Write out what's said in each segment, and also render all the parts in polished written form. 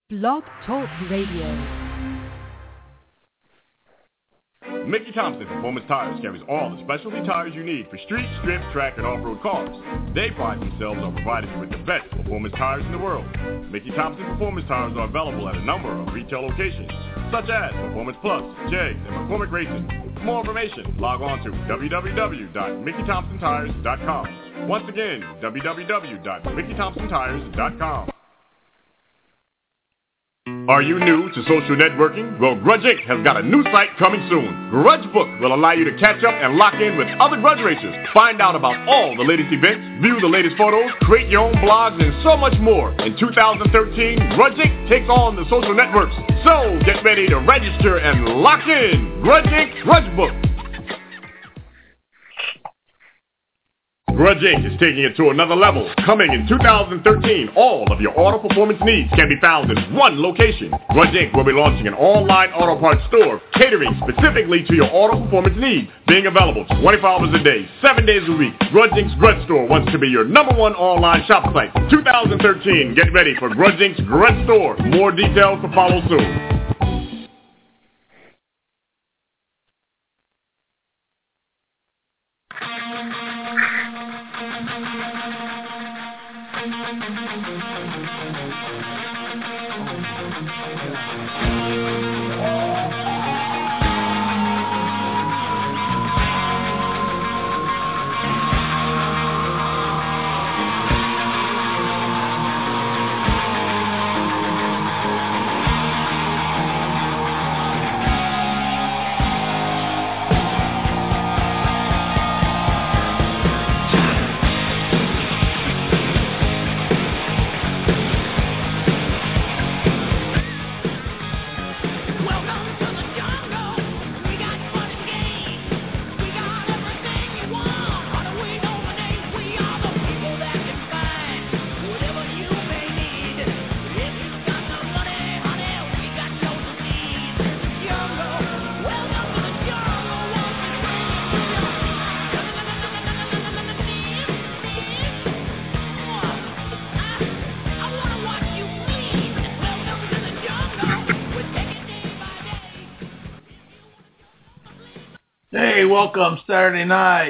Blog Talk Radio. Mickey Thompson Performance Tires carries all the specialty tires you need for street, strip, track, and off-road cars. They pride themselves on providing you with the best performance tires in the world. Mickey Thompson Performance Tires are available at a number of retail locations, such as Performance Plus, JEGS, and McCormick Racing. For more information, log on to www.MickeyThompsonTires.com. Once again, www.MickeyThompsonTires.com. Are you new to social networking? Well, Grudge Inc. has got a new site coming soon. Grudge Book will allow you to catch up and lock in with other Grudge racers. Find out about all the latest events, view the latest photos, create your own blogs, and so much more. In 2013, Grudge Inc. takes on the social networks. So get ready to register and lock in. Grudge Inc. Grudge Book. Grudge Inc. is taking it to another level. Coming in 2013, all of your auto performance needs can be found in one location. Grudge Inc. will be launching an online auto parts store catering specifically to your auto performance needs, being available 24 hours a day, 7 days a week. Grudge Inc.'s Grudge Store wants to be your #1 online shop site. 2013, get ready for Grudge Inc.'s Grudge Store. More details to follow soon. Hey, welcome Saturday night,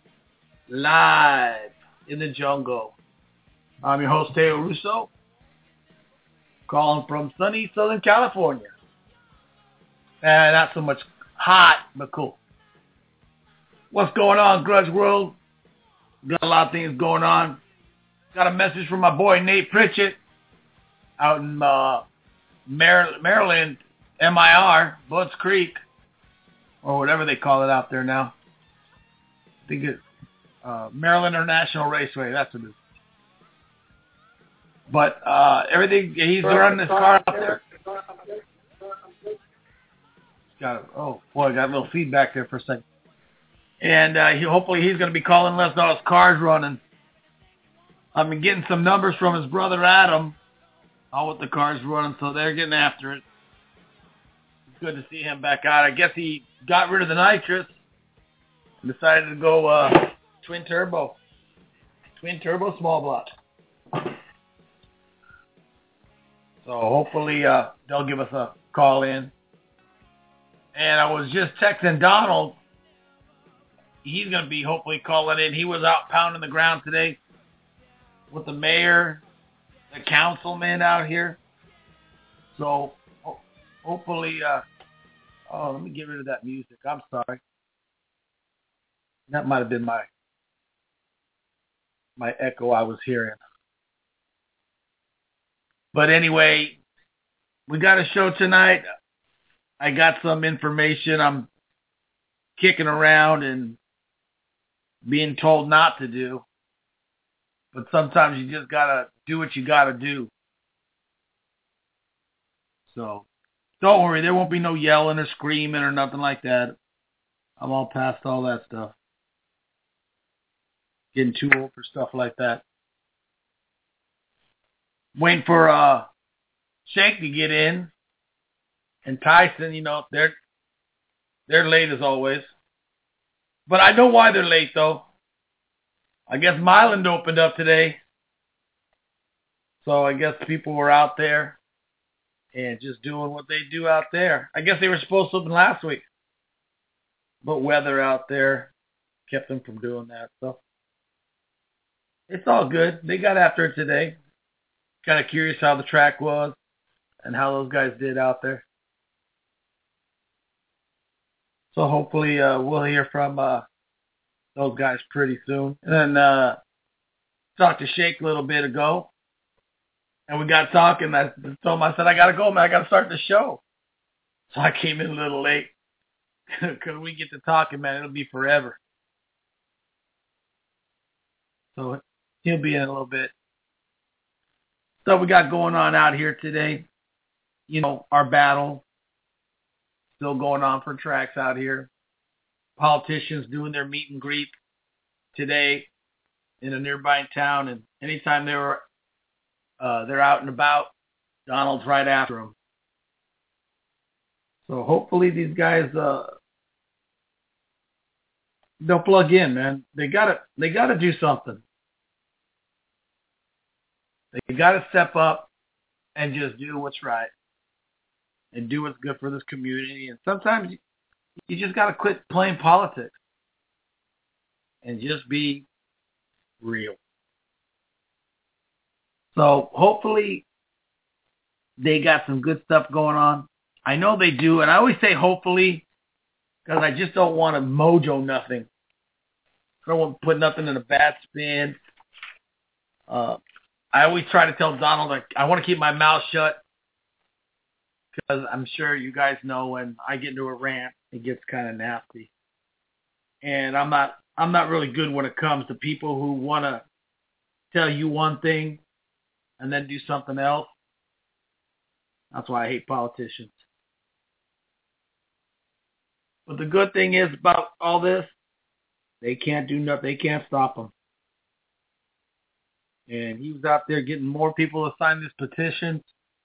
live in the jungle. I'm your host, Teo Russo, calling from sunny Southern California. And not so much hot, but cool. What's going on, Grudge World? Got a lot of things going on. Got a message from my boy, Nate Pritchett, out in Maryland, MIR, Budds Creek, or whatever they call it out there now. I think it's Maryland International Raceway. That's what it is. But everything, he's running his car out there. Oh, boy, I got a little feedback there for a second. And hopefully he's going to be calling and letting us know his car's running. I've been getting some numbers from his brother Adam on what the car's running, so they're getting after it. It's good to see him back out. I guess he got rid of the nitrous and decided to go twin turbo small block. So hopefully they'll give us a call in. And I was just texting Donald. He's going to be hopefully calling in. He was out pounding the ground today with the mayor, the councilman out here. So hopefully, let me get rid of that music. I'm sorry. That might have been my echo I was hearing. But anyway, we got a show tonight. I got some information I'm kicking around and being told not to do. But sometimes you just got to do what you got to do. So don't worry, there won't be no yelling or screaming or nothing like that. I'm all past all that stuff. Getting too old for stuff like that. Waiting for Shank to get in. And Tyson, they're late as always. But I know why they're late, though. I guess Milan opened up today. So I guess people were out there. and just doing what they do out there. I guess they were supposed to open last week, but weather out there kept them from doing that. So it's all good. They got after it today. Kind of curious how the track was and how those guys did out there. So hopefully we'll hear from those guys pretty soon. And then talked to Shake a little bit ago, and we got talking. I told him, I said, I got to go, man. I got to start the show. So I came in a little late because we get to talking, man. It'll be forever. So he'll be in a little bit. So we got going on out here today. You know, our battle still going on for tracks out here. Politicians doing their meet and greet today in a nearby town, and anytime they're out and about, Donald's right after them. So hopefully these guys they'll plug in, man. They gotta do something. They gotta step up and just do what's right and do what's good for this community. And sometimes you just gotta quit playing politics and just be real. So hopefully they got some good stuff going on. I know they do, and I always say hopefully because I just don't want to mojo nothing. I don't want to put nothing in a bad spin. I always try to tell Donald that I want to keep my mouth shut because I'm sure you guys know when I get into a rant, it gets kind of nasty. And I'm not really good when it comes to people who want to tell you one thing and then do something else. That's why I hate politicians. But the good thing is about all this, they can't do nothing. They can't stop them. And he was out there getting more people to sign this petition.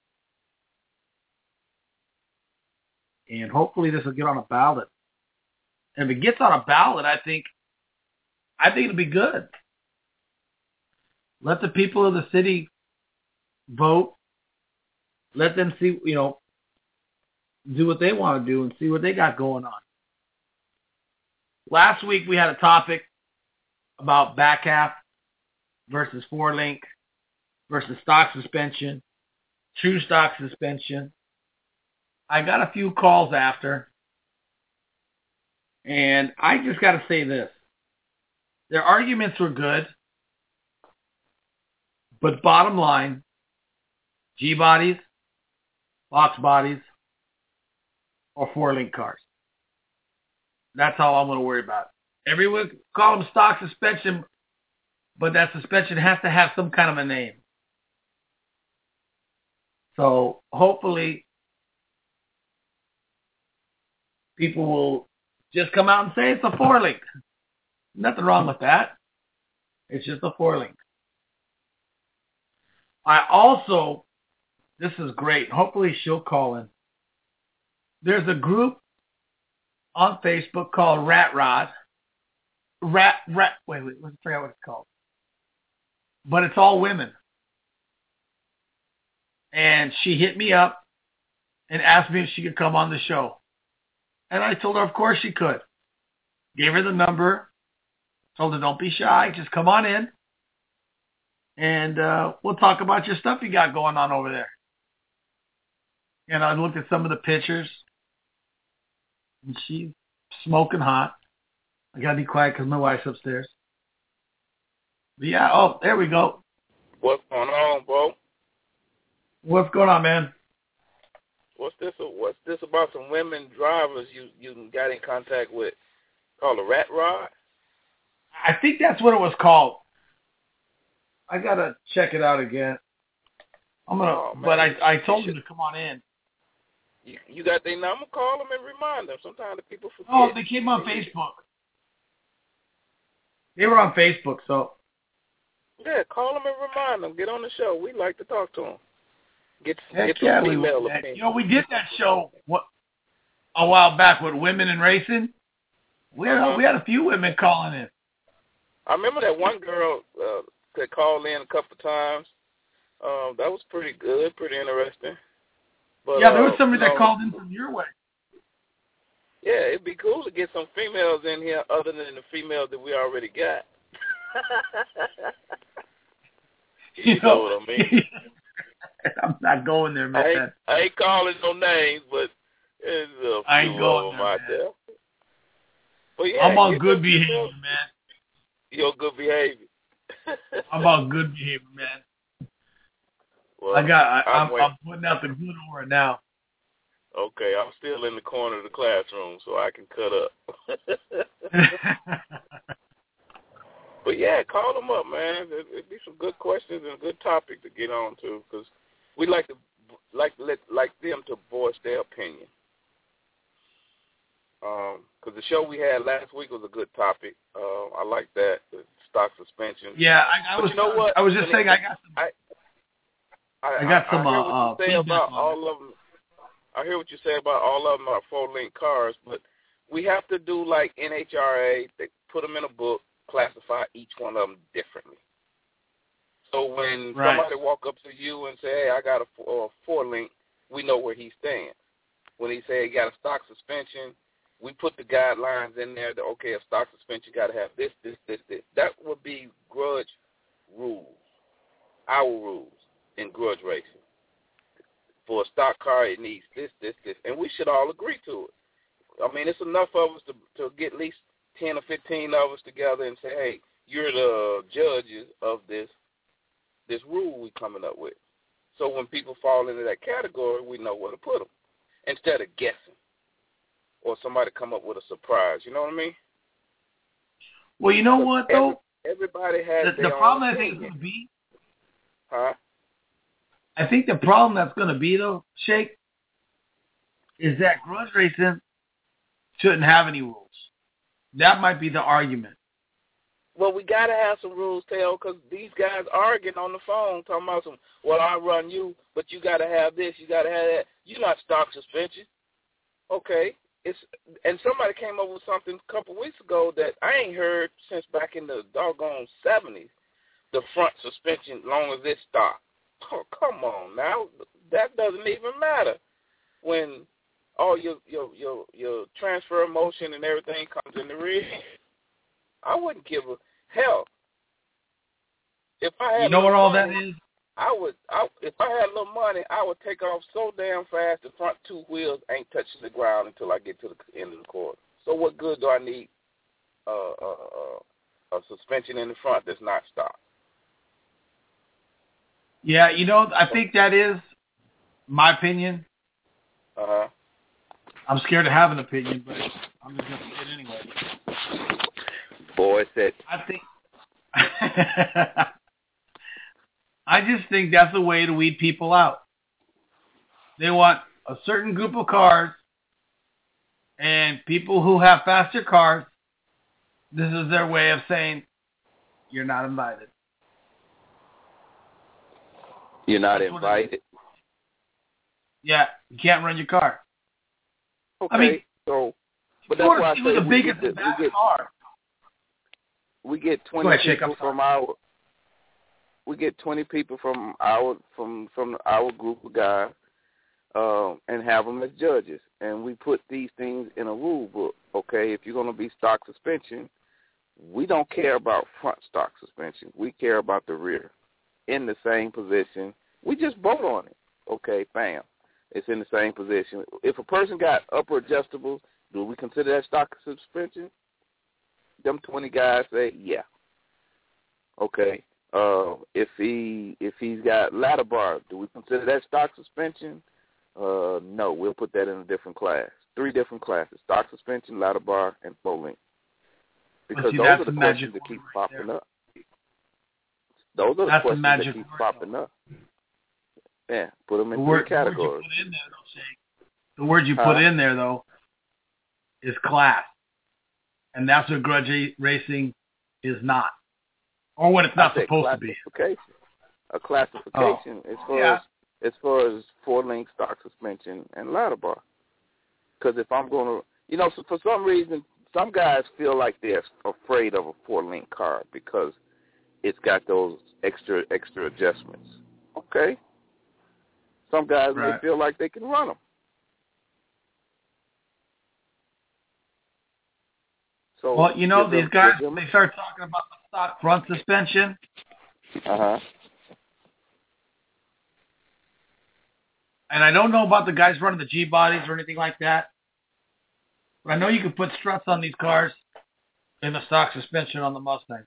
And hopefully this will get on a ballot. And if it gets on a ballot, I think it'll be good. Let the people of the city vote. Let them see, do what they want to do and see what they got going on. Last week we had a topic about back half versus four-link versus stock suspension, true stock suspension. I got a few calls after, and I just got to say this. Their arguments were good, but bottom line, G-bodies, box bodies, or four-link cars. That's all I'm going to worry about. Everyone call them stock suspension, but that suspension has to have some kind of a name. So hopefully people will just come out and say it's a four-link. Nothing wrong with that. It's just a four-link. This is great. Hopefully she'll call in. There's a group on Facebook called Rat Rod. Wait, let's figure out what it's called. But it's all women. And she hit me up and asked me if she could come on the show. And I told her, of course she could. Gave her the number. Told her, don't be shy. Just come on in. And we'll talk about your stuff you got going on over there. And I looked at some of the pictures. And she's smoking hot. I got to be quiet because my wife's upstairs. But yeah, there we go. What's going on, bro? What's going on, man? What's this about some women drivers you got in contact with called a Rat Rod? I think that's what it was called. I got to check it out again. But I told them to come on in. You got their number? Call them and remind them. Sometimes the people forget. Oh, they came on Facebook. They were on Facebook, so. Yeah, call them and remind them. Get on the show. We'd like to talk to them. Get some female opinion. We did that show a while back with women in racing. We had a few women calling in. I remember that one girl that called in a couple of times. That was pretty good, pretty interesting. But But, yeah, there was somebody that called in from your way. Yeah, it'd be cool to get some females in here other than the females that we already got. you know what I mean? I'm not going there, man. I ain't calling no names, but there's a few of them out there. But yeah, I'm on good behavior, man. You're good behavior. I'm on good behavior, man. Well, I'm putting out the good aura now. Okay, I'm still in the corner of the classroom, so I can cut up. But yeah, call them up, man. It'd be some good questions and a good topic to get on to, because we like them to voice their opinion. Because the show we had last week was a good topic. I like that, the stock suspension. Yeah, I was. You know what? I was just saying, I got some. I got some. I hear what you say about all of them. I hear what you say about all of them are 4-link cars, but we have to do like NHRA. They put them in a book, classify each one of them differently. So when somebody walk up to you and say, "Hey, I got a 4-link," we know where he stands. When he say he got a stock suspension, we put the guidelines in there that, okay, a stock suspension got to have this. That would be grudge rules, our rules in grudge racing. For a stock car, it needs this, and we should all agree to it. I mean, it's enough of us to get at least 10 or 15 of us together and say, hey, you're the judges of this rule we coming up with. So when people fall into that category, we know where to put them instead of guessing or somebody come up with a surprise. You know what I mean? Well, you know what, though? Everybody has the problem I think is going to be. Huh? I think the problem that's going to be, though, Shake, is that grudge racing shouldn't have any rules. That might be the argument. Well, we got to have some rules, Tail, because these guys arguing on the phone, talking about some, well, I run you, but you got to have this, you got to have that. You're not stock suspension. Okay. And somebody came up with something a couple weeks ago that I ain't heard since back in the doggone 70s, the front suspension, long as it's stock. Oh, come on now. That doesn't even matter when all your transfer motion and everything comes in the rear. I wouldn't give a hell. If I had, you know what all that is? If I had a little money, I would take off so damn fast the front two wheels ain't touching the ground until I get to the end of the quarter. So what good do I need a suspension in the front that's not stock? Yeah, you know, I think that is my opinion. Uh-huh. I'm scared to have an opinion, but I'm just going to say it anyway. Boy said. I just think that's a way to weed people out. They want a certain group of cars, and people who have faster cars, this is their way of saying, you're not invited. You're not invited? Yeah, you can't run your car. Okay, I mean, but that's why I say the biggest car. We get 20 people from our. We get 20 people from our group of guys, and have them as judges, and we put these things in a rule book. Okay, if you're going to be stock suspension, we don't care about front stock suspension. We care about the rear, in the same position. We just vote on it. Okay, bam, it's in the same position. If a person got upper adjustables, do we consider that stock suspension? Them 20 guys say, yeah. Okay. If he's got ladder bar, do we consider that stock suspension? No, we'll put that in a different class. 3 different classes: stock suspension, ladder bar, and 4-link. Because those are the questions that keep popping up. Those are the questions that keep popping up. Yeah, put them in 3 categories. The word you put in there, though, is class. And that's what grudge racing is not. Or what it's not supposed to be. A classification as far as 4-link stock suspension and ladder bar. Because if I'm going to, so for some reason, some guys feel like they're afraid of a 4-link car because it's got those extra adjustments. Okay. Some guys may feel like they can run them. So, well, you know, these guys, they start talking about the stock front suspension. Uh-huh. And I don't know about the guys running the G-bodies or anything like that. But I know you can put struts on these cars in the stock suspension on the Mustang.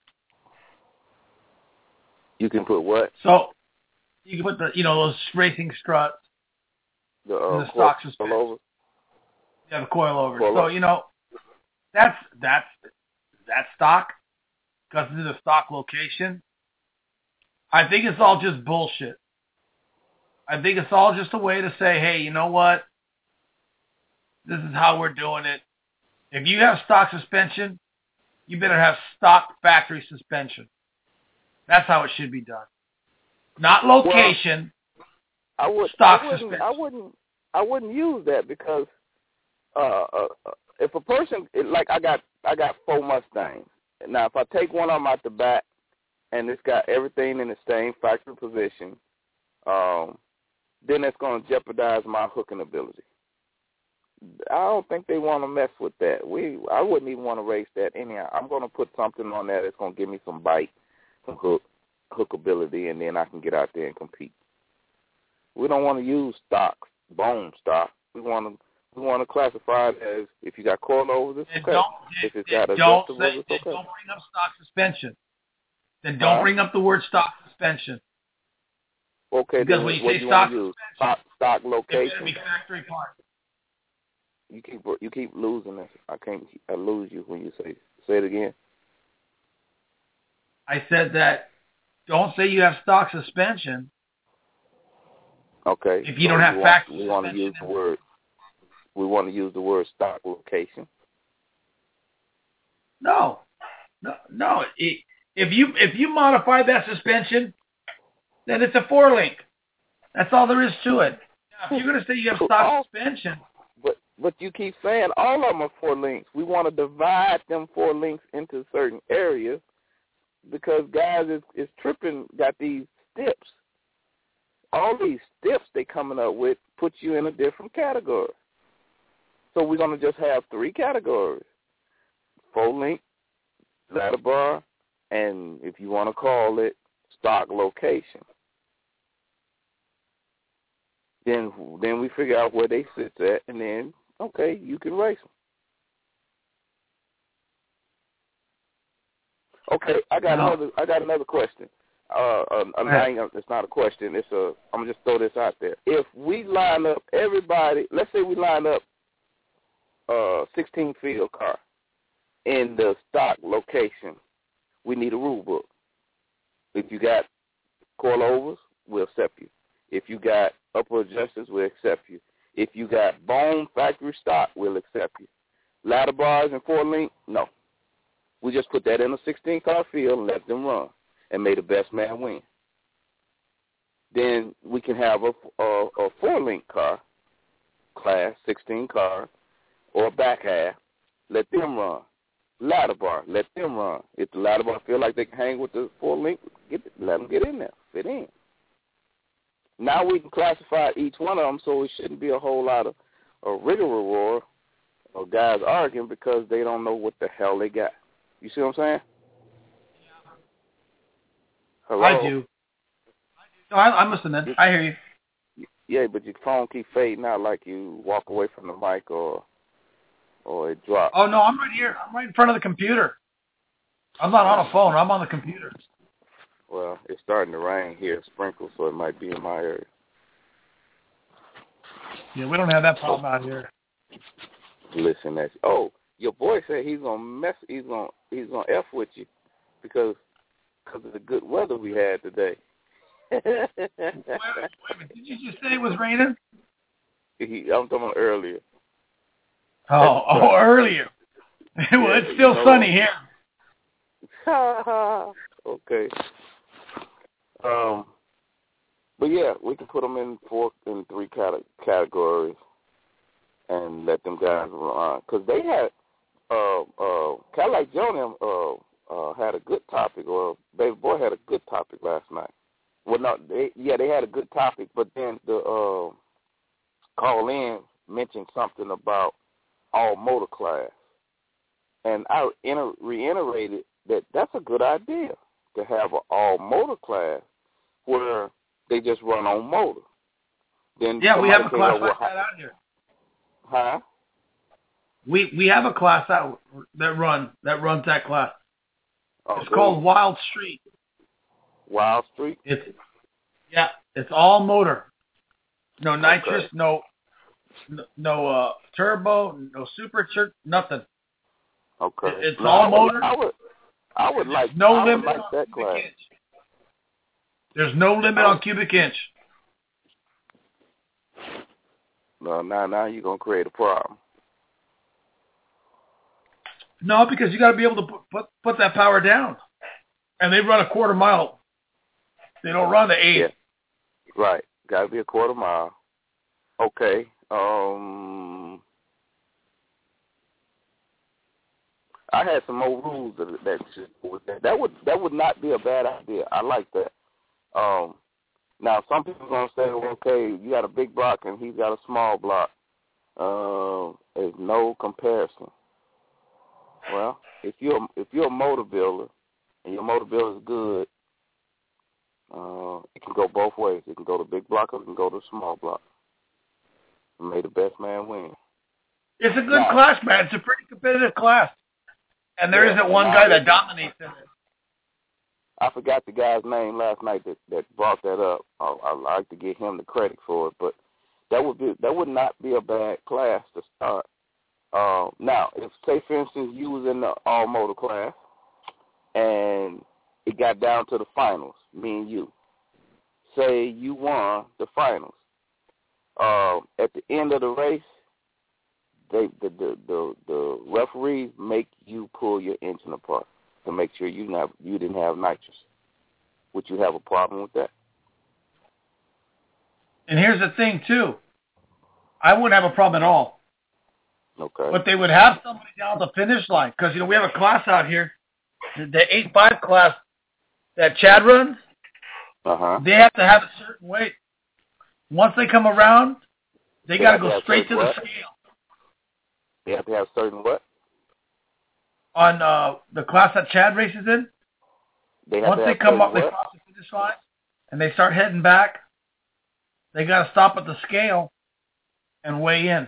You can put what? So you can put the, those racing struts in the stock suspension. Coilover. Yeah, the coilover. So, that's stock because it's a stock location. I think it's all just bullshit. I think it's all just a way to say, hey, you know what? This is how we're doing it. If you have stock suspension, you better have stock factory suspension. That's how it should be done. Not location. Stock suspension. I wouldn't use that because if a person like I got 4 Mustangs. Now if I take one of them out the back and it's got everything in the same factory position, then it's going to jeopardize my hooking ability. I don't think they want to mess with that. I wouldn't even want to race that anyhow. I'm going to put something on there that's going to give me some bite, some hookability, and then I can get out there and compete. We don't want to use stock, bone stock. We want to classify it as if you got coilovers, it's okay. If it's got adjustables, it's okay. Don't bring up stock suspension. Then don't bring up the word stock suspension. Okay, because then when you what say you stock use? suspension, stock it's location. going to be factory part. You keep losing this. I lose you when you say it again. I said that don't say you have stock suspension. Okay. If you don't have factory suspension. We want to use the word stock location. No. If you modify that suspension, then it's a 4-link. That's all there is to it. Now, if you're going to say you have stock suspension. But you keep saying all of them are 4 links. We want to divide them 4 links into certain areas because guys is tripping, got these steps. All these steps they coming up with put you in a different category. So we're going to just have 3 categories: 4-link, ladder bar, and if you want to call it stock location. Then we figure out where they sit at, and then okay, you can race them. Okay, I got another question. It's not a question. I'm gonna just throw this out there. If we line up everybody, let's say we line up 16 field car in the stock location, we need a rule book. If you got coilovers, we'll accept you. If you got upper adjusters, we'll accept you. If you got bone factory stock, we'll accept you. Ladder bars and 4-link, no. We just put that in a 16-car field and let them run, and may the best man win. Then we can have a 4-link car, class 16 car, or a back half. Let them run. Ladder bar, let them run. If the ladder bar feel like they can hang with the 4-link, let them get in there, fit in. Now we can classify each one of them, so it shouldn't be a whole lot of rigmarole or guys arguing because they don't know what the hell they got. You see what I'm saying? Yeah. Hello? I do. No, I'm listening. I hear you. Yeah, but your phone keep fading out like you walk away from the mic or it drops. Oh, no, I'm right here. I'm right in front of the computer. I'm not on a phone. I'm on the computer. Well, it's starting to rain here, sprinkles, so it might be in my area. Yeah, we don't have that problem out here. Listen, your boy said he's gonna F with you because of the good weather we had today. Wait a minute. Did you just say it was raining? I'm talking about earlier. Earlier. Well, it's still sunny here. Okay. But yeah, we can put them in 3 categories and let them guys run because they had Cadillac Joe had a good topic, or Baby Boy had a good topic last night. Well, no, they had a good topic, but then the call in mentioned something about all motor class, and I reiterated that that's a good idea to have an all motor class where they just run on motor. Then we have a class like that out here. Huh? We have a class out that runs that class. Oh, it's called Wild Street. Wild Street? It's all motor. No nitrous, no turbo, no supercharged, nothing. Okay. It's all motor. I would like no limit like on that cubic class. inch. There's no limit on cubic inch. No, now you're gonna create a problem. No, because you got to be able to put that power down, and they run a quarter mile. They don't run the 8. Yeah. Right. Got to be a quarter mile. Okay. I had some more rules that would not be a bad idea. I like that. Now some people are gonna say, well, okay, you got a big block and he's got a small block. There's no comparison. Well, if you're a motor builder and your motor builder is good, it can go both ways. It can go to big block or it can go to small block. May the best man win. It's a good class, man. It's a pretty competitive class. And there isn't one guy that dominates in it. I forgot the guy's name last night that brought that up. I'd like to give him the credit for it, but that would not be a bad class to start. Now, if, say, for instance, you was in the all-motor class and it got down to the finals, me and you. Say you won the finals. At the end of the race, the referees make you pull your engine apart to make sure you didn't have nitrous. Would you have a problem with that? And here's the thing, too. I wouldn't have a problem at all. Okay. But they would have somebody down the finish line. Because, we have a class out here, the 8.5 class that Chad runs. Uh-huh. They have to have a certain weight. Once they come around, they got to go straight to the scale. They have to have certain what? On the class that Chad races in, once they come up, they cross the finish line, and they start heading back, they got to stop at the scale and weigh in.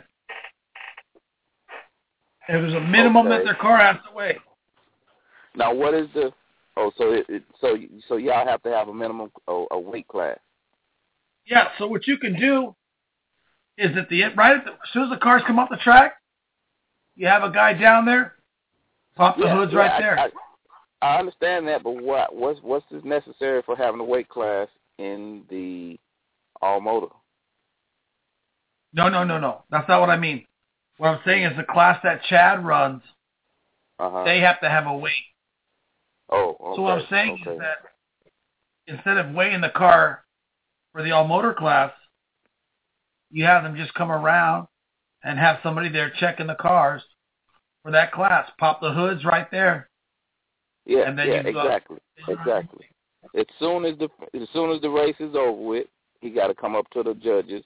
And there's a minimum that their car has to weigh. Now, what is the? Oh, so y'all have to have a minimum a weight class. Yeah. So what you can do is as soon as the cars come off the track, you have a guy down there, pop the hoods right there. I understand that, but what's necessary for having a weight class in the all motor? No. That's not what I mean. What I'm saying is the class that Chad runs, they have to have a weight. Oh, okay. So what I'm saying is that instead of weighing the car for the all-motor class, you have them just come around and have somebody there checking the cars for that class. Pop the hoods right there. Yeah, and then exactly. As soon as the race is over with, he got to come up to the judges,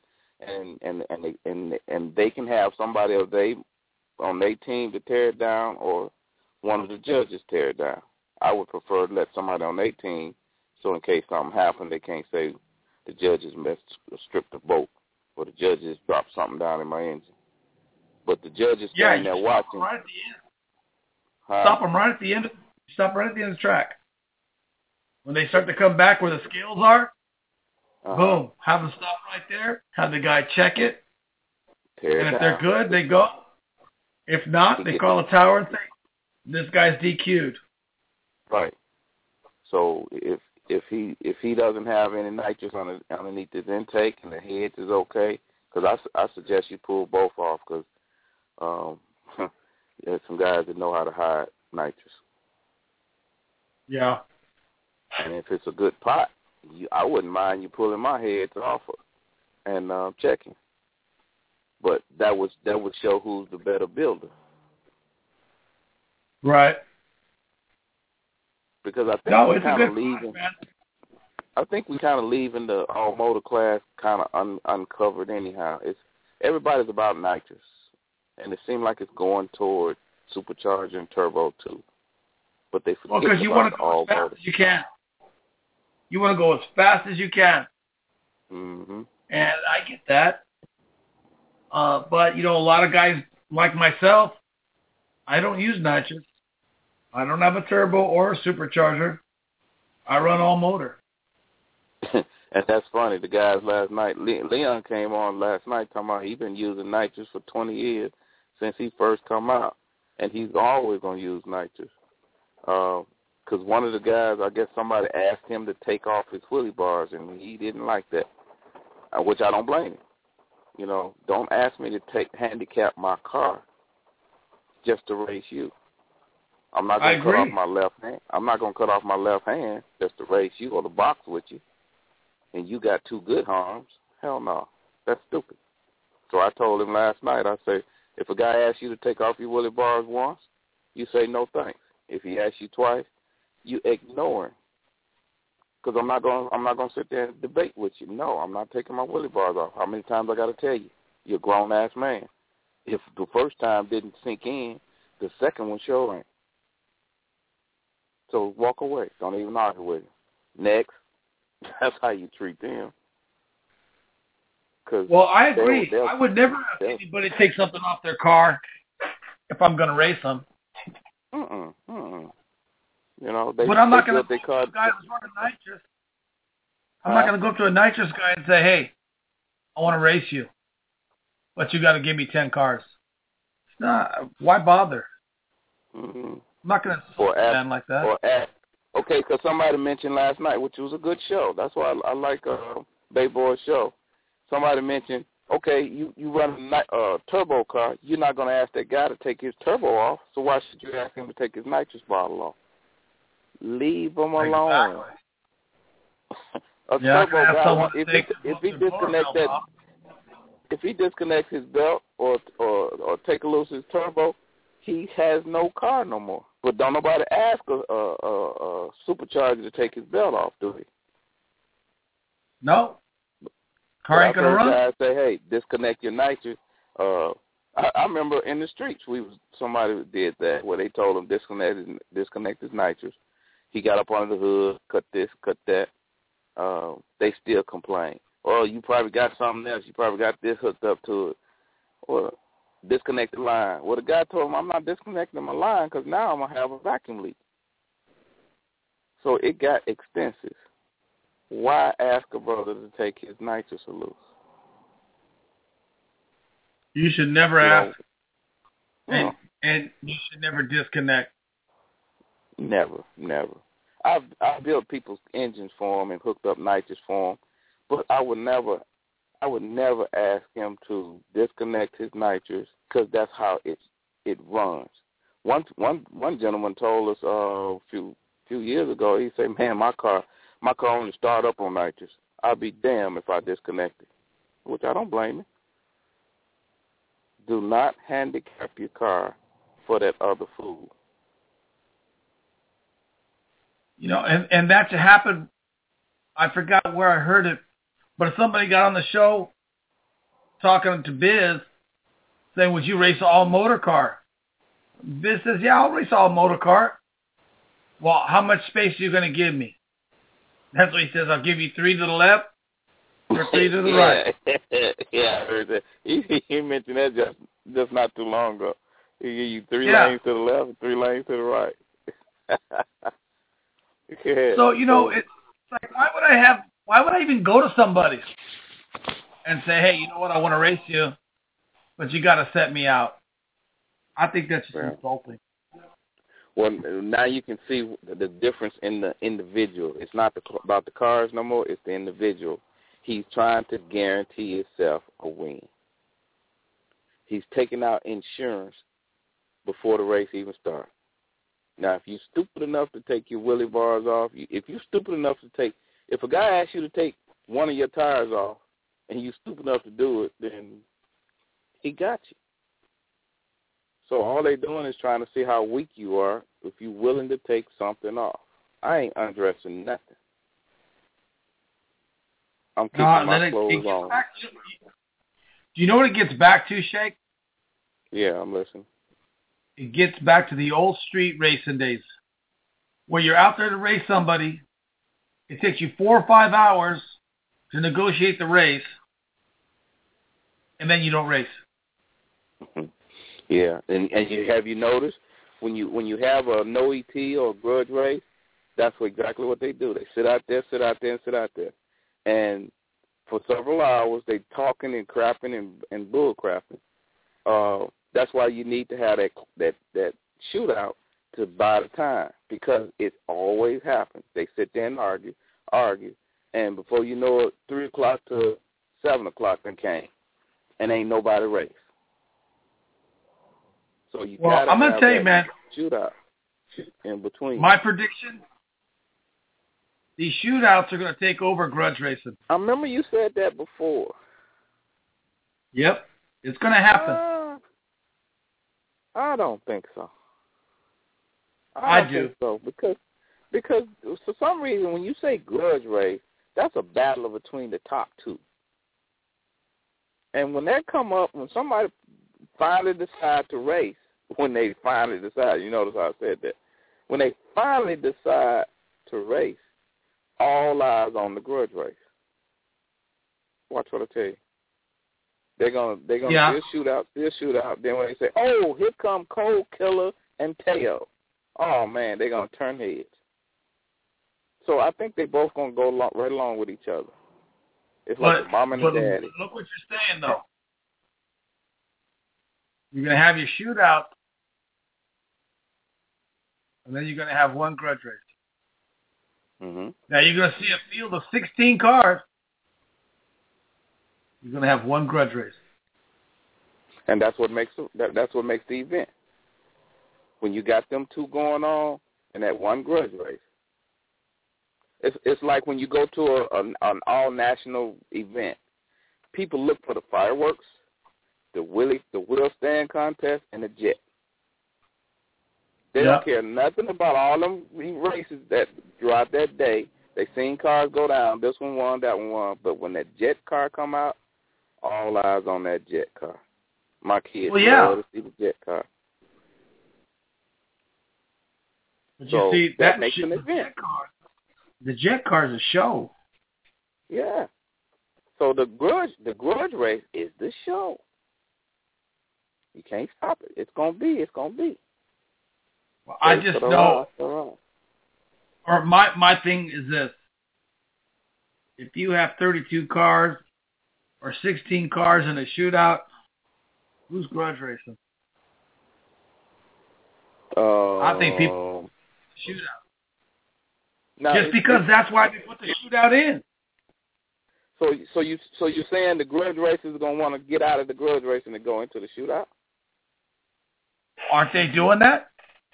and they can have somebody on their team to tear it down, or one of the judges tear it down. I would prefer to let somebody on their team, so in case something happened, they can't say the judges stripped the boat, or the judges dropped something down in my engine. But the judges standing there watching. Right at the end. Stop them right at the end. Stop right at the end of the track. When they start to come back where the scales are, boom, have them stop right there. Have the guy check it. And if they're good, they go. If not, they call a tower and say, "This guy's DQ'd." Right. So if he doesn't have any nitrous underneath his intake and the heads is okay, because I suggest you pull both off, because there's some guys that know how to hide nitrous. Yeah. And if it's a good pot, I wouldn't mind you pulling my heads off and checking. But that would show who's the better builder. Right. Because I think it's a good leaving. class, man. I think we kind of leaving the all motor class kind of uncovered anyhow. Everybody's about nitrous, and it seems like it's going toward supercharger and turbo too. But they forget because you want to go as fast as you can. You want to go as fast as you can. Mm-hmm. And I get that. But, a lot of guys like myself, I don't use nitrous. I don't have a turbo or a supercharger. I run all motor. And that's funny. The guys last night, Leon came on last night talking about he's been using nitrous for 20 years since he first come out. And he's always going to use nitrous. Because one of the guys, I guess somebody asked him to take off his wheelie bars, and he didn't like that, which I don't blame him. Don't ask me to handicap my car just to race you. I'm not going to cut off my left hand. I'm not going to cut off my left hand just to race you or to box with you. And you got two good arms. Hell no. That's stupid. So I told him last night, I say, if a guy asks you to take off your wheelie bars once, you say no thanks. If he asks you twice, you ignore him. Because I'm not going to sit there and debate with you. No, I'm not taking my wheelie bars off. How many times I got to tell you? You're a grown-ass man. If the first time didn't sink in, the second one sure ain't. So walk away. Don't even argue with him. Next. That's how you treat them. Well, I agree. I would never have anybody take something off their car if I'm going to race them. But I'm not going to go to a guy who's running nitrous. I'm not going to go up to a nitrous guy and say, hey, I want to race you, but you got to give me 10 cars. Why bother? Mm-hmm. I'm not going to support a man like that. Okay, because somebody mentioned last night, which was a good show. That's why I like Bay Boy's show. Somebody mentioned, okay, you run a turbo car. You're not going to ask that guy to take his turbo off, so why should you ask him to take his nitrous bottle off? Leave him alone. A turbo guy, if he disconnects his belt or take loose his turbo, he has no car no more. But don't nobody ask a supercharger to take his belt off, do he? No. Car ain't going to run. Guys say, hey, disconnect your nitrous. I remember in the streets, somebody did that where they told him disconnect his nitrous. He got up under the hood, cut this, cut that. They still complain. Oh, you probably got something else. You probably got this hooked up to it. Or disconnect the line. Well, the guy told him, I'm not disconnecting my line because now I'm going to have a vacuum leak. So it got expensive. Why ask a brother to take his nitrous loose? You should never ask. And you should never disconnect. Never. I've built people's engines for them and hooked up nitrous for them, but I would never ask him to disconnect his nitrous because that's how it runs. One gentleman told us a few years ago. He said, "Man, my car only start up on nitrous. I'll be damned if I disconnect it," which I don't blame him. Do not handicap your car for that other fool. And that happened. I forgot where I heard it, but somebody got on the show talking to Biz, saying, would you race an all-motor car? Biz says, yeah, I'll race an all-motor car. Well, how much space are you going to give me? That's what he says. I'll give you 3 to the left or 3 to the right. Yeah, I heard that. He mentioned that just not too long ago. He give you 3 lanes to the left and 3 lanes to the right. Yeah. So, it's like, why would I even go to somebody and say, hey, you know what, I want to race you, but you got to set me out? I think that's just insulting. Well, now you can see the difference in the individual. It's not about the cars no more. It's the individual. He's trying to guarantee himself a win. He's taking out insurance before the race even starts. Now, if you're stupid enough to take your wheelie bars off, if a guy asks you to take one of your tires off and you're stupid enough to do it, then he got you. So all they're doing is trying to see how weak you are if you're willing to take something off. I ain't undressing nothing. I'm keeping my clothes on. Do you know what it gets back to, Shake? Yeah, I'm listening. It gets back to the old street racing days, where you're out there to race somebody. It takes you 4 or 5 hours to negotiate the race, and then you don't race. Yeah, and have you noticed when you have a no ET or a grudge race, that's exactly what they do. They sit out there, and for several hours they talking and crapping and bull crapping. That's why you need to have that shootout to buy the time, because it always happens. They sit there and argue, and before you know it, 3 o'clock to 7 o'clock then came, and ain't nobody race. So you gotta I'm gonna tell you, man, shootout in between. My prediction: these shootouts are gonna take over grudge racing. I remember you said that before. Yep, it's gonna happen. I don't think so. I do. Think so because for some reason when you say grudge race, that's a battle between the top two. And when that come up, when somebody finally decide to race, you notice how I said that. When they finally decide to race, all eyes on the grudge race. Watch what I tell you. They're gonna still shoot out. Then when they say, "Oh, here come Cold Killer and Teo," oh man, they're gonna turn heads. So I think they both gonna go right along with each other. It's like a mom and a daddy. Look what you're saying, though. You're gonna have your shootout, and then you're gonna have one grudge race. Mm-hmm. Now you're gonna see a field of 16 cars. You're going to have one grudge race. And that's what makes the event. When you got them two going on and that one grudge race. It's like when you go to an all-national event. People look for the fireworks, the wheel stand contest, and the jet. They don't care nothing about all them races that throughout that day. They seen cars go down. This one won, that one won. But when that jet car come out, all eyes on that jet car. My kids love to see the jet car. But so you see, that makes an event. The jet car is a show. Yeah. So the grudge race is the show. You can't stop it. It's gonna be. Well, I just know. Or my thing is this: if you have 32 cars or 16 cars in a shootout, who's grudge racing? I think people shootout. Now, just because that's why they put the shootout in. So you're saying the grudge racers are gonna want to get out of the grudge racing and go into the shootout? Aren't they doing that?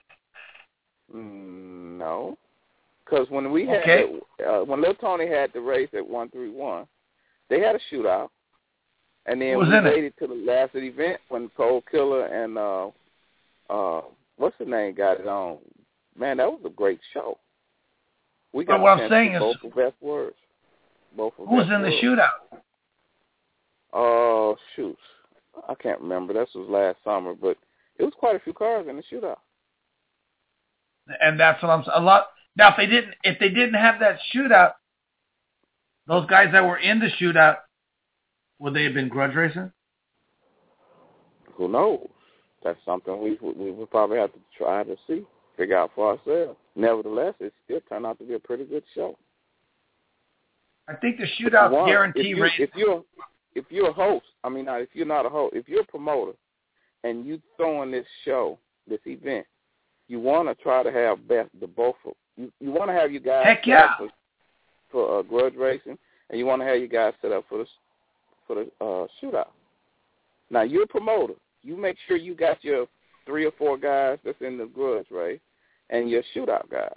No, because when we had when Lil Tony had the race at 131, they had a shootout. And then we waited till the last of the event when Cold Killer and what's the name got it on. Man, that was a great show. We got what I'm saying is both of best words. Who's in the shootout? Oh, shoot. I can't remember. This was last summer, but it was quite a few cars in the shootout. And that's what I'm saying. A lot. Now, if they didn't have that shootout, those guys that were in the shootout, would they have been grudge racing? Who knows? That's something we would probably have to try to figure out for ourselves. Nevertheless, it still turned out to be a pretty good show. I think the shootout guarantee race. If you're a host, if you're not a host, if you're a promoter and you throwing this show, this event, you want to try to have both. You want to have you guys set up for grudge racing, and you want to have you guys set up for the shootout. Now, you're a promoter. You make sure you got your 3 or 4 guys that's in the grudge race and your shootout guys.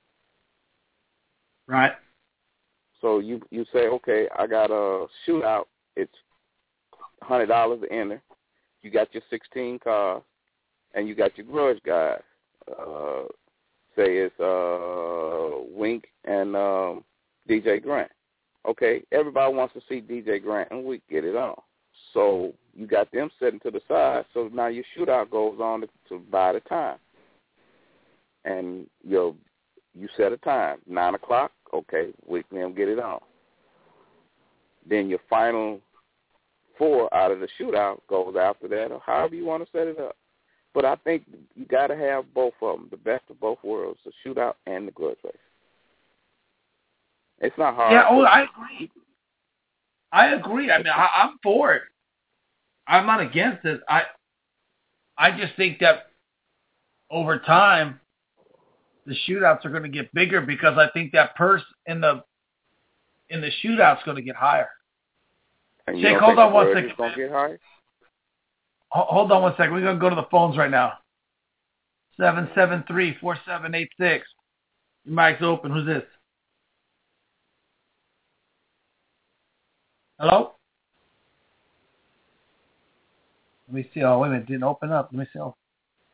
Right. So you say, okay, I got a shootout. It's $100 to enter. You got your 16 cars, and you got your grudge guys. Say it's Wink and DJ Grant. Okay, everybody wants to see DJ Grant, and we get it on. So you got them sitting to the side, so now your shootout goes on to buy the time. And you set a time, 9 o'clock, okay, we can get it on. Then your final 4 out of the shootout goes after that, or however you want to set it up. But I think you got to have both of them, the best of both worlds, the shootout and the grudge race. It's not hard. Yeah, I agree. I agree. I mean, I'm for it. I'm not against it. I just think that over time, the shootouts are going to get bigger because I think that purse in the shootout's going to get higher. Jake, hold on one second. Get higher? Hold on one second. We're going to go to the phones right now. 773-4786. Your mic's open. Who's this? Hello? Let me see. Oh, wait a minute. It didn't open up. Let me see. Oh.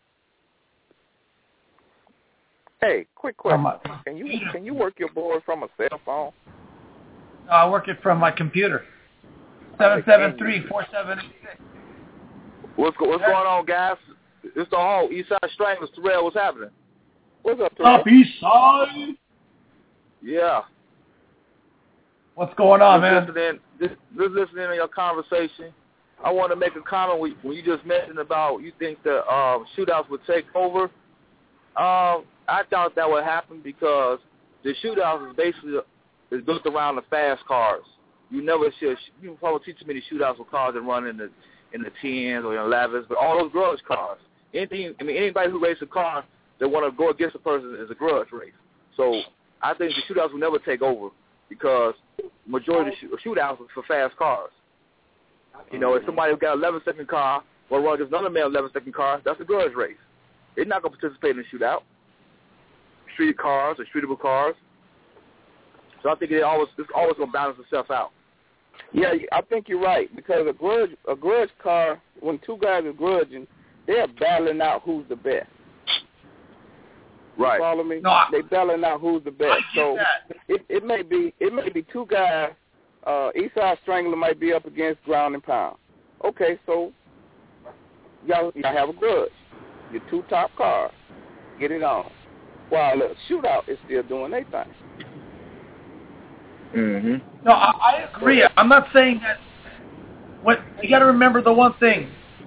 Hey, quick question. Can you work your board from a cell phone? No, I work it from my computer. 773-4786. What's going on, guys? It's the whole Eastside Stranglers. Terrell, what's happening? What's up, Terrell? Up Eastside? Yeah. What's going on, man? Just listening to your conversation. I want to make a comment when you just mentioned about you think the shootouts would take over. I thought that would happen because the shootouts is basically built around the fast cars. You probably see too many shootouts with cars that run in the 10s or 11s, but all those grudge cars. Anybody who races a car that want to go against a person is a grudge race. So I think the shootouts will never take over because majority of shootouts are for fast cars. If somebody got an 11-second car or run against another man 11-second car, that's a grudge race. They're not going to participate in the shootout. Street cars or streetable cars. So I think it's always going to balance itself out. Yeah, I think you're right because a grudge car, when two guys are grudging, they're battling out who's the best. Right. You follow me? No, they're battling out who's the best. So it may be two guys. Eastside Strangler might be up against Ground and Pound. Okay, so y'all have a grudge. Your two top cars, get it on. While the shootout is still doing their thing. Mm-hmm. No, I agree. I'm not saying that. What you got to remember the one thing.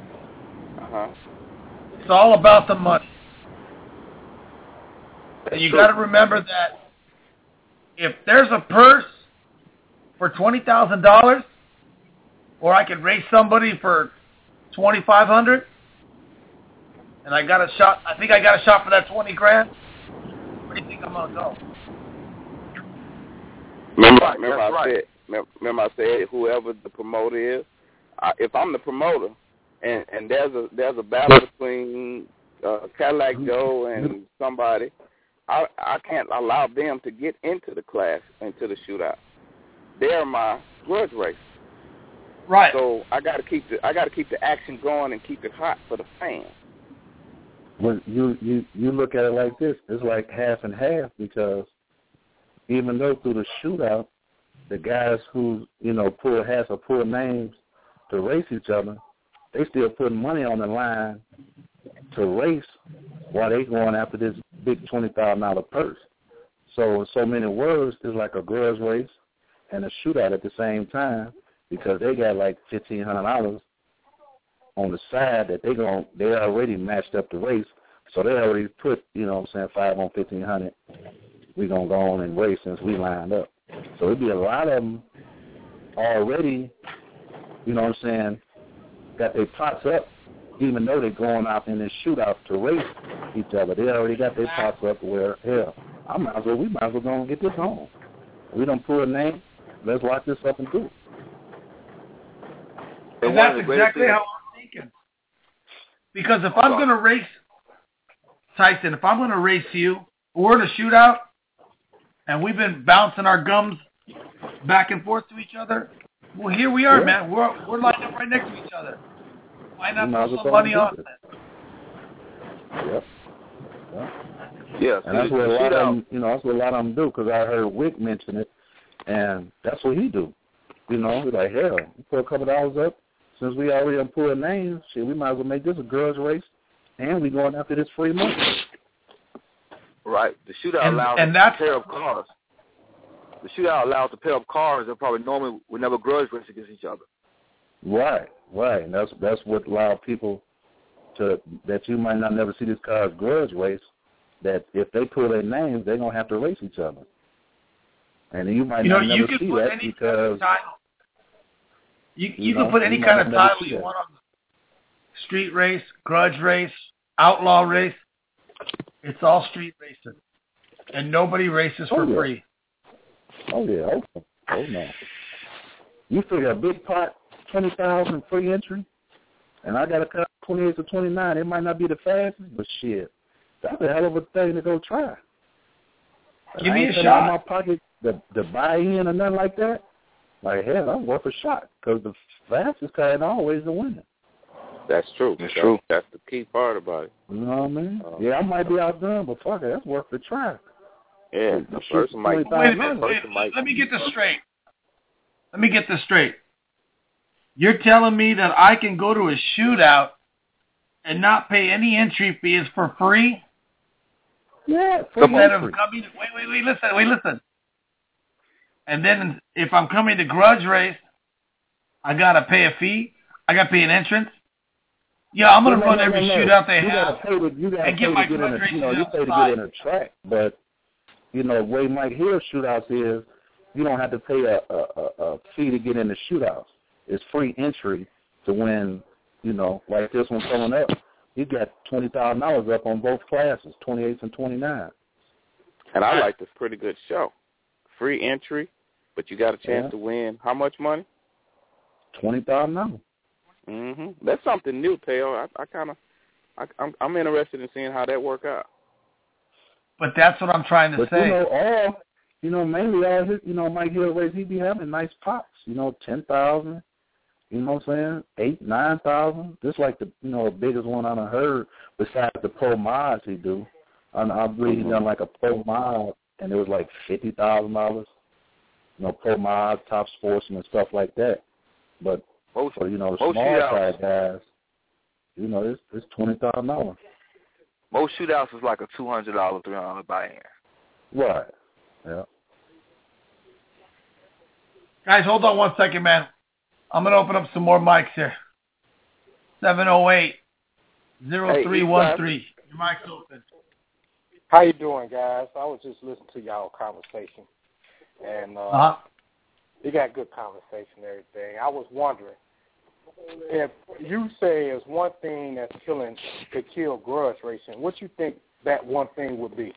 It's all about the money. And you got to remember that if there's a purse for $20,000, or I could race somebody for $2,500, and I got a shot. I think I got a shot for that $20,000. Where do you think I'm gonna go? Remember I said whoever the promoter is. If I'm the promoter, and there's a battle between Cadillac Joe and somebody, I can't allow them to get into the class, into the shootout. They're my grudge race. Right. So I got to keep the action going and keep it hot for the fans. When you look at it like this, it's like half and half because even though through the shootout, the guys who pull hats or pull names to race each other, they still putting money on the line to race while they going after this big $20,000 purse. So in so many words, it's like a grudge race and a shootout at the same time because they got like $1,500 on the side that they already matched up the race, so they already put 5 on 1,500. We're gonna go on and race since we lined up. So it'd be a lot of them already, got their pots up, even though they're going out in this shootout to race each other. They already got their pots up where we might as well go and get this home. We don't pull a name. Let's watch this up and do it. And that's exactly how I'm thinking. Because if I'm going to race, Tyson, if I'm going to race you, we're in a shootout, and we've been bouncing our gums back and forth to each other, well, here we are, man. We're lined up right next to each other. Why not put some money on it? Yep. Yeah. And that's what a lot of them, that's what a lot of them do. Because I heard Wick mention it. And that's what he do. You know, he's like, hell, we put a couple dollars up. Since we already done pulled names, shit, we might as well make this a grudge race, and we going after this free money. Right. The shootout allows to pair up cars. The shootout allows to pair up cars that probably normally would never grudge race against each other. Right. And that's what allowed people to, that you might not never see these cars grudge race, that if they pull their names, they're going to have to race each other. And you might not never see that because... You can put any kind of title you want on street race, grudge race, outlaw race. It's all street racing. And nobody races for free. Oh, yeah. Oh, no. You figure a big pot, 20,000 free entry, and I got to cut 28 to 29. It might not be the fastest, but shit, that's a hell of a thing to go try. Give me a shot. In my pocket to buy in or nothing like that. Like, hell, I'm worth a shot because the fastest car ain't always the winner. That's true. That's true. That's the key part about it. You know what I mean? Yeah, I might be outdone, but fuck it, that's worth the try. Yeah, the person might. Wait, let me get this straight. You're telling me that I can go to a shootout and not pay any entry fees for free? Yeah, instead of coming. Wait, listen. And then if I'm coming to grudge race, I gotta pay a fee. I gotta pay an entrance. Yeah, I'm gonna run every shootout they have and get my grudge race. You pay to get in a track, but the way Mike Hill shootouts is, you don't have to pay a fee to get in the shootouts. It's free entry to win. Like this one coming up, he got $20,000 up on both classes, 28s and 29. And I like this pretty good show. Free entry, but you got a chance to win. How much money? $20,000. That's something new, Teo. I'm interested in seeing how that work out. But that's what I'm trying to say. Mainly all his, Mike Hill race, he be having nice pops. 10,000. You know what I'm saying? 8,000, 9,000. This like the biggest one I done heard besides the pro mods he do. I believe he done like a pro mod. And it was like $50,000, pro mod, top sportsman, and stuff like that. But for the small side guys, it's $20,000. Most shootouts is like a $200, $300 buy-in. Right. Yeah. Guys, hold on 1 second, man. I'm gonna open up some more mics here. 708-0313. Your mic's open. How you doing, guys? I was just listening to y'all conversation, and you got good conversation and everything. I was wondering, if you say it's one thing that's could kill grudge racing, what you think that one thing would be?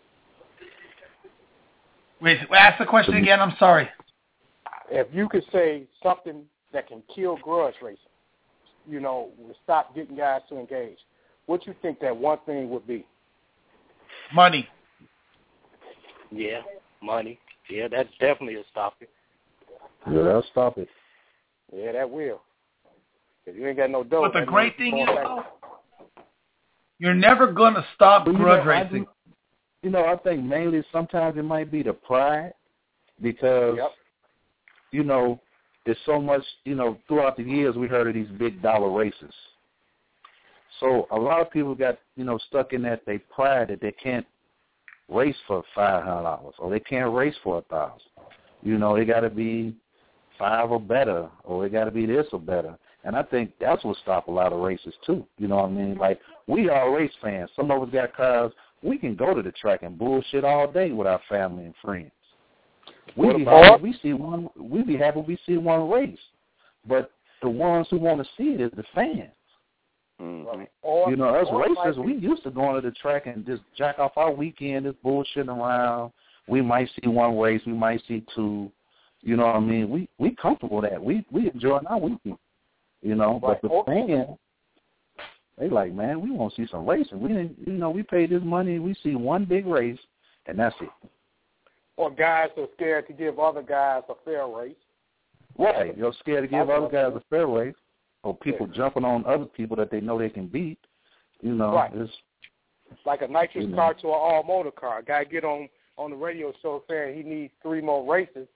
Wait, ask the question again. I'm sorry. If you could say something that can kill grudge racing, stop getting guys to engage, what you think that one thing would be? Money. Yeah, money. Yeah, that's definitely a stop it. Yeah, that'll stop it. Yeah, that will. If you ain't got no dough. But the great thing is, you're never going to stop grudge racing. I think mainly sometimes it might be the pride because, there's so much, throughout the years we heard of these big dollar races. So a lot of people got, stuck in that they pride that they can't race for $500 or they can't race for $1,000. They got to be 5 or better, or they got to be this or better. And I think that's what stopped a lot of races too. You know what I mean? Like, we are race fans. Some of us got cars. We can go to the track and bullshit all day with our family and friends. We'd be happy we see one race. But the ones who want to see it is the fans. Mm-hmm. Us racers, we used to going to the track and just jack off our weekend, just bullshitting around. We might see one race, we might see two. You know what I mean? We comfortable with that. We enjoying our weekend. But the fans, they like, man, we want to see some racing. We didn't, we paid this money, we see one big race, and that's it. Or guys are scared to give other guys a fair race. Right, you're scared to give other guys a fair race. Or people jumping on other people that they know they can beat. Right. It's like a nitrous car to an all-motor car. A guy get on the radio show saying he needs 3 more races,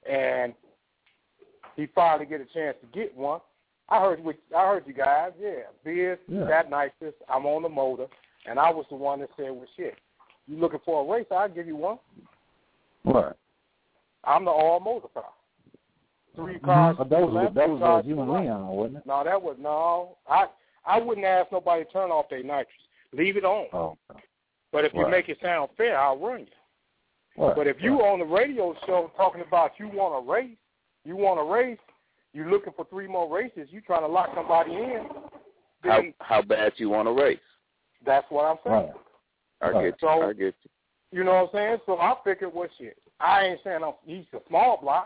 and he finally get a chance to get one. I heard you guys, Biz, that nitrous, I'm on the motor, and I was the one that said, well, shit, you looking for a race, I'll give you one. Right. I'm the all motor car. 3 cars. That was you and Leon, wasn't it? No. I wouldn't ask nobody to turn off their nitrous. Leave it on. Oh, okay. But if you make it sound fair, I'll run you. Right. But if you on the radio show talking about you want a race, you're looking for 3 more races, you trying to lock somebody in. How bad you want to race? That's what I'm saying. Right. I get you. You know what I'm saying? So I figured, well, shit, I ain't saying he's a small block,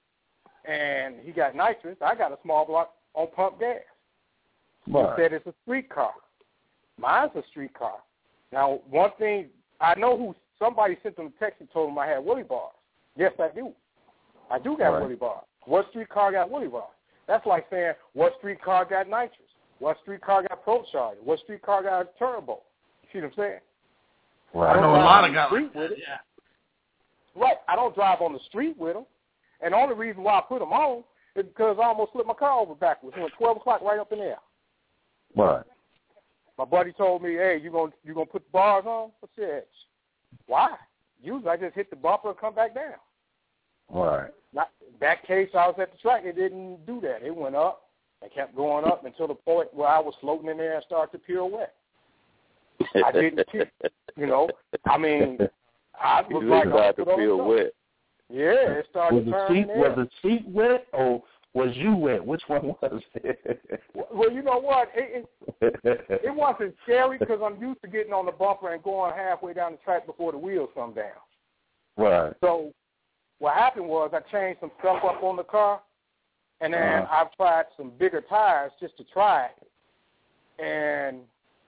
and he got nitrous. I got a small block on pump gas. Right. He said it's a street car. Mine's a street car. Now, one thing, I know somebody sent them a text and told them I had Willie bars. Yes, I do. I do got Willie bars. What street car got Willie bars? That's like saying, what street car got nitrous? What street car got ProCharger? What street car got a turbo? You see what I'm saying? Right. I know a lot of guys with it. Yeah. Right. I don't drive on the street with them. And the only reason why I put them on is because I almost flipped my car over backwards. It went 12 o'clock right up in there. Right. My buddy told me, hey, you gonna put the bars on? I said, why? Usually I just hit the bumper and come back down. Right. That case, I was at the track. It didn't do that. It went up and kept going up until the point where I was floating in there and started to pirouette. I didn't tip, I mean, I was like, to pirouette. Yeah, it started turning. Was the seat wet or was you wet? Which one was it? Well, you know what? It wasn't scary because I'm used to getting on the bumper and going halfway down the track before the wheels come down. Right. So what happened was I changed some stuff up on the car, and then I tried some bigger tires just to try it, and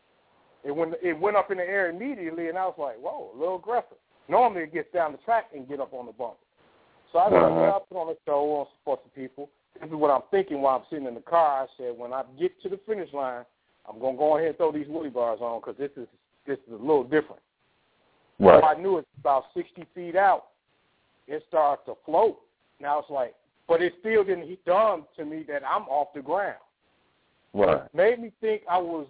it went up in the air immediately, and I was like, whoa, a little aggressive. Normally it gets down the track and get up on the bumper. So I put on a show for some people. This is what I'm thinking while I'm sitting in the car. I said, when I get to the finish line, I'm going to go ahead and throw these Willie bars on because this is a little different. Right. So I knew it's about 60 feet out. It started to float. Now it's like, but it still didn't dawn to me that I'm off the ground. Right. What made me think I was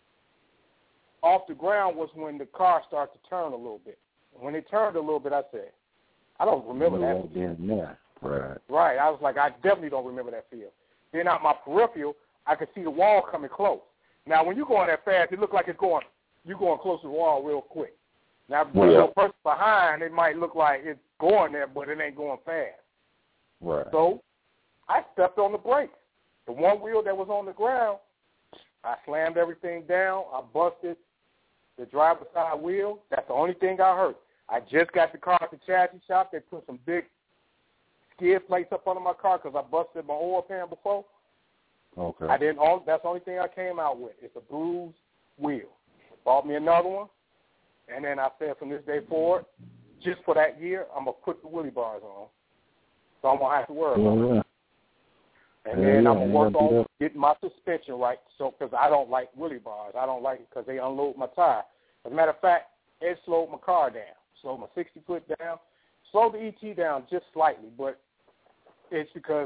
off the ground was when the car started to turn a little bit. When it turned a little bit, I said, I don't remember that. Yeah. Right. Right. I was like, I definitely don't remember that feel. Then out my peripheral, I could see the wall coming close. Now, when you're going that fast, it looks like you're going close to the wall real quick. Now, the person behind, it might look like it's going there, but it ain't going fast. Right. So I stepped on the brakes. The one wheel that was on the ground, I slammed everything down. I busted the driver's side wheel. That's the only thing I hurt. I just got the car at the chassis shop. They put some big skid plates up under my car because I busted my oil pan before. Okay. That's the only thing I came out with. It's a bruised wheel. Bought me another one, and then I said from this day forward, just for that year, I'm going to put the Willie bars on. So I won't have to worry about it. And then I'm going to work on getting my suspension right because I don't like Willie bars. I don't like it because they unload my tire. As a matter of fact, it slowed my car down, slowed my 60-foot down, slowed the ET down just slightly, but it's because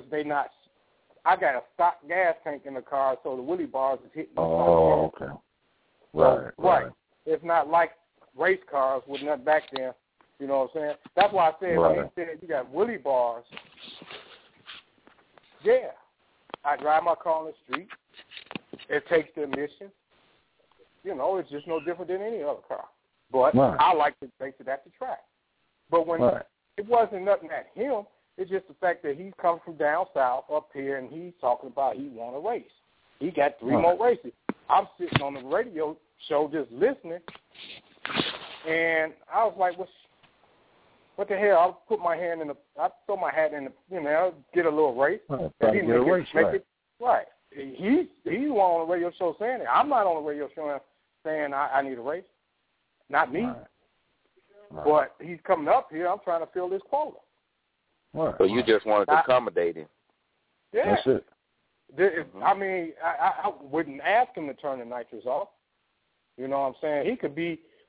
I got a stock gas tank in the car, so the Willie bars is hitting the stock gas. Okay. Right. It's not like race cars with nothing back there. You know what I'm saying? That's why I said when they said you got Willie bars, yeah. I drive my car on the street. It takes the emissions. It's just no different than any other car. But I like to race it at the track. But when it wasn't nothing at him, it's just the fact that he's come from down south up here, and he's talking about he want to race. He got 3 more races. I'm sitting on the radio show just listening, and I was like, what the hell? I'll throw my hat in the, get a little race. Right. He's the one on the radio show saying it. I'm not on the radio show saying I need a race. Not me. Right. But he's coming up here. I'm trying to fill this quota. Right. So you just wanted to accommodate him. Yeah. That's it. I mean, I wouldn't ask him to turn the nitrous off. You know what I'm saying? He could be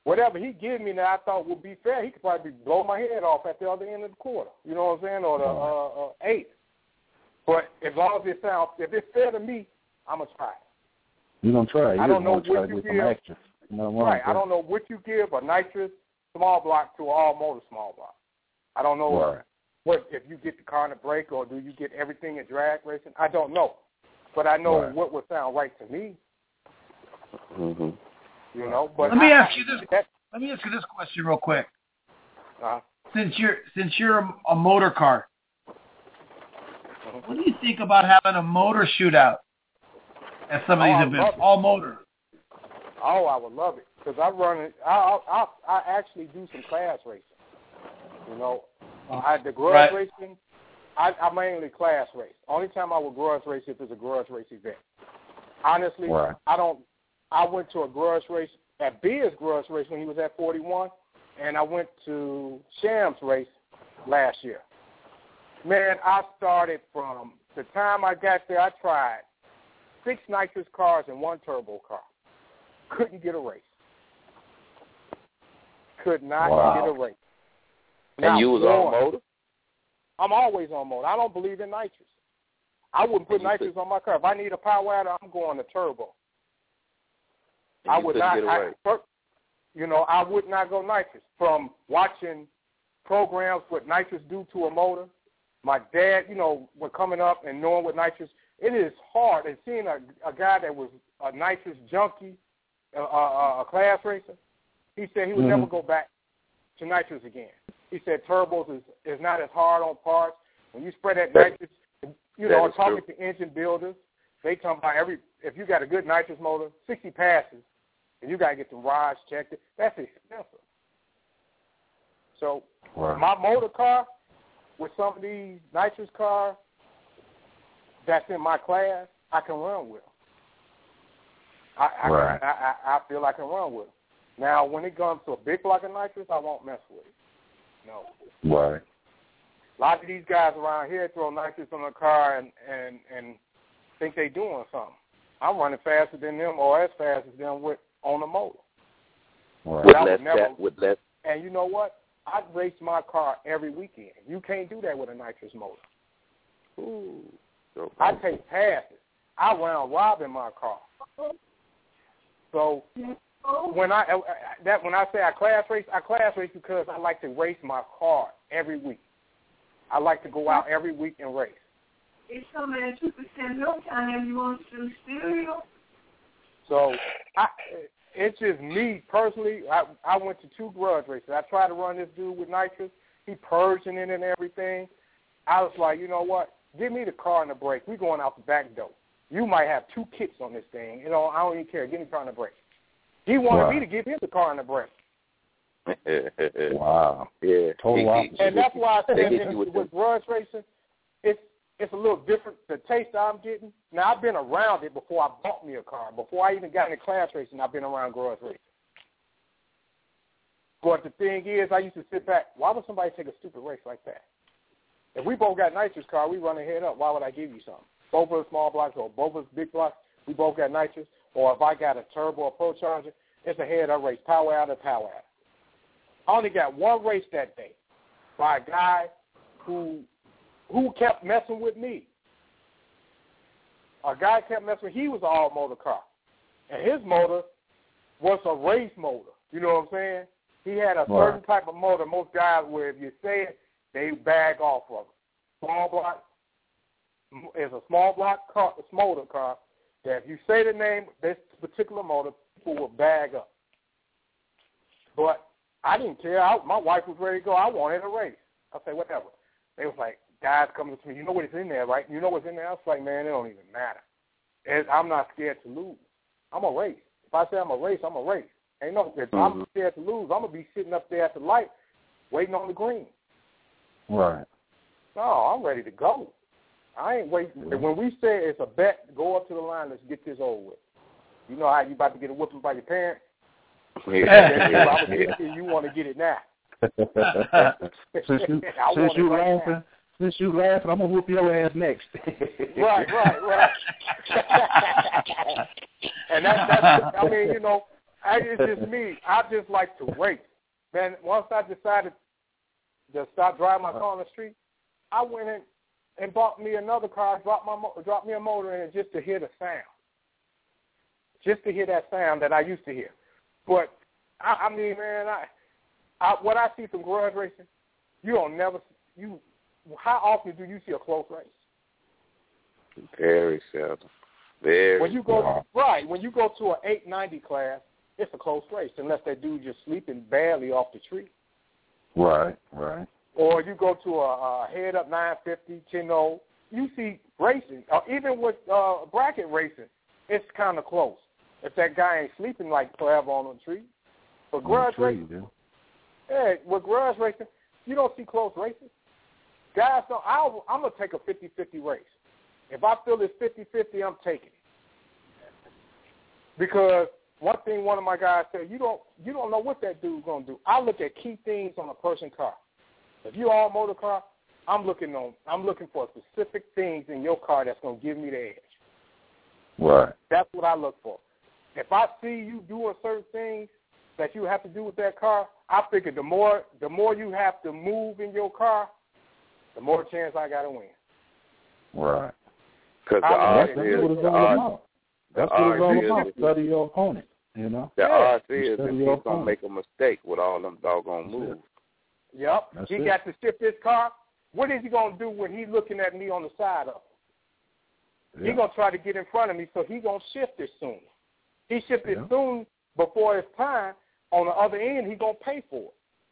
whatever he gave me that I thought would be fair, he could probably blow my head off at the other end of the quarter. You know what I'm saying? Or the eighth. But as long as if it's fair to me, I'm going to try it. You're going to try it. I don't know what you give. Right. I don't know what you give a nitrous small block to an all-motor small block. I don't know what if you get the car in the brake or do you get everything in drag racing. I don't know. But I know what would sound right to me. Mm-hmm. You know, but let me ask you this question real quick. Since you're a motor car, what do you think about having a motor shootout at some of these events? All motor. Oh, I would love it because I run it. I actually do some class racing. You know, the garage racing. I mainly class race. Only time I would garage race if it's a garage race event. Honestly, I went to a garage race at Beer's garage race when he was at 41, and I went to Sham's race last year. Man, I started from the time I got there, I tried 6 nitrous cars and 1 turbo car. Couldn't get a race. Could not get a race. And you was on motor? I'm always on motor. I don't believe in nitrous. I wouldn't put nitrous on my car. If I need a power adder, I'm going to turbo. I would not. I would not go nitrous. From watching programs what nitrous do to a motor, my dad, when coming up and knowing what nitrous, it is hard. And seeing a guy that was a nitrous junkie, a class racer, he said he would never go back to nitrous again. He said turbos is not as hard on parts. When you spread that nitrous, talking to engine builders, they come by if you got a good nitrous motor, 60 passes, and you got to get the rods checked. That's expensive. So my motor car with some of these nitrous cars that's in my class, I can run with them. I feel I can run with them. Now, when it comes to a big block of nitrous, I won't mess with it. No. Right. A lot of these guys around here throw nitrous on the car and think they doing something. I'm running faster than them or as fast as them on the motor. Right. And you know what? I race my car every weekend. You can't do that with a nitrous motor. Ooh. Okay. I take passes. I round robin my car. So when I say I class race because I like to race my car every week. I like to go out every week and race. It's so many 2% milk time you want to stereo. So it's just me personally. I went to 2 grudge races. I tried to run this dude with nitrous. He purging it and everything. I was like, you know what? Give me the car and the brake. We're going out the back door. You might have 2 kits on this thing. I don't even care. Give me the car and the brake. He wanted me to give him the car and the brake. Wow. Yeah. Total opposite. And that's why I said with grudge racing, it's a little different, the taste I'm getting. Now, I've been around it before I bought me a car. Before I even got into class racing, I've been around grudge racing. But the thing is, I used to sit back. Why would somebody take a stupid race like that? If we both got nitrous car, we run head up. Why would I give you something? Both of us small blocks or both of us big blocks, we both got nitrous. Or if I got a turbo or pro charger, it's a head-up race, power out or power out. I only got 1 race that day by a guy who kept messing with me. A guy kept messing with me. He was an all-motor car. And his motor was a race motor. You know what I'm saying? He had a certain type of motor. Most guys, where if you say it, they bag off of it. Small block is a small block car, a motor car, that if you say the name, this particular motor, people will bag up. But I didn't care. My wife was ready to go. I wanted a race. I said, whatever. They was like, guys coming to me, you know what's in there, right? You know what's in there? I was like, man, it don't even matter. I'm not scared to lose. I'm a race. If I say I'm a race, I'm a race. If I'm scared to lose, I'm going to be sitting up there at the light waiting on the green. Right. No, I'm ready to go. I ain't waiting. When we say it's a bet, go up to the line, let's get this over with. You know how you about to get a whooping by your parents? You want to get it now. Since you laughing, I'm gonna whoop your ass next. Right. And that's I mean, It's just me. I just like to race. Man, once I decided to stop driving my car on the street, I went in and bought me another car, dropped me a motor in it just to hear the sound. Just to hear that sound that I used to hear. But, I mean, man, what I see from grudge racing, how often do you see a close race? Very seldom. Very when you go when you go to an 890 class, it's a close race unless that dude just sleeping badly off the tree. Right. Or you go to a head up 950, 10-0. You see racing, even with bracket racing, it's kind of close. If that guy ain't sleeping like forever on the tree. But grudge racing, with grudge racing, you don't see close races. Guys, I'm going to take a 50-50 race. If I feel it's 50-50, I'm taking it. Because one thing one of my guys said, you don't know what that dude's going to do. I look at key things on a person's car. If you're all motor car, I'm looking for specific things in your car that's going to give me the edge. Right. That's what I look for. If I see you doing certain things that you have to do with that car, I figure the more you have to move in your car, the more chance I got to win. Right. Because that's what it's all about. That's what it's all about. Study your opponent, you know. The odds is that he's going to make a mistake with all them doggone moves. Yep. He got to shift his car. What is he going to do when he's looking at me on the side of him? He's going to try to get in front of me, so he's going to shift it soon. He shifted soon before it's time. On the other end, he's going to pay for it.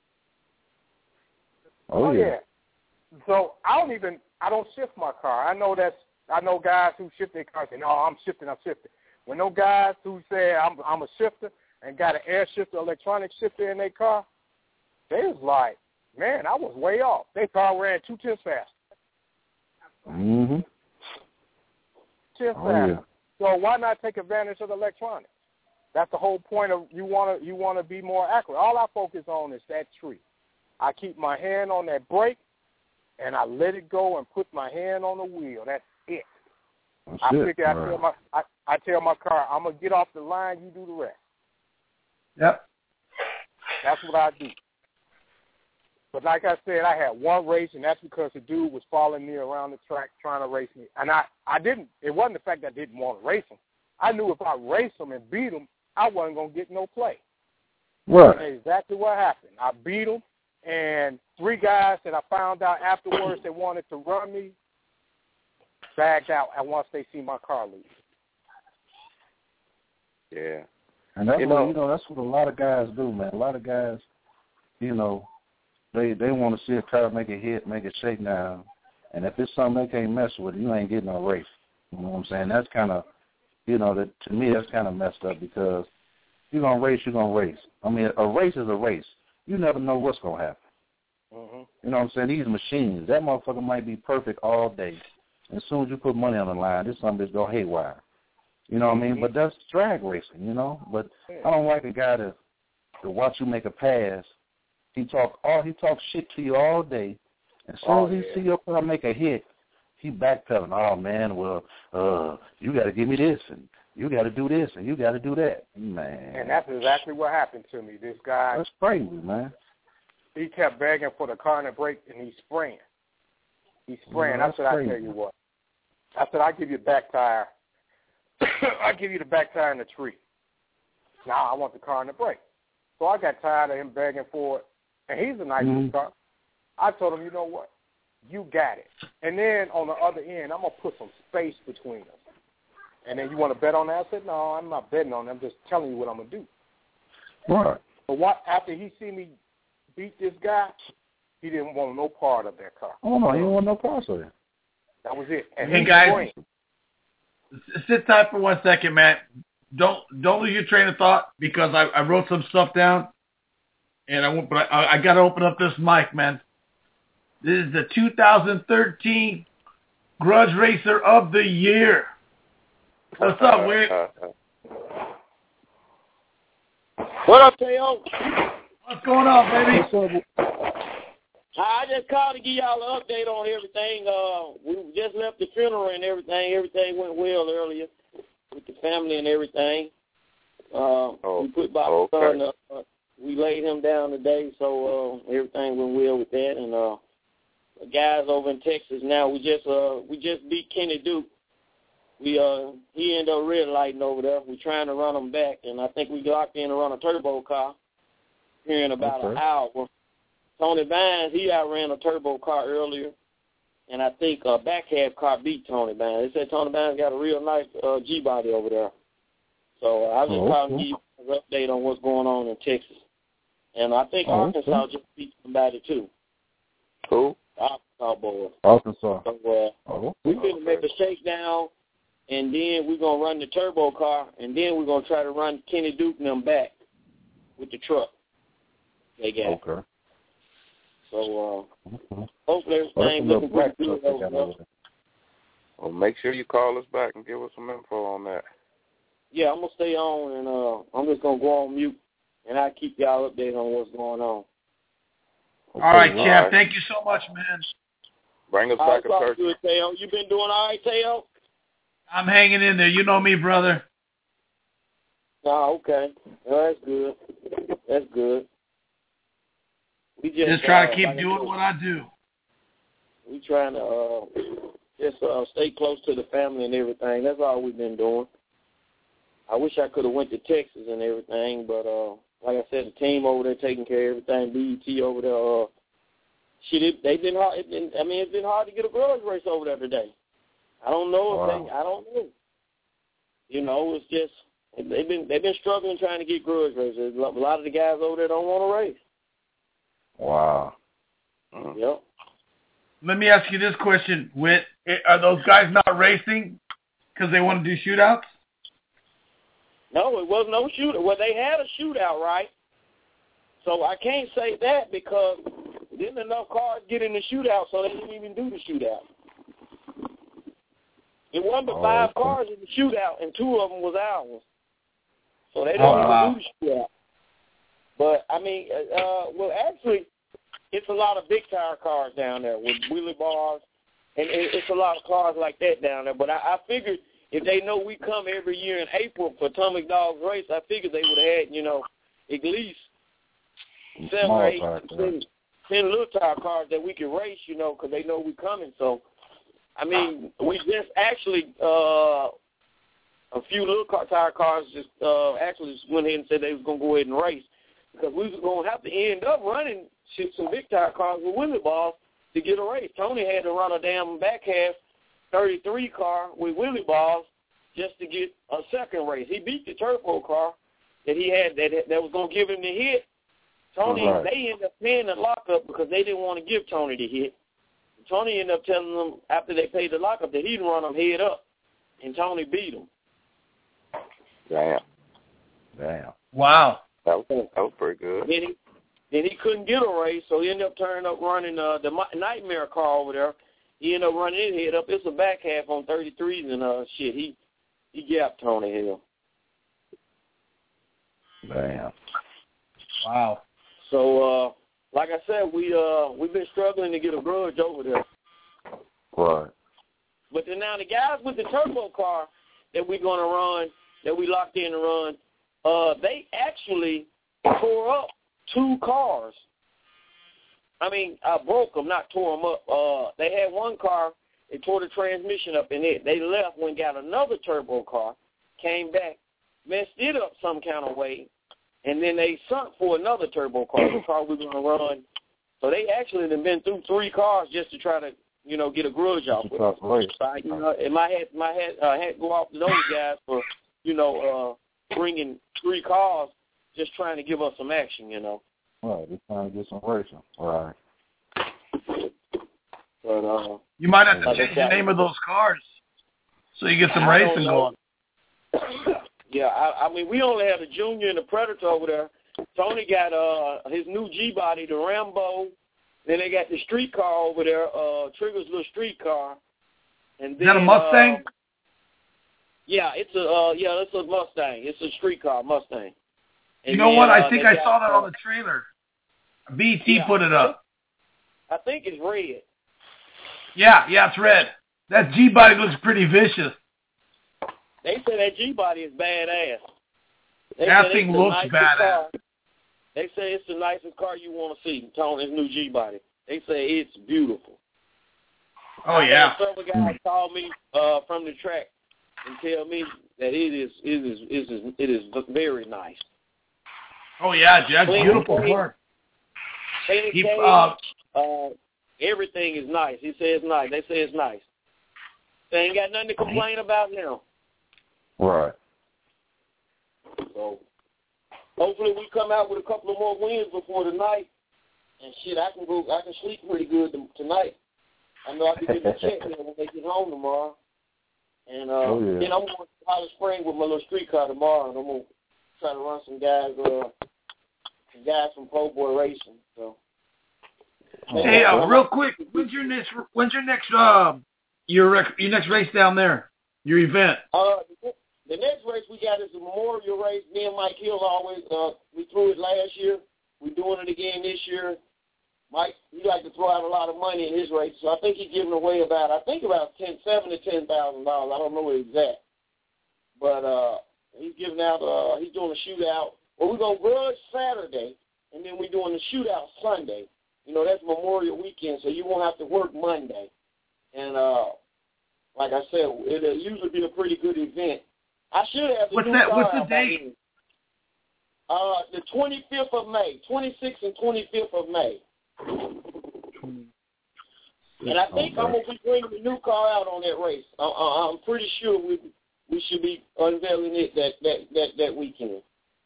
Oh, yeah. So I don't shift my car. I know guys who shift their cars and, I'm shifting. When those guys who say I'm a shifter and got an air shifter, electronic shifter in their car, they was like, man, I was way off. Their car ran 2 tenths faster. Mm-hmm. 10 faster. So why not take advantage of the electronics? That's the whole point of you want to be more accurate. All I focus on is that tree. I keep my hand on that brake, and I let it go and put my hand on the wheel. That's it. I tell my car, I'm going to get off the line, you do the rest. Yep. That's what I do. But like I said, I had one race, and that's because the dude was following me around the track trying to race me. And I didn't. It wasn't the fact that I didn't want to race him. I knew if I raced him and beat him, I wasn't going to get no play. Right. And exactly what happened. I beat him, and 3 guys that I found out afterwards that wanted to run me bagged out at once they see my car leave. Yeah. And that's that's what a lot of guys do, man. A lot of guys, they want to see a car make a hit, make a shakedown, and if it's something they can't mess with, you ain't getting no race. You know what I'm saying? That's kind of, to me, that's kind of messed up because you're going to race, you're going to race. I mean, a race is a race. You never know what's going to happen. Mm-hmm. You know what I'm saying? These machines, that motherfucker might be perfect all day. As soon as you put money on the line, this something just go haywire. You know what I mean? But that's drag racing, But I don't like a guy to watch you make a pass. He talk shit to you all day. As soon as he see your car make a hit, he backpedaling. Oh man, well, you got to give me this, and you got to do this, and you got to do that, man. And that's exactly what happened to me. This guy, that's crazy, man. He kept begging for the car to brake, and he's spraying. I said, I tell you what. I said, I give you the back tire. I give you the back tire in the tree. Now I want the car in the brake. So I got tired of him begging for it, and he's a nice car. I told him, you know what? You got it. And then on the other end, I'm going to put some space between us. And then you want to bet on that? I said, no, I'm not betting on it. I'm just telling you what I'm going to do. Right. But after he see me beat this guy, he didn't want no part of that car. Oh, no, he didn't want no part of it. That was it. And hey, guys, sit tight for 1 second, Matt. Don't lose your train of thought because I wrote some stuff down, and I got to open up this mic, man. This is the 2013 Grudge Racer of the Year. What's up, Wick? What up, Teo? What's going on, baby? I just called to give y'all an update on everything. We just left the funeral and everything. Everything went well earlier with the family and everything. We put Bob's son up. We laid him down today, so everything went well with that. And the guys over in Texas now, we just beat Kenny Duke. He ended up red lighting over there. We're trying to run him back, and I think we locked in to run a turbo car here in about an hour. Tony Vines, he outran a turbo car earlier, and I think a back half car beat Tony Vines. They said Tony Vines got a real nice G-body over there. So I was just calling to give you an update on what's going on in Texas. And I think Arkansas just beat somebody too. Who? Arkansas boys. Arkansas. So we're going to make a shakedown, and then we're going to run the turbo car, and then we're going to try to run Kenny Duke and them back with the truck they got. Okay. So hopefully everything looking pretty good over there. Well, make sure you call us back and give us some info on that. Yeah, I'm going to stay on, and I'm just going to go on mute, and I'll keep y'all updated on what's going on. All right, Jeff. Thank you so much, man. Bring us back a turkey. Good, Teo. You been doing all right, Teo? I'm hanging in there. You know me, brother. Oh, okay. Well, that's good. That's good. We just try to keep doing what I do. We trying to just stay close to the family and everything. That's all we've been doing. I wish I could have went to Texas and everything, but like I said, the team over there taking care of everything. BET over there, they've been hard. It's been hard to get a grudge race over there today. I don't know if I don't know. You know, it's just they've been struggling trying to get grudge races. A lot of the guys over there don't want to race. Wow. Yep. Let me ask you this question, Whit. Are those guys not racing because they want to do shootouts? No, it was no shootout. Well, they had a shootout, right? So I can't say that because didn't enough cars get in the shootout, so they didn't even do the shootout. It wasn't but 5 cars in the shootout, and 2 of them was ours. So they didn't even do the shootout. But, well, actually, it's a lot of big tire cars down there with wheelie bars, and it's a lot of cars like that down there. But I figured if they know we come every year in April for Atomic Dogs race, I figured they would have had, at least 7 or 8, 10 little tire cars that we could race, because they know we coming. So, we just actually, a few little tire cars just actually just went ahead and said they was going to go ahead and race because we was going to have to end up running some big tire cars with wheelie bars to get a race. Tony had to run a damn back half 33 car with wheelie bars just to get a second race. He beat the turbo car that he had that was going to give him the hit. Tony, they ended up paying the lockup because they didn't want to give Tony the hit. Tony ended up telling them after they paid the lockup that he'd run them head up, and Tony beat him. Damn. Wow. That was pretty good. Then he couldn't get a race, so he ended up turning up running the Nightmare car over there. He ended up running his head up. It's a back half on 33s and shit. He gapped Tony Hill. Damn. Wow. So, like I said, we've been struggling to get a grudge over there. Right. But then now the guys with the turbo car that we're going to run, that we locked in to run, they actually tore up 2 cars. I broke them, not tore them up. They had one car, they tore the transmission up in it. They left, went got another turbo car, came back, messed it up some kind of way, and then they sunk for another turbo car, the car we were going to run. So they actually have been through 3 cars just to try to, get a grudge off with us. So, my hat go off to those guys for, bringing 3 cars, just trying to give us some action, Right, they're trying to get some racing. Right. But, you might have to change the name of those cars so you get some racing going. Yeah, we only had a Junior and a Predator over there. Tony got his new G-body, the Rambo. Then they got the street car over there, Trigger's little street car. And then, is that a Mustang? It's a Mustang. It's a street car, Mustang. And you know what? I think I saw that on the trailer. BT put it up. I think it's red. Yeah, it's red. That G-body looks pretty vicious. They say that G-body is badass. That thing looks badass. They say it's the nicest car you want to see, Tony's new G-Body. They say it's beautiful. Oh, yeah. Several guys call me from the track and tell me that it is very nice. Oh, yeah, that's beautiful car. Everything is nice. He says it's nice. They say it's nice. They ain't got nothing to complain about now. Right. So hopefully we come out with a couple of more wins before the night, and shit, I can sleep pretty good tonight. I know I can get the check when they get home tomorrow, and then I'm going to Holly Springs with my little street car tomorrow, and I'm going to try to run some guys from Pro Boy Racing. So. Hey, real quick, when's your next your next race down there? Your event? The next race we got is the Memorial race. Me and Mike Hill always we threw it last year. We're doing it again this year. Mike, he like to throw out a lot of money in his race, so I think he's giving away about $7,000 to $10,000. I don't know the exact, but he's giving out. He's doing a shootout. Well, we're gonna grudge Saturday, and then we're doing the shootout Sunday. You know, that's Memorial weekend, so you won't have to work Monday. And like I said, it'll usually be a pretty good event. I should have the What's the date? The 25th of May, 26th and 25th of May. And I think I'm going to be bringing the new car out on that race. I'm pretty sure we should be unveiling it that weekend.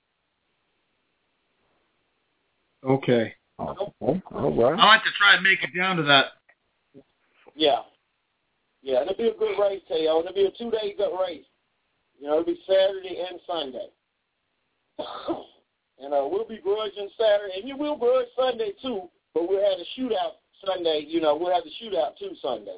Okay. All right. I like to try and make it down to that. Yeah. Yeah, it'll be a good race, Teo. It'll be a 2-day good race. You know, it'll be Saturday and Sunday. And we'll be grudging Saturday, and you will grudge Sunday too, but we'll have the shootout Sunday. You know, we'll have the shootout too Sunday.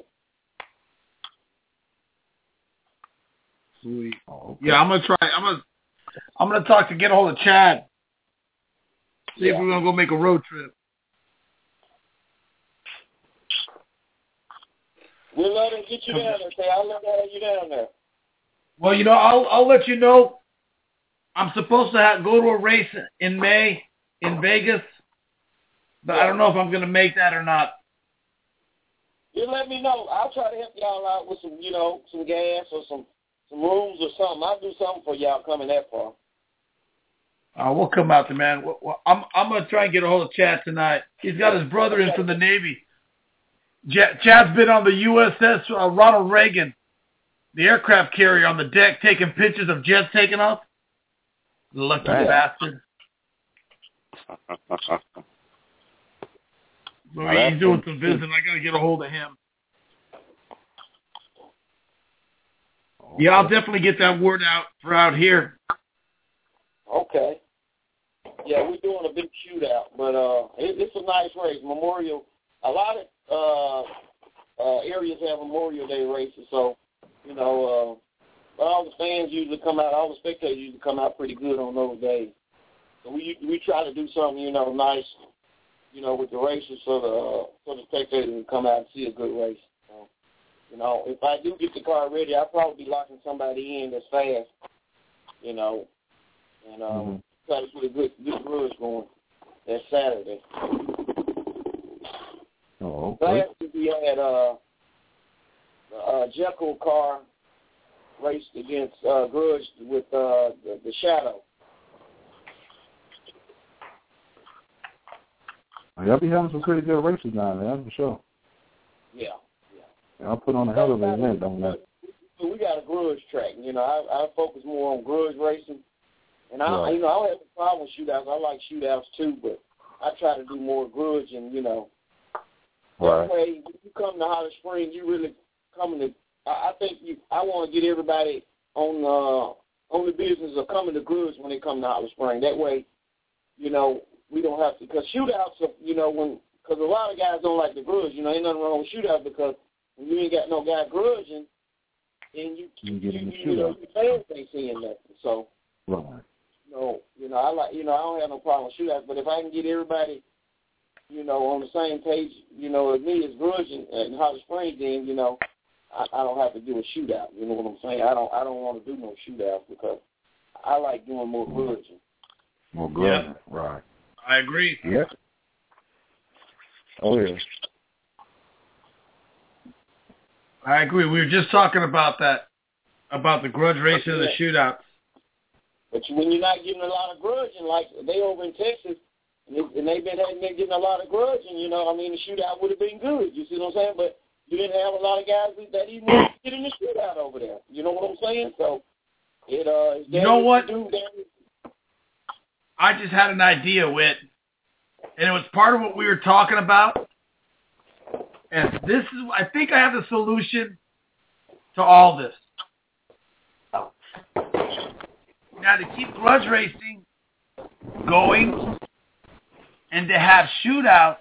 Sweet. Yeah, I'm gonna try. I'm gonna talk to get a hold of Chad. See if we're gonna go make a road trip. We'll let him get you down there. Say, I'll let you down there. Well, you know, I'll let you know. I'm supposed to go to a race in May in Vegas, but I don't know if I'm going to make that or not. You let me know. I'll try to help y'all out with some, some gas or some rooms or something. I'll do something for y'all coming that far. We'll come out there, man. I'm going to try and get a hold of Chad tonight. He's got his brother in from the Navy. Chad's been on the USS Ronald Reagan, the aircraft carrier, on the deck taking pictures of jets taking off. Lucky bastard. So he's doing some visiting. I got to get a hold of him. Yeah, I'll definitely get that word out for out here. Okay. Yeah, we're doing a big shootout, but it's a nice race. Memorial. A lot of areas have Memorial Day races, so all the fans usually come out. All the spectators usually come out pretty good on those days. So we try to do something nice, with the races, so the spectators can come out and see a good race. So, if I do get the car ready, I'll probably be locking somebody in that's fast, and try to put a good grudge going that Saturday. Oh, okay. Last week we had Jekyll car raced against Grudge with the Shadow. Y'all be having some pretty good races down there, that's for sure. Yeah. I'll put on a hell of an event on that. We got a grudge track. I focus more on grudge racing. And I don't have a problem with shootouts. I like shootouts too, but I try to do more grudge and, Right. That way, when you come to Holly Springs, you really coming to. I think I want to get everybody on the business of coming to grudge when they come to Holly Springs. That way, we don't have to, because shootouts, because a lot of guys don't like the grudge. Ain't nothing wrong with shootouts, because when you ain't got no guy grudging, then your fans ain't seeing nothing. So, right. I like, I don't have no problem with shootouts, but if I can get everybody, on the same page, as me as grudging and Holly Springs, then, I don't have to do a shootout. You know what I'm saying? I don't want to do no shootouts, because I like doing more grudging. More grudging, right. I agree. Yeah. Oh, yeah. I agree. We were just talking about that, about the grudge racing and the shootouts. But when you're not getting a lot of grudging, like they over in Texas, and they've been getting a lot of grudging, you know, I mean, the shootout would have been good. You see what I'm saying? But you didn't have a lot of guys that even get in the shootout over there. You know what I'm saying? So, you know what? I just had an idea, Whit, and it was part of what we were talking about. And this is, I think I have the solution to all this. Now, to keep grudge racing going and to have shootouts,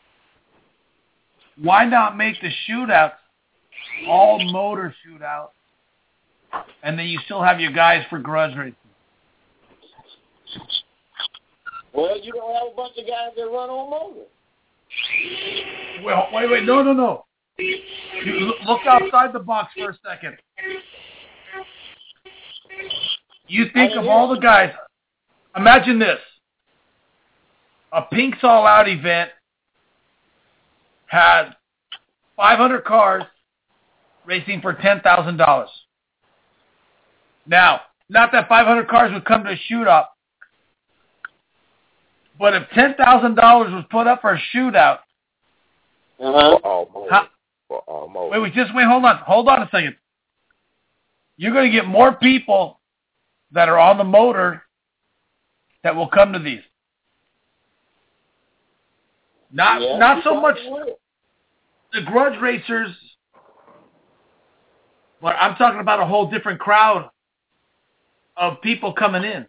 why not make the shootouts all motor shootouts, and then you still have your guys for grudge racing? Well, you don't have a bunch of guys that run on motor. Well, wait, no. You look outside the box for a second. You think of all the guys. Imagine this. A Pink's All Out event had 500 cars racing for $10,000. Now, not that 500 cars would come to a shootout, but if $10,000 was put up for a shootout, wait, hold on a second. You're going to get more people that are on the motor that will come to these. Not so much the grudge racers, but I'm talking about a whole different crowd of people coming in.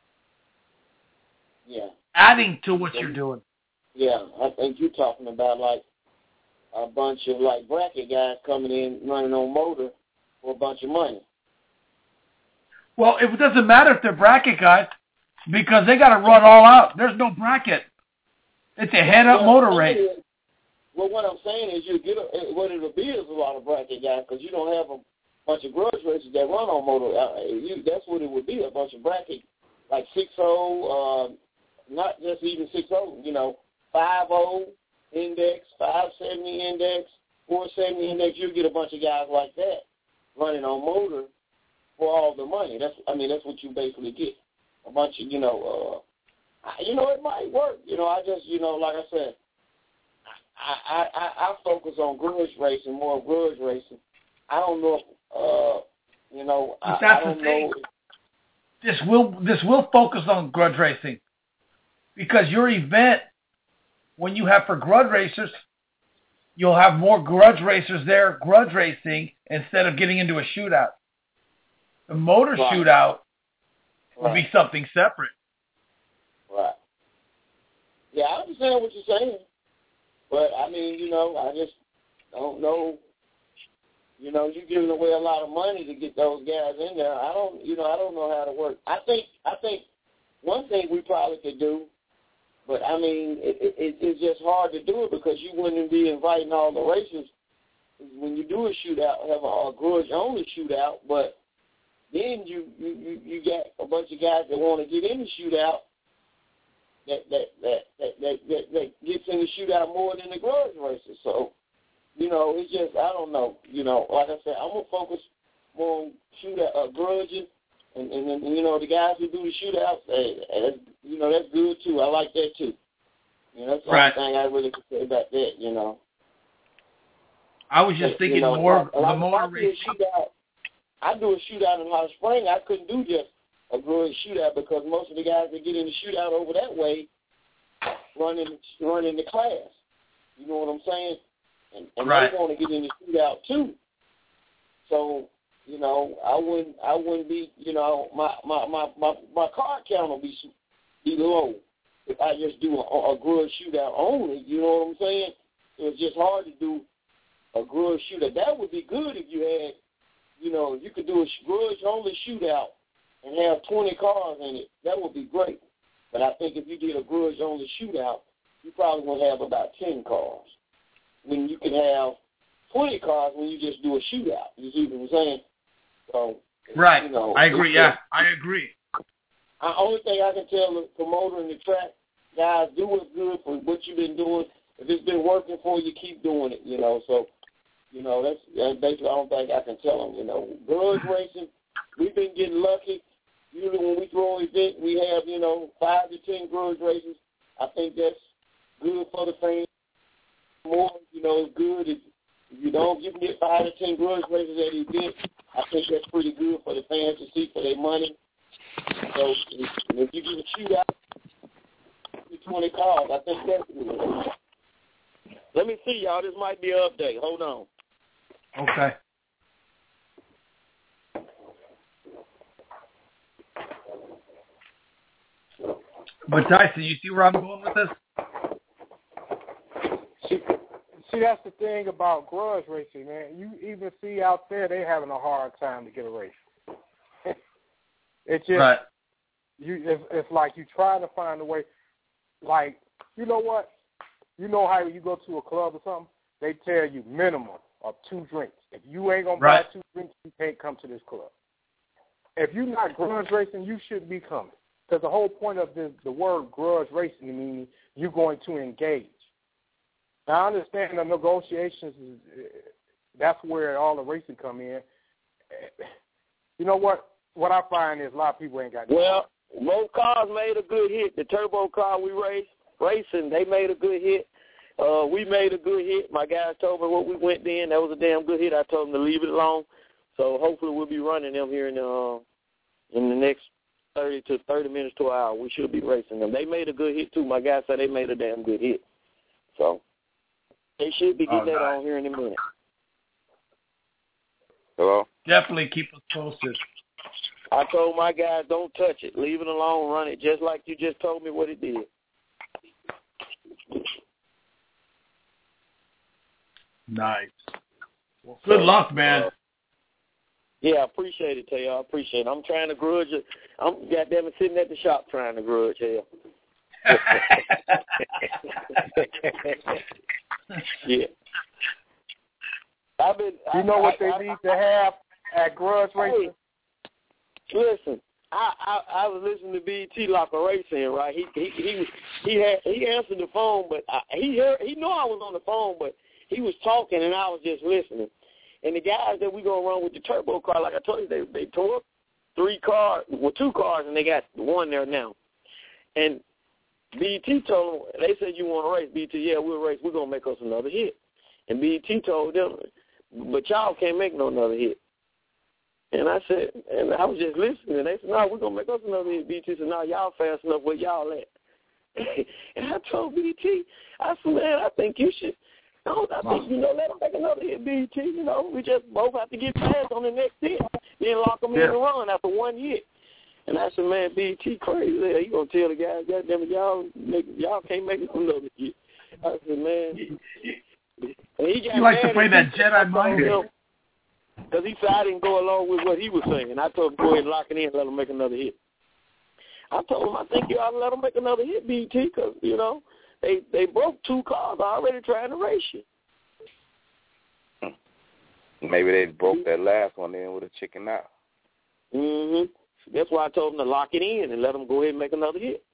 Yeah. Adding to what you're doing. Yeah, I think you're talking about like a bunch of like bracket guys coming in running on motor for a bunch of money. Well, it doesn't matter if they're bracket guys because they got to run all out. There's no bracket. It's a head-up motor race. Well, what I'm saying is what it'll be is a lot of bracket guys because you don't have a bunch of grudge racers that run on motor. That's what it would be, a bunch of bracket, like 6-0, not just even 6-0, 5-0 index, 570 index, 470 index. You'll get a bunch of guys like that running on motor for all the money. That's what you basically get. A bunch of, it might work. I just, like I said, I focus on grudge racing, more grudge racing. I don't know if, I don't know. This will focus on grudge racing because your event, when you have for grudge racers, you'll have more grudge racers there grudge racing instead of getting into a shootout. The motor shootout would be something separate. Right. Yeah, I understand what you're saying. But, I just don't know. You're giving away a lot of money to get those guys in there. I don't know how to work. I think one thing we probably could do, but, it's just hard to do it because you wouldn't be inviting all the racers. When you do a shootout, have a grudge-only shootout, but then you got a bunch of guys that want to get in the shootout that gets in the shootout more than the grudge racers. So, it's just, I don't know. Like I said, I'm going to focus more on grudging, and then, the guys who do the shootouts, that's good too. I like that too. That's the only thing I really could say about that, I was just thinking more of the motor race. I do a shootout in Hot Spring. I couldn't do just a grudge shootout because most of the guys that get in the shootout over that way run in the class. You know what I'm saying? And they want to get in the shootout too. So, I wouldn't be, my card count will be low if I just do a grudge shootout only. You know what I'm saying? So it's just hard to do a grudge shootout. That would be good if you had, you could do a grudge-only shootout and have 20 cars in it. That would be great. But I think if you did a grudge-only shootout, you probably would have about 10 cars. When you can have 20 cars when you just do a shootout. You see what I'm saying? So, right. I agree. Yeah, I agree. The only thing I can tell the promoter in the track, guys, do what's good for what you've been doing. If it's been working for you, keep doing it, So, that's basically the only thing I can tell them, Grudge racing, we've been getting lucky. Usually when we throw an event, we have, 5 to 10 grudge races. I think that's good for the fans. More, it's good. If you can get 5 to 10 grudge races at the event, I think that's pretty good for the fans to see for their money. So if you get a shootout, 20 calls, I think that's good. Let me see, y'all. This might be an update. Hold on. Okay. But Tyson, you see where I'm going with this? See, that's the thing about grudge racing, man. You even see out there they having a hard time to get a race. It's just right. It's like you try to find a way. Like, you know what? You know how you go to a club or something, they tell you minimum of 2 drinks. If you ain't gonna buy 2 drinks, you can't come to this club. If you're not grudge racing, you shouldn't be coming. Because the whole point of the word grudge racing means you're going to engage. Now, I understand the negotiations, that's where all the racing come in. You know what? What I find is a lot of people ain't got Well, both cars made a good hit. The turbo car we racing, they made a good hit. We made a good hit. My guys told me what we went in. That was a damn good hit. I told them to leave it alone. So hopefully we'll be running them here in the next 30 minutes to an hour. We should be racing them. They made a good hit, too. My guys said they made a damn good hit. So they should be getting that on here in a minute. Hello? Definitely keep us posted. I told my guys, don't touch it. Leave it alone. Run it just like you just told me what it did. Nice. Well, good luck, man. Yeah, I appreciate it, Taylor. I appreciate it. I'm trying to grudge it. I'm goddamn it sitting at the shop trying to grudge hell. Yeah. You know what they need to have at grudge racing? Listen, I was listening to BT Locker Racing, right? He answered the phone, but he knew I was on the phone, but he was talking and I was just listening. And the guys that we gonna run with the turbo car, like I told you, they tore up 2 cars, and they got 1 there now. And BT told them, they said, you want to race? BT, yeah, we'll race. We're gonna make us another hit. And BT told them, but y'all can't make no another hit. And I said, and I was just listening. And they said, no, we're going to make us another hit. BT said, no, y'all fast enough where y'all at. And I told BT, I said, man, I think you should, I think, let them make another hit, BT. We just both have to get fast on the next hit. Then lock them in the run after 1 hit. And I said, man, BT crazy. You going to tell the guys, goddamn it, y'all can't make another hit. I said, man. He likes to play that Jedi mind. Because he said I didn't go along with what he was saying. I told him go ahead and lock it in and let him make another hit. I told him I think you ought to let him make another hit, BT, because, they broke 2 cars already trying to race you. Maybe they broke that last one in with a chicken out. Mm-hmm. That's why I told them to lock it in and let them go ahead and make another hit.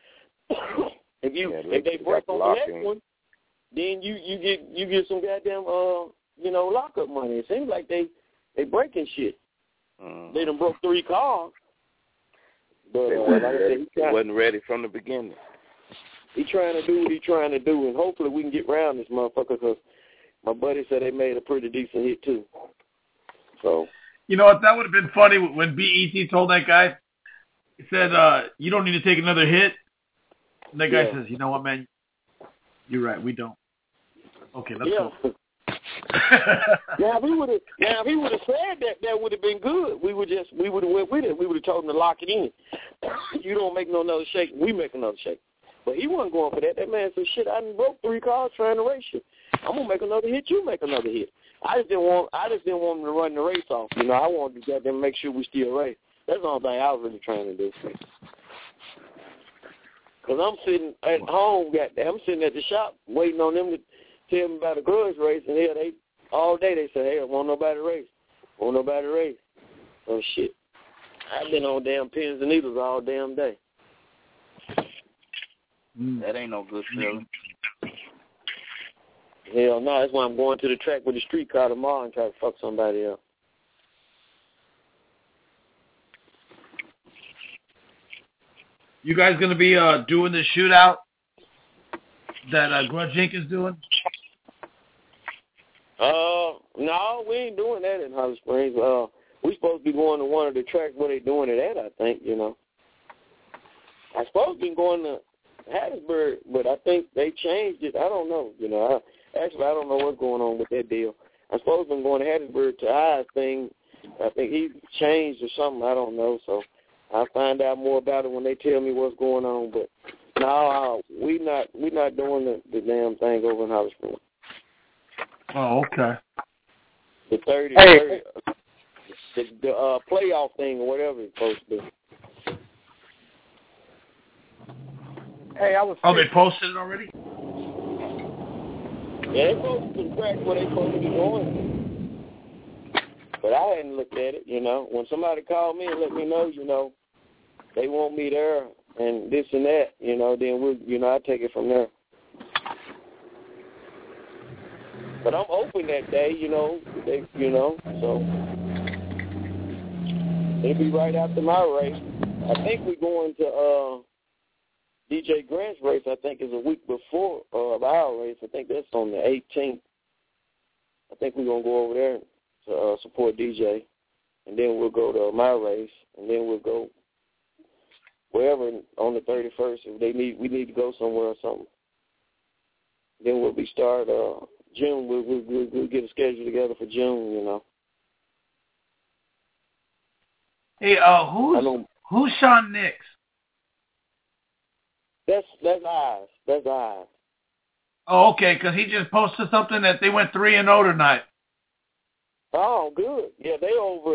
If they break on the next one, then you get some goddamn lockup money. It seems like they breaking shit. They done broke 3 cars. But he wasn't ready from the beginning. He trying to do what he trying to do, and hopefully we can get around this motherfucker, because my buddy said they made a pretty decent hit too. So you know what? That would have been funny when BET told that guy. He said, "You don't need to take another hit." And that guy says, "You know what, man? You're right. We don't." Okay, let's go. Now if he would have said that would have been good. We would have went with it. We would have told him to lock it in. You don't make no another shake, we make another shake. But he wasn't going for that. That man said, "Shit, I done broke 3 cars trying to race you. I'm gonna make another hit. You make another hit." I just didn't want him to run the race off. I wanted to get them make sure we still race. That's the only thing I was really trying to do. Because I'm sitting at home, I'm sitting at the shop waiting on them to tell me about a grudge race, and all day they say, "Hey, I want nobody to race. Want nobody to race." Oh shit. I've been on damn pins and needles all damn day. That ain't no good feeling. Hell no, that's why I'm going to the track with the street car tomorrow and try to fuck somebody up. You guys going to be doing the shootout that Grudge Inc. is doing? No, we ain't doing that in Holly Springs. We supposed to be going to one of the tracks where they doing it at, I think, you know. I supposed to be going to Hattiesburg, but I think they changed it. I don't know, you know. I don't know what's going on with that deal. I supposed to be going to Hattiesburg to I's thing. I think he changed or something. I don't know, so I'll find out more about it when they tell me what's going on. But no, we not doing the damn thing over in Holly Springs. Oh, okay. The 30, the playoff thing or whatever it's supposed to be. Hey, I was. Oh, they posted it already? Yeah, they posted the track where they supposed to be going. But I hadn't looked at it, you know. When somebody called me and let me know, you know, they want me there and this and that, you know, then I take it from there. But I'm open that day, you know, so it'll be right after my race. I think we're going to DJ Grant's race, I think, is a week before our race. I think that's on the 18th. I think we're going to go over there to support DJ, and then we'll go to my race, and then we'll go wherever on the 31st. If we need to go somewhere or something. Then we'll be start June. We'll get a schedule together for June, you know. Hey, who's Sean Nix? That's Eyes. That's Eyes. Oh, okay, because he just posted something that they went 3-0 tonight. Oh, good. Yeah, they over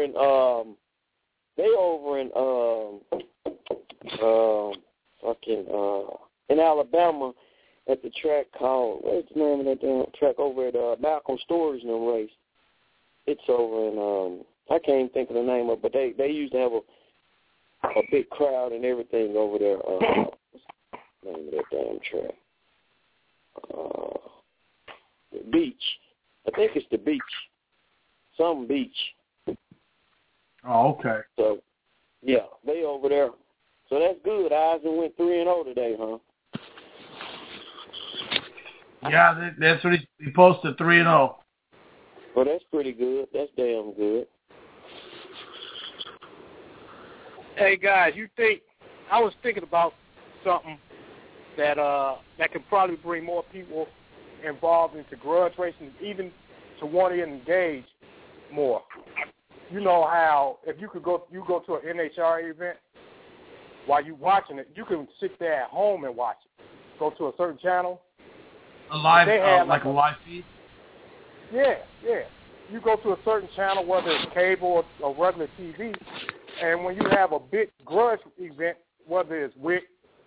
in Alabama at the track called, what's the name of that damn track over at Malcolm Storage and them race. It's over in I can't even think of the name of it, but they used to have a big crowd and everything over there. What's the name of that damn track? The Beach. I think it's the Beach. Some Beach. Oh, okay. So, yeah, they over there. So that's good. Eisen went 3-0 today, huh? Yeah, that's what he posted, 3-0. Well, that's pretty good. That's damn good. Hey, guys, I was thinking about something that could probably bring more people involved into grudge racing, even to want to engage more. You know how if you go to an NHRA event, while you watching it, you can sit there at home and watch it. Go to a certain channel. A live, like a live feed? Yeah. You go to a certain channel, whether it's cable or regular TV, and when you have a big grudge event, whether it's WIC,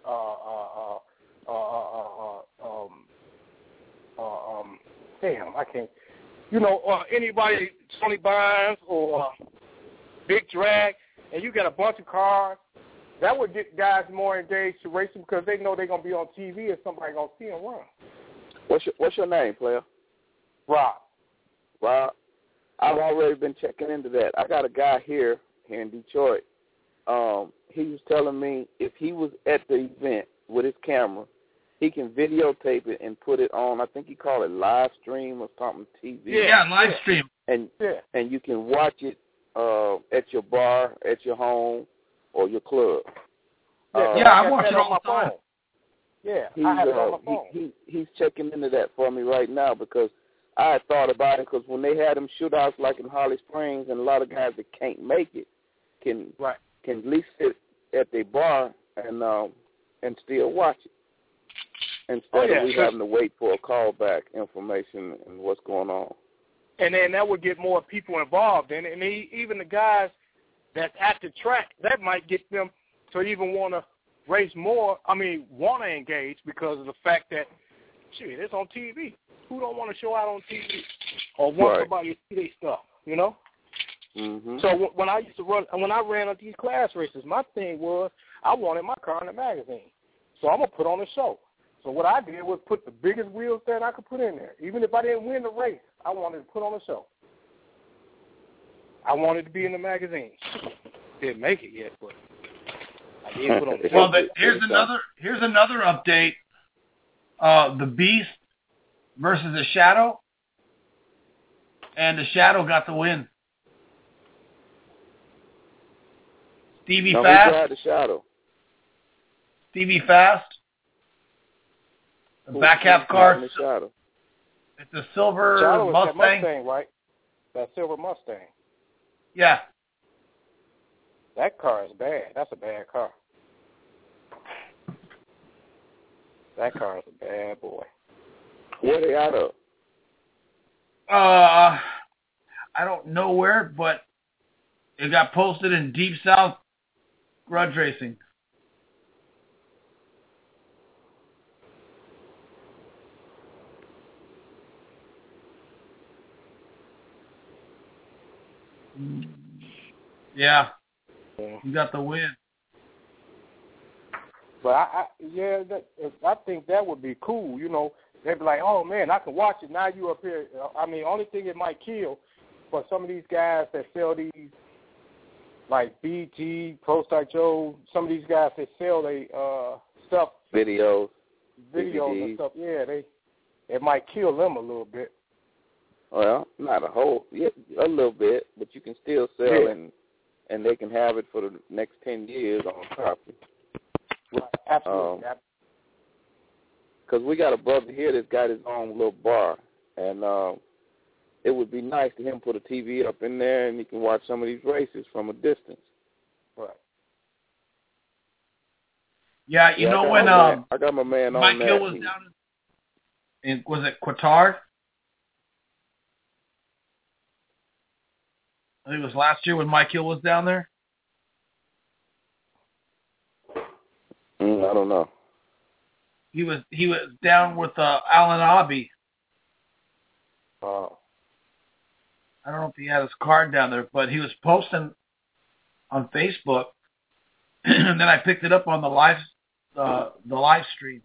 I can't. You know, anybody, Tony Bynes or Big Drag, and you got a bunch of cars, that would get guys more engaged to racing because they know they're going to be on TV and somebody's going to see them run. What's your name, player? Rob. I've already been checking into that. I got a guy here in Detroit. He was telling me if he was at the event with his camera, he can videotape it and put it on. I think he called it live stream or something, TV. Yeah, live stream. And you can watch it at your bar, at your home, or your club. I watch it all the time. Yeah, I have it on my phone. He's checking into that for me right now because I had thought about it because when they had them shootouts like in Holly Springs and a lot of guys that can't make it can at least sit at their bar and still watch it instead of having to wait for a callback information and what's going on. And then that would get more people involved in it. And even the guys that's at the track, that might get them to even want to race more, want to engage because of the fact that, it's on TV. Who don't want to show out on TV or want somebody to see their stuff, you know? Mm-hmm. So when I ran on these class races, my thing was I wanted my car in the magazine. So I'm going to put on a show. So what I did was put the biggest wheels that I could put in there. Even if I didn't win the race, I wanted to put on a show. I wanted to be in the magazine. Didn't make it yet, but I did put on the show. Well, here's another update. The Beast versus the Shadow, and the Shadow got the win. Stevie Fast. The Shadow. Stevie Fast. The back half car. The Shadow. It's a silver Shadow Mustang. That Mustang, right? That silver Mustang. Yeah. That car is bad. That's a bad car. That car is a bad boy. Where are they out of? I don't know where, but it got posted in Deep South Grudge Racing. Yeah. You got the win. But I think that would be cool. You know, they'd be like, oh man, I can watch it. Now you up here. I mean, only thing it might kill for some of these guys that sell these, like BT, Pro Stock Joe, some of these guys that sell they stuff, videos DVDs. And stuff. Yeah, it might kill them a little bit. Well, not a little bit, but you can still sell and they can have it for the next 10 years on copy. Right, absolutely. Because we got a brother here that's got his own little bar, and it would be nice to him put a TV up in there and he can watch some of these races from a distance. Right. Yeah, you know when I got my man on Mike that. Hill was down in was it Qatar? I think it was last year when Mike Hill was down there. I don't know. He was down with Alan Abbey. Oh. I don't know if he had his card down there, but he was posting on Facebook, and then I picked it up on the live stream.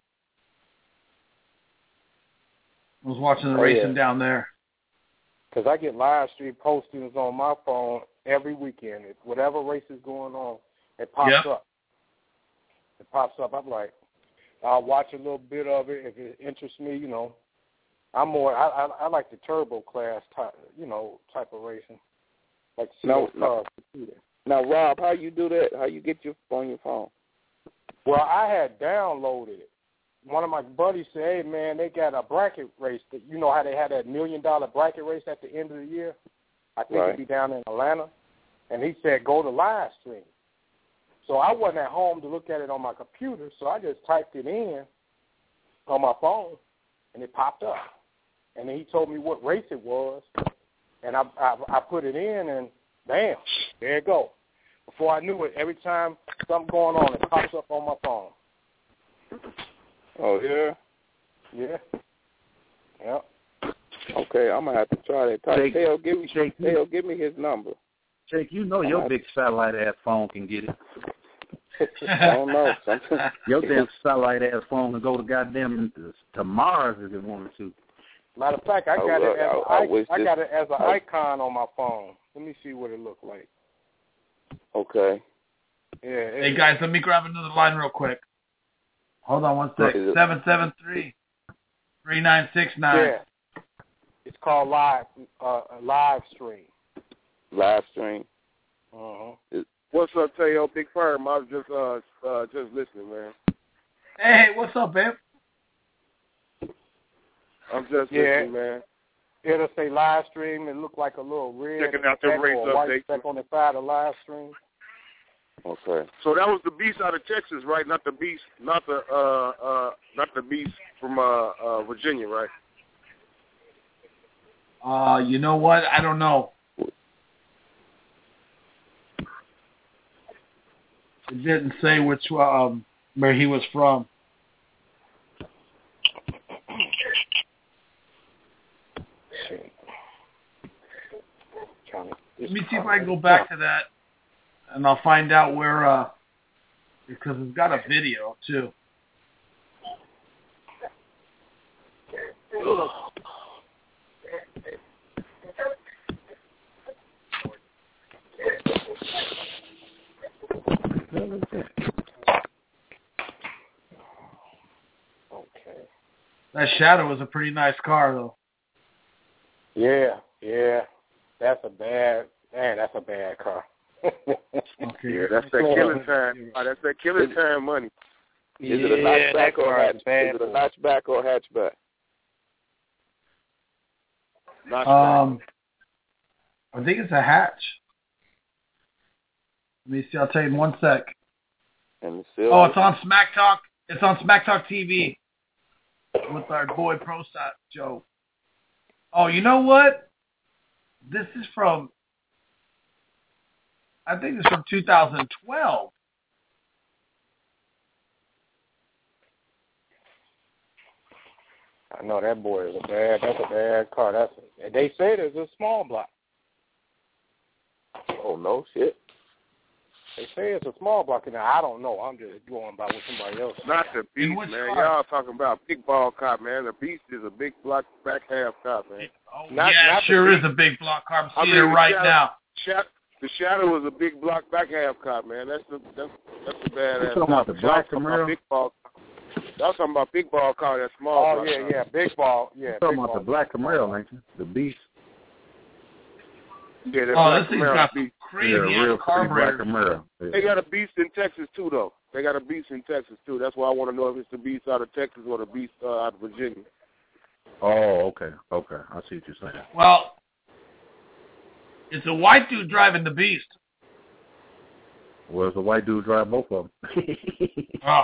I was watching the racing down there. Because I get live stream postings on my phone every weekend. Whatever race is going on, it pops up. It pops up. I'm like, I'll watch a little bit of it if it interests me. You know, I'm more. I like the turbo class type. You know, type of racing. Like those cars. Now, Rob, how you do that? How you get on your phone? Well, I had downloaded it. One of my buddies said, hey, man, they got a bracket race. You know how they had that $1 million bracket race at the end of the year? I think it'd be down in Atlanta. And he said, go to live stream. So I wasn't at home to look at it on my computer, so I just typed it in on my phone, and it popped up. And then he told me what race it was, and I put it in, and bam, there it go. Before I knew it, every time something going on, it pops up on my phone. Oh, yeah? Yeah. Yep. Okay, I'm going to have to try that. Tell, give me his number. Jake, you know your big satellite-ass phone can get it. I don't know. Your damn satellite-ass phone can go to goddamn to Mars if it wanted to. Matter of fact, I got it as an icon on my phone. Let me see what it looked like. Okay. Yeah. Hey, guys, let me grab another line real quick. Hold on one sec. 773-3969. Yeah. It's called live stream. Live stream. Uh-huh. What's up, Teo? Big Firm. I was just listening, man. Hey, what's up, babe? I'm just listening, man. It'll say live stream. It looked like a little red checking out the race or a white update. speck on the side of live stream. Okay. So that was the Beast out of Texas, right? Not the Beast from Virginia, right? You know what? I don't know. It didn't say which where he was from. Let me see if I can go back to that, and I'll find out where, because it's got a video, too. Okay. That Shadow was a pretty nice car, though. Yeah. That's a bad car. Okay. Yeah, that's that killing time. That's that killing time money. Is it a notchback or hatchback? Is it a notchback or hatchback? I think it's a hatch. Let me see. I'll tell you in 1 sec. And it's on Smack Talk. It's on Smack Talk TV with our boy ProSat Joe. Oh, you know what? This is from, I think it's from 2012. I know that boy is that's a bad car. They said it's a small block. Oh, no shit. They say it's a small block, and I don't know. I'm just going by what somebody else said. Not the Beast, man. Y'all talking about big ball cop, man. The Beast is a big block back half cop, man. Not sure is a big block car. I'm seeing it right now. The Shadow was a big block back half cop, man. That's a badass. You're talking about the black Camaro? Y'all talking about big ball car, that small block. Yeah, big ball. Yeah, you're talking about the black Camaro, ain't you? The Beast. Yeah, this thing's got some crazy real carburetor. Black Camaro. Yeah. They got a Beast in Texas too, though. That's why I want to know if it's the Beast out of Texas or the Beast out of Virginia. Oh, okay. I see what you're saying. Well, it's a white dude driving the Beast. Well, it's a white dude drive both of them. Oh.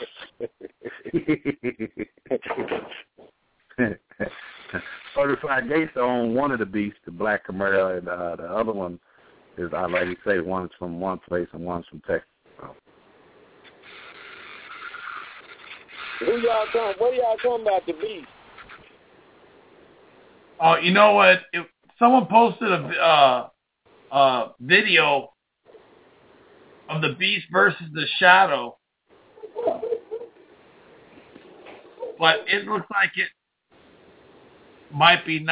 Certified Gates own one of the Beasts, the black Camaro, and the other one is, like you say, one's from one place and one's from Texas. So. What y'all talking about the Beast? Oh, you know what? Someone posted a video of the Beast versus the Shadow, but it looks like it might be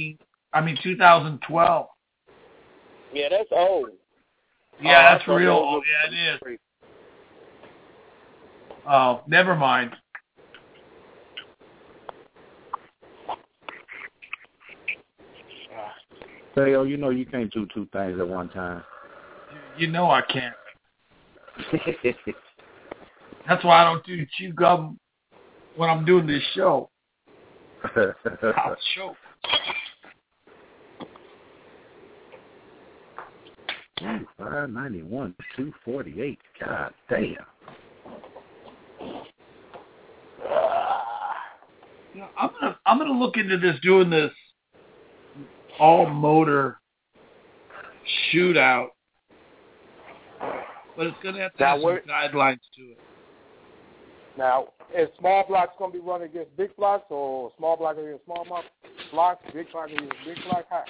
2012. Yeah, that's old. Yeah, that's real old. Yeah, it is. Oh, never mind. Theo, you know you can't do two things at one time. You know I can't. That's why I don't do chew gum when I'm doing this show. I'll choke. $591, $248. God damn. I'm gonna look into doing this all motor shootout, but it's gonna have to have some guidelines to it. Now, is small blocks going to be running against big blocks, or small block against small blocks, big block against big block? How?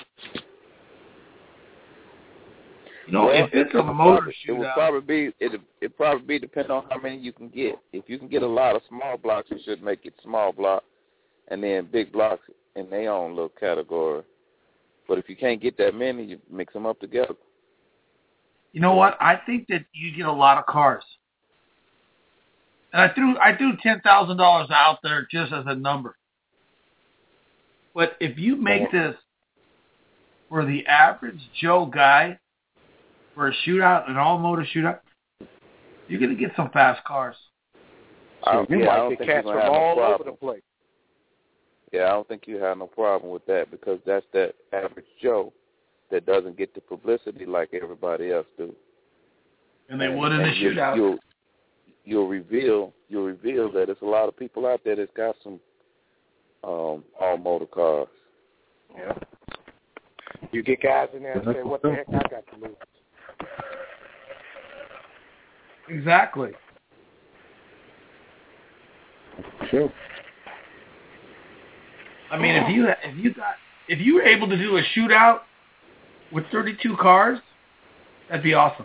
If it's a motor shootout, it probably be depending on how many you can get. If you can get a lot of small blocks, you should make it small block, and then big blocks in their own little category. But if you can't get that many, you mix them up together. You know what? I think that you get a lot of cars. And I threw $10,000 out there just as a number. But if you make this for the average Joe guy, for a shootout, an all-motor shootout, you're going to get some fast cars. You might catch them all over the place. Yeah, I don't think you have no problem with that, because that's that average Joe that doesn't get the publicity like everybody else do. And they would in a shootout. You'll reveal that there's a lot of people out there that's got some all motor cars. Yeah. You get guys in there and say, "What the heck I got to lose?" Exactly. Sure. I mean, if you were able to do a shootout with 32 cars, that'd be awesome.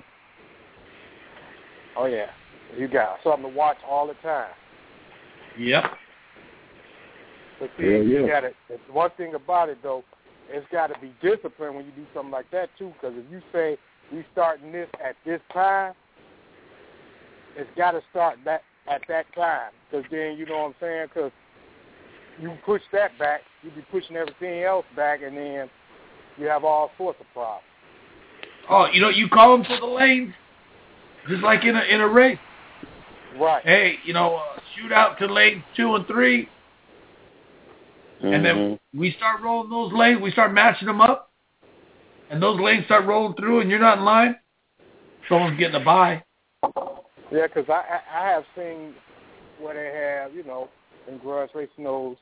Oh, yeah. You got something to watch all the time. Yep. But see, you got it. One thing about it, though, it's got to be disciplined when you do something like that, too, because if you say we starting this at this time, it's got to start that at that time, because then, you know what I'm saying, because you push that back, you be pushing everything else back, and then you have all sorts of problems. Oh, you call them to the lanes, just like in a race. Right. Hey, shoot out to lanes 2 and 3, and then we start rolling those lanes. We start matching them up, and those lanes start rolling through, and you're not in line. Someone's getting a bye. Yeah, because I have seen where they have, in garage racing those,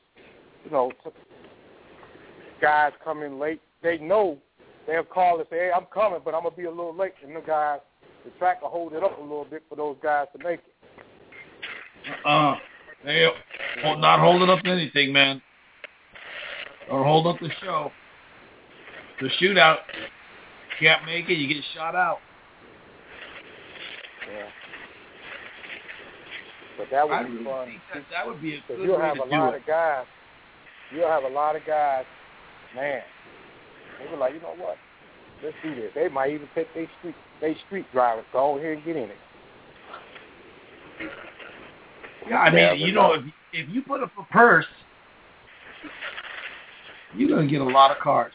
guys come in late. They know they'll call and say, hey, I'm coming, but I'm going to be a little late. And the guys, the track will hold it up a little bit for those guys to make it. They not holding up anything, man. Or hold up the show. The shootout. Can't make it, you get shot out. Yeah. But that would be fun. That would be a good you'll way have to a do lot it. of guys. You'll have a lot of guys, man. They were like, you know what? Let's do this. They might even take their street drivers. Go ahead and get in it. Yeah, I mean, if you put up a purse, you're going to get a lot of cars.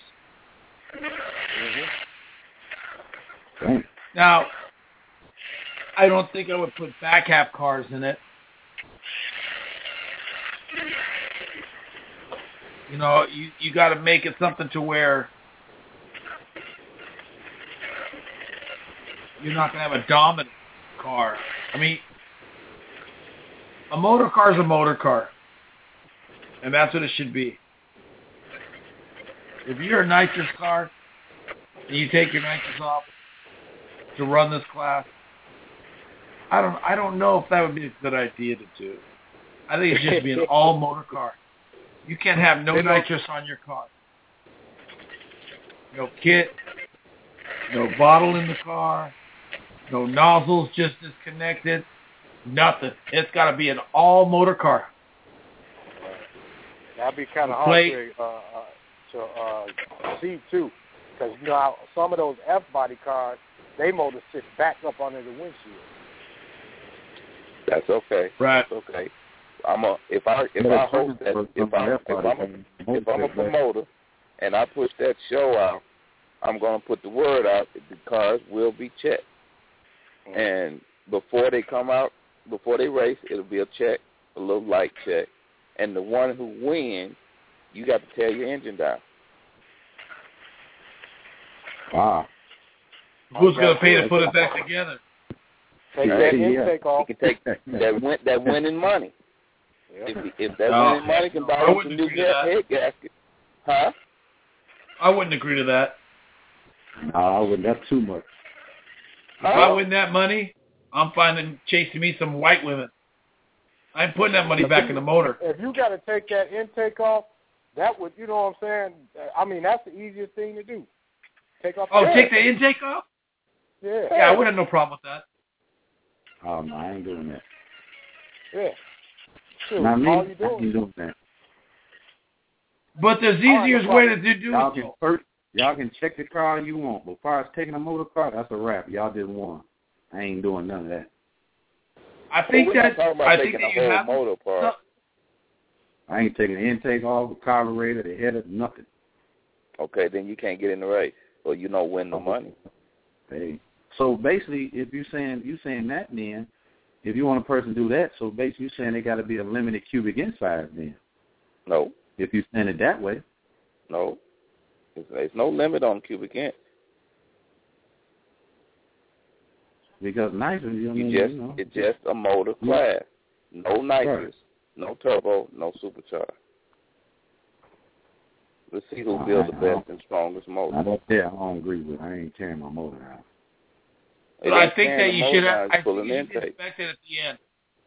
Mm-hmm. Now, I don't think I would put back half cars in it. You got to make it something to where you're not going to have a dominant car. I mean, a motor car is a motor car, and that's what it should be. If you're a nitrous car and you take your nitrous off to run this class, I don't know if that would be a good idea to do. I think it should just be an all motor car. You can't have no nitrous on your car. No kit, no bottle in the car, no nozzles just disconnected, nothing. It's got to be an all motor car. That'd be kind of hard to see too, because how some of those F-body cars, they motors sit back up under the windshield. That's okay. Right. That's okay. I'm a promoter and I push that show out, I'm gonna put the word out that the cars will be checked. And before they come out, before they race, it'll be a check, a little light check. And the one who wins, you got to tear your engine down. Wow. Who's going to pay to put it back together? Take that intake off. You can take that winning money. Yeah. If that winning money can buy you some new head gasket. Huh? I wouldn't agree to that. No, I wouldn't. That's too much. If I win that money, I'm finding chasing me some white women. I'm putting that money back in the motor. If you got to take that intake off, that would, you know what I'm saying? I mean, that's the easiest thing to do. Take off. Take the intake off? Yeah. Yeah, I wouldn't have no problem with that. Oh, no, I ain't doing that. Yeah. Sure. Not me. All I ain't doing that. But there's easiest way to do it. Y'all can check the car you want, but as far as taking a motor car, that's a wrap. Y'all just won. I ain't doing none of that. I think that you have motor part. I ain't taking the intake off, the carburetor, the header, nothing. Okay, then you can't get in the race, or you don't win no money. Hey, so basically, if you saying that, then if you want a person to do that, so basically you're saying they got to be a limited cubic inch size, then. No. If you send it that way. No. There's no limit on cubic inch. Because nitrous, it's just a motor class. No nitrous, no turbo, no supercharged. Let's see who builds the best and strongest motor. I don't agree with it. I ain't tearing my motor out. But I think that you should have. I think you should expect it at the end.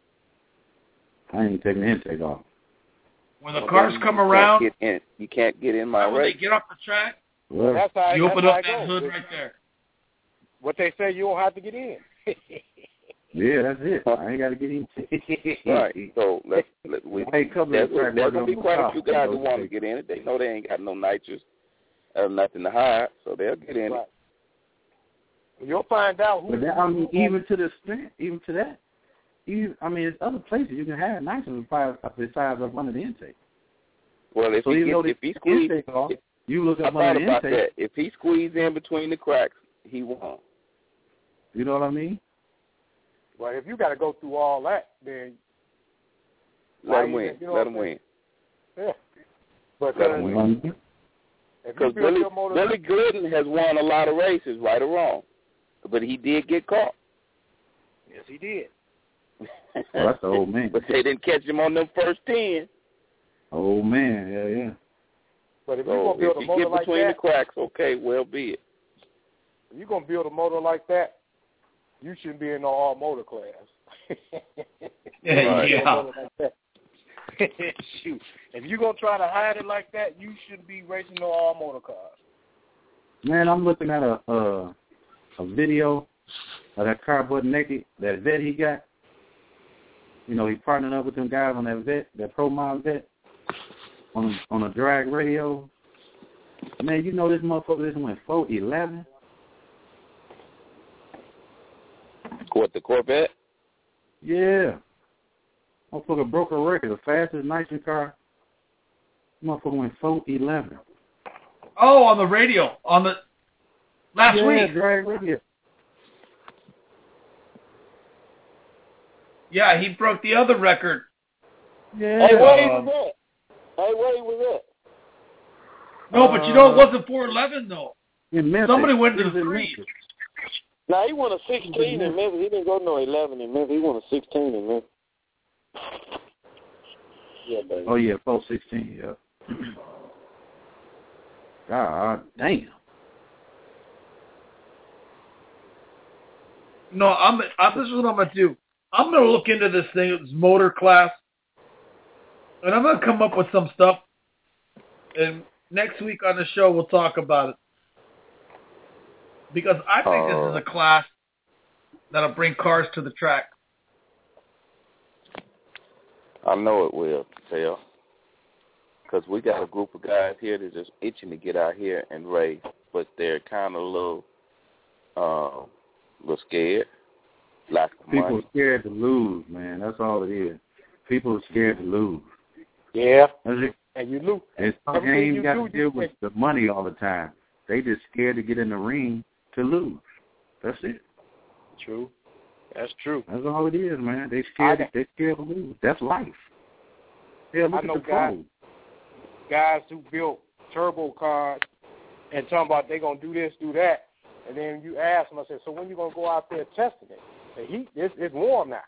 I ain't taking the intake off. When the cars come around, you can't get in my race. When they get off the track, Well, that's how you open up that goes. hood right there. What they say, you don't have to get in. Yeah, that's it. I ain't got to get in. Right. So there's gonna be quite a few guys who want to get in it. They know they ain't got no nitrous or nothing to hide, so they'll get in it. You'll find out who. But even to that, there's other places you can have nitrous besides up under the intake. Well, if he squeeze off, you look up under the intake. That. If he squeeze in between the cracks, he won. You know what I mean? Well, if you got to go through all that, then let him win. Let him win. Yeah, but let him win. Because Billy Glidden has won a lot of races, right or wrong, but he did get caught. Yes, he did. Well, that's the old man. But they didn't catch him on them first 10. Old man, yeah. But if you're going to build a motor like that, if you get between the cracks, okay, well be it. If you're going to build a motor like that, you shouldn't be in the all motor class. Yeah. Shoot. If you're going to try to hide it like that, you shouldn't be racing no all motor cars. Man, I'm looking at a video of that car butt naked, that vet he got. You know, he partnered up with them guys on that vet, that Pro Mile vet, on a drag radio. Man, you know this motherfucker just went 411. What, the Corvette? Yeah. Motherfucker broke a record, the fastest nitrogen car. Motherfucker went 411. Oh, on the radio, on the last week. Yeah, drag radio. Yeah, he broke the other record. Yeah. Hey, where he was at? No, but you know it wasn't 411 though. In Memphis. Somebody went to the 3. No, he won a 16 in Memphis. He didn't go no 11 in Memphis. He won a 16 in Memphis. Yeah, baby. Oh, yeah, 416, yeah. God damn. No, this is what I'm going to do. I'm going to look into this thing, this motor class, and I'm going to come up with some stuff. And next week on the show, we'll talk about it. Because I think this is a class that'll bring cars to the track. I know it will, Phil. Because we got a group of guys here that's just itching to get out here and race, but they're kind of a little scared. People are scared to lose, man. That's all it is. People are scared to lose. Yeah. And you lose. It's some game got to deal with the money all the time. They just scared to get in the ring to lose. That's it. True. That's true. That's all it is, man. They scared to lose. That's life. Yeah, look I know at the guys who built turbo cars and talking about they gonna do this, do that, and then you ask them, I said, so when you gonna go out there testing it? The heat, it's warm now.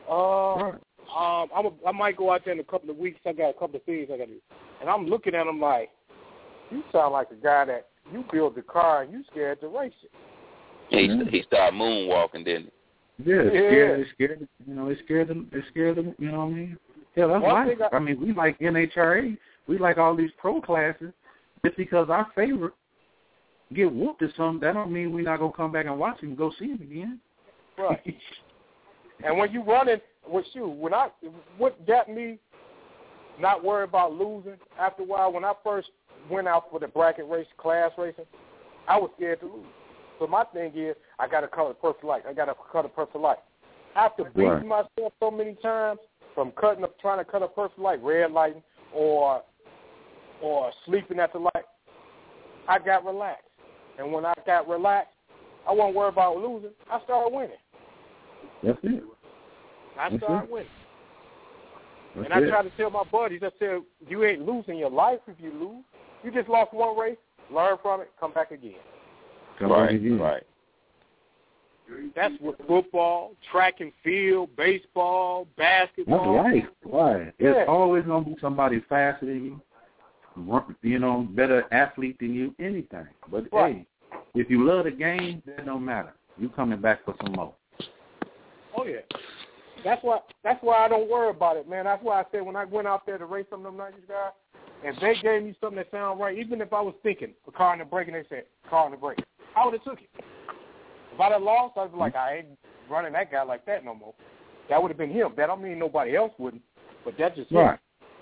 I might go out there in a couple of weeks. I got a couple of things I got to do, and I'm looking at them like, you sound like a guy that you build the car and you scared to race it. He started moonwalking, didn't he? Yeah, it's scared. You know, it's scared them. You know what I mean? Yeah, that's life. I mean, we like NHRA. We like all these pro classes. Just because our favorite get whooped or something, that don't mean we're not gonna come back and watch him and go see him again. Right. And when you running with you, what got me not worried about losing after a while, when I first went out for the bracket race, class racing, I was scared to lose. So my thing is, I got to cut a perfect light. After beating myself so many times from trying to cut a perfect light, red lighting, or sleeping at the light, I got relaxed. And when I got relaxed, I wasn't worried about losing. I started winning. That's it. I started winning. And I tried to tell my buddies, I said, you ain't losing your life if you lose. You just lost one race, learn from it, come back again. Right. That's with football, track and field, baseball, basketball. That's life. Why? It's always going to be somebody faster than you, better athlete than you, anything. But, hey, if you love the game, that don't matter. You coming back for some more. Oh, yeah. That's why I don't worry about it, man. That's why I said when I went out there to race some of them nice guys, if they gave me something that sounded right, even if I was thinking a car in the brake and they said car in the brake, I would have took it. If I'd have lost, I'd be like, I ain't running that guy like that no more. That would have been him. That don't mean nobody else wouldn't, but that's just him.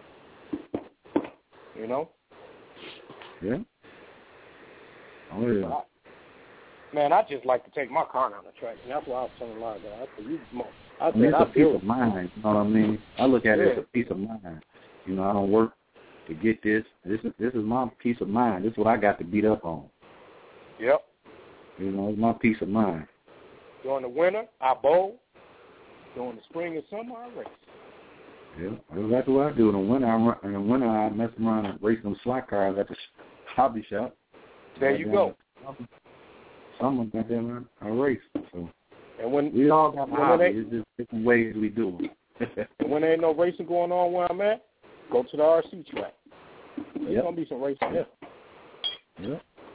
You know? Yeah. Oh, yeah. Man, I just like to take my car down the track, and that's why I was telling a lot of guys. It's a peace of mind, you know what I mean? I look at it as a peace of mind. You know, I don't work to get this. This is my peace of mind. This is what I got to beat up on. Yep. You know, it's my peace of mind. During the winter, I bowl. During the spring and summer, I race. Yeah, that's exactly what I do. In the winter, I mess around and race them slot cars at the hobby shop. There you go. Summer, goddamn, I race. So and when we all got hobbies, it's just different ways we do it. And when there ain't no racing going on where I'm at, go to the RC track. There's gonna be some racing there. Yeah.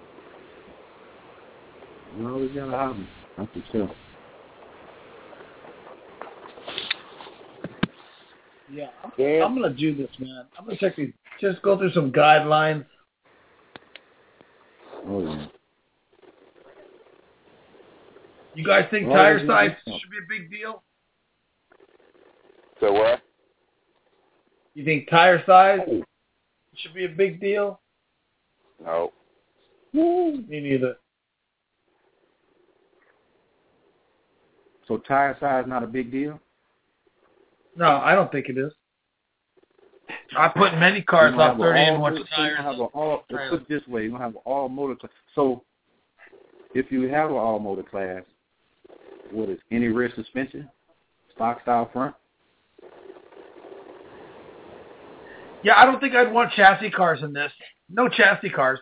You always got a hobby. That's for sure. Yeah, I'm gonna do this, man. I'm gonna just go through some guidelines. Oh yeah. You guys think tire size should be a big deal? So what? You think tire size should be a big deal? No. Me neither. So tire size not a big deal? No, I don't think it is. I put many cars off 30-inch tires. Let's put it this way: you don't have an all-motor class. So, if you have an all-motor class, what is any rear suspension, stock style front? Yeah, I don't think I'd want chassis cars in this. No chassis cars.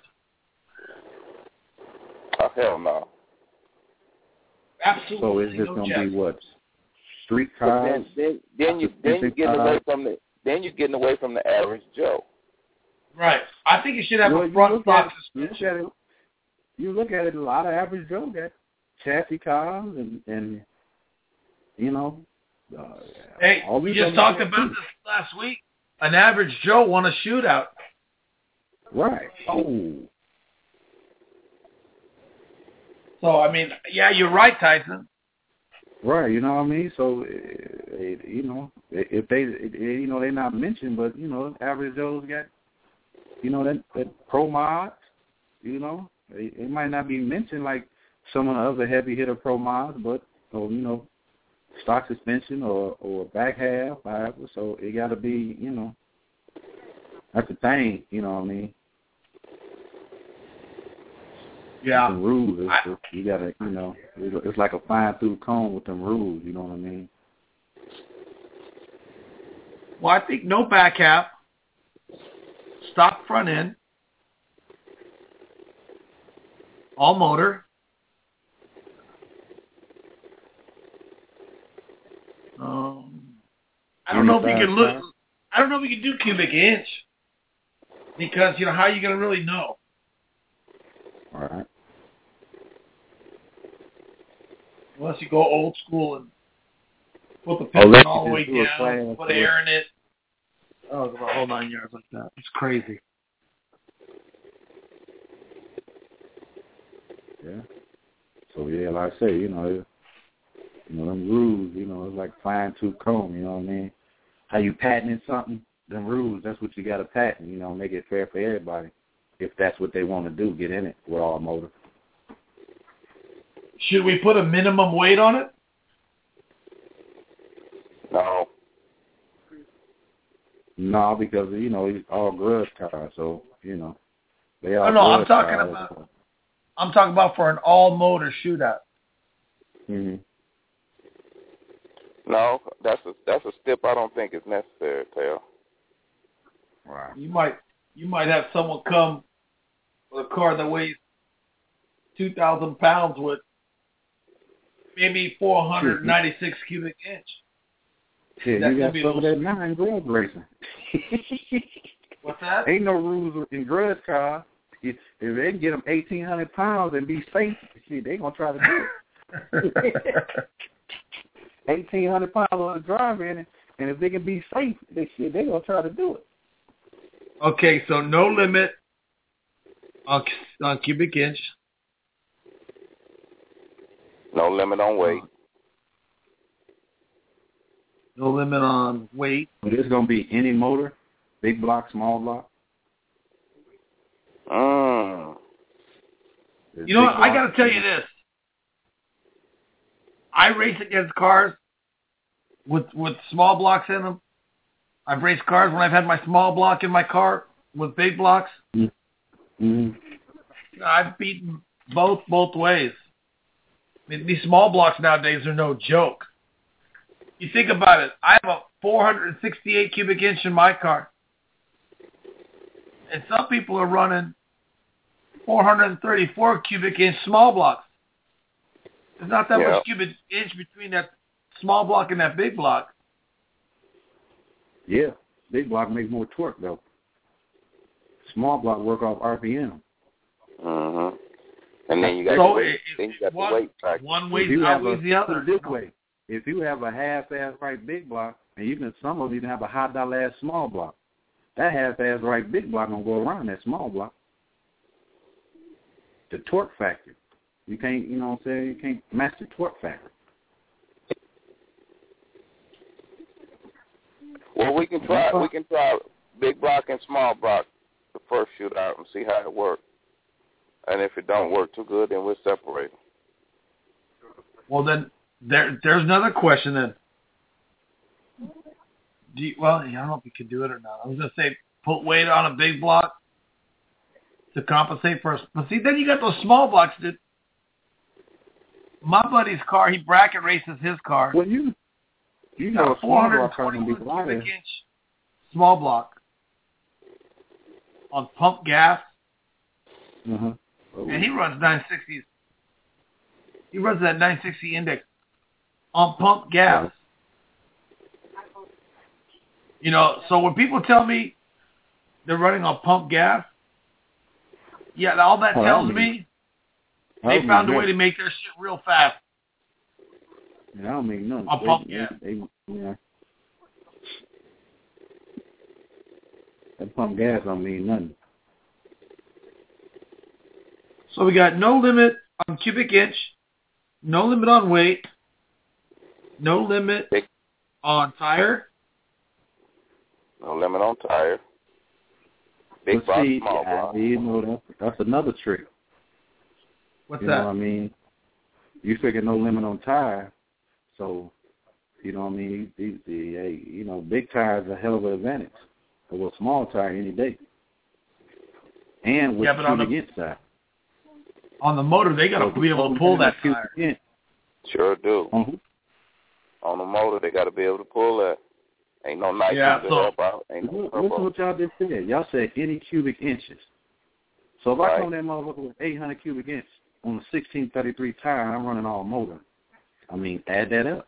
Oh hell no. Absolutely. So it's just no gonna chassis. be what? Street cars. Then you're getting away from the average Joe. Right. I think you should have a front box suspension. You look at it, a lot of average Joe got chassis cars and you know. Hey, we just talked about this last week. An average Joe won a shootout. Right. Oh. So I mean, yeah, you're right, Tyson. Right, you know what I mean? So, you know, if they, you know, they're not mentioned, but, you know, average Joe's got, you know, that pro mods, you know, it might not be mentioned like some of the other heavy hitter pro mods, but, you know, stock suspension or back half, however, so it got to be, you know, that's the thing, you know what I mean? Yeah. Some rules. You got to, you know, it's like a fine-tooth comb with them rules, you know what I mean? Well, I think no back half, stock front end, all motor. I don't know if you can look. I don't know if we can do cubic inch because, you know, how are you going to really know? All right. Unless you go old school and put the piston all the way down, put air in it. Oh, the whole 9 yards like that. It's crazy. Yeah. So, yeah, like I say, you know, them rules, you know, it's like fine-tooth comb, you know what I mean? How you patenting something, them rules, that's what you got to patent, you know, make it fair for everybody. If that's what they want to do, get in it with all motor. Should we put a minimum weight on it? No. No, because, you know, it's all grudge cars, so, you know. They are I'm talking about for an all-motor shootout. Mm-hmm. No, that's a step I don't think is necessary, Tail. Right. You might have someone come with a car that weighs 2,000 pounds with maybe 496 cubic inch. Yeah, you got some of that 9 grudge racing. What's that? Ain't no rules in grudge cars. If they can get them 1,800 pounds and be safe, shit, they gonna try to do it. 1,800 pounds on the driver in it, and if they can be safe, they gonna try to do it. Okay, so no limit on cubic inch. No limit on weight. No limit on weight. But it's going to be any motor, big block, small block? You know what? I got to tell you this. I race against cars with small blocks in them. I've raced cars when I've had my small block in my car with big blocks. Mm-hmm. I've beaten both ways. I mean, these small blocks nowadays are no joke. You think about it. I have a 468 cubic inch in my car. And some people are running 434 cubic inch small blocks. There's not that much cubic inch between that small block and that big block. Yeah, big block makes more torque, though. Small block work off RPM. Mm-hmm. And then you got the weight factor. One weight outweighs the other. This way, if you have a half-ass right big block, and some of you can have a high dollar ass small block, that half-ass right big block gonna go around that small block. The torque factor, you can't, you know what I'm saying? You can't match the torque factor. Well, we can try big block and small block the first shootout and see how it works. And if it don't work too good, then we'll separate them. Well, then there's another question then. I don't know if you can do it or not. I was going to say put weight on a big block to compensate for but see, then you got those small blocks that my buddy's car, he bracket races his car. Well, you know a small block car can be cubic inch small block on pump gas. Mm-hmm. And he runs 960s. He runs that 960 index on pump gas. You know, so when people tell me they're running on pump gas, yeah, all that tells me they found a way to make their shit real fast. Yeah, I don't mean nothing. On pump gas. That pump gas don't mean nothing. So we got no limit on cubic inch, no limit on weight, no limit on tire. No limit on tire. Big block, small block. You know, that's another trick. What's that? You know what I mean? You figure no limit on tire, so, you know what I mean? Big tire is a hell of an advantage over a small tire any day. And with cubic inch side. On the motor, they got to be able to pull that tire. Sure do. Mm-hmm. On the motor, they got to be able to pull that. Ain't no nitrogen to help out. Ain't no listen to what y'all just said. Y'all said any cubic inches. So if I come that motherfucker with 800 cubic inch on a 1633 tire, I'm running all motor. I mean, add that up.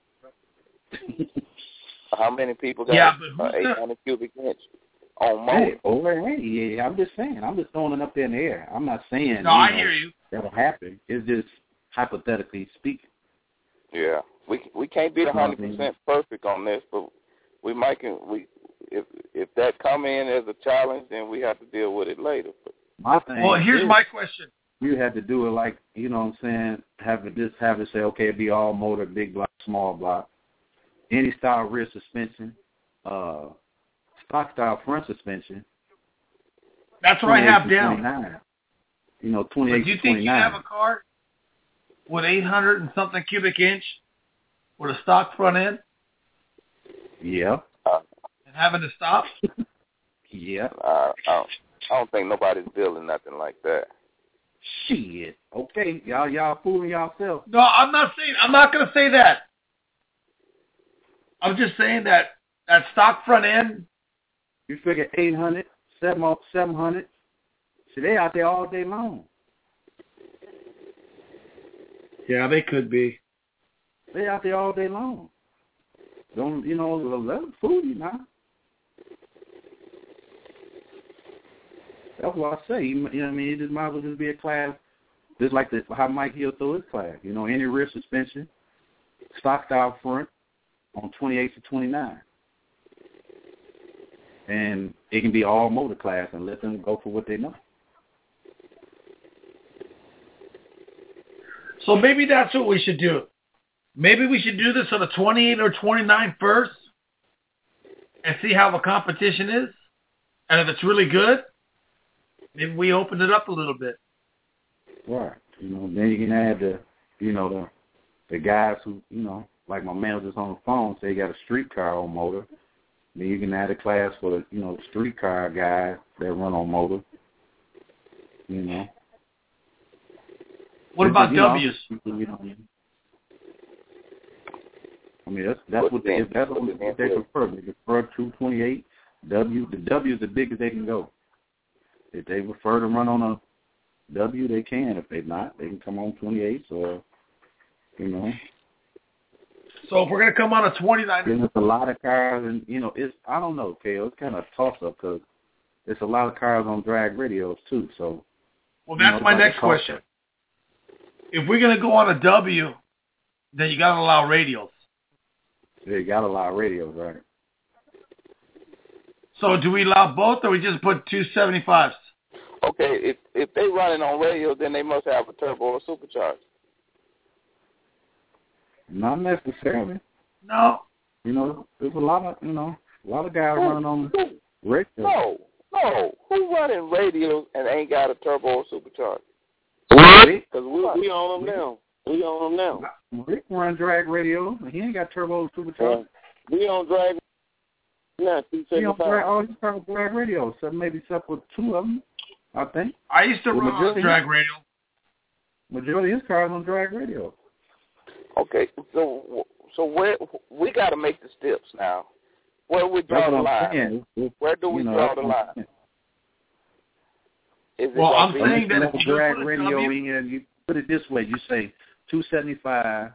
How many people got 800 cubic inch on motor? Hey, I'm just saying. I'm just throwing it up there in the air. I'm not saying I hear you. That'll happen. It's just hypothetically speaking. Yeah, we can't be 100% perfect on this, but we might if that come in as a challenge, then we have to deal with it later. My thing. Well, here's my question. You have to do it like, you know what I'm saying, have it say, okay, it'd be all motor, big block, small block, any style rear suspension, stock style front suspension. That's what I have down. 29. You know, 28 do you to 29. think you have a car with 800 and something cubic inch with a stock front end? Yeah. And having to stop? Yeah. I don't think nobody's building nothing like that. Shit. Okay, y'all fooling yourself. No, I'm not going to say that. I'm just saying that stock front end. You figure 800, 700. See, they out there all day long. Yeah, they could be. They out there all day long. Don't, let them fool you now. That's what I say. You know what I mean? It just might as well just be a class, just like how Mike Hill threw his class. You know, any rear suspension, stock style front on 28 to 29. and it can be all motor class, and let them go for what they know. So maybe that's what we should do. Maybe we should do this on the 28 or 29 first and see how the competition is. And if it's really good, maybe we open it up a little bit. Right. Then you can add the guys who, like my man was just on the phone, say he got a streetcar on motor. Then you can add a class for the, streetcar guys that run on motor. What about W's? I mean, that's what they prefer. They prefer 228 W. The W is the biggest they can go. If they prefer to run on a W, they can. If they not, they can come on 28s or, So if we're going to come on a 29... There's a lot of cars, and, I don't know, Kale. It's kind of a toss-up because there's a lot of cars on drag radios, too. So, well, that's my next question. If we're going to go on a W, then you got to allow radios. Yeah, you got to allow radios, right. So do we allow both, or we just put 275s? Okay, if they running on radios, then they must have a turbo or supercharged. Not necessarily. No. There's a lot of guys running on radios. No. Who's running radios and ain't got a turbo or supercharged? Because we on them now. We on them now. Rick run drag radio. He ain't got turbo supercharged. We on drag now. 275. He's talking drag radio. So maybe except for two of them, I think. I used to run on drag radio. Majority of his cars on drag radio. Okay, so where we got to make the steps now. Where we draw the line? Where do we draw the line? I'm saying that if you drag radio in here, you put it this way: you say 275,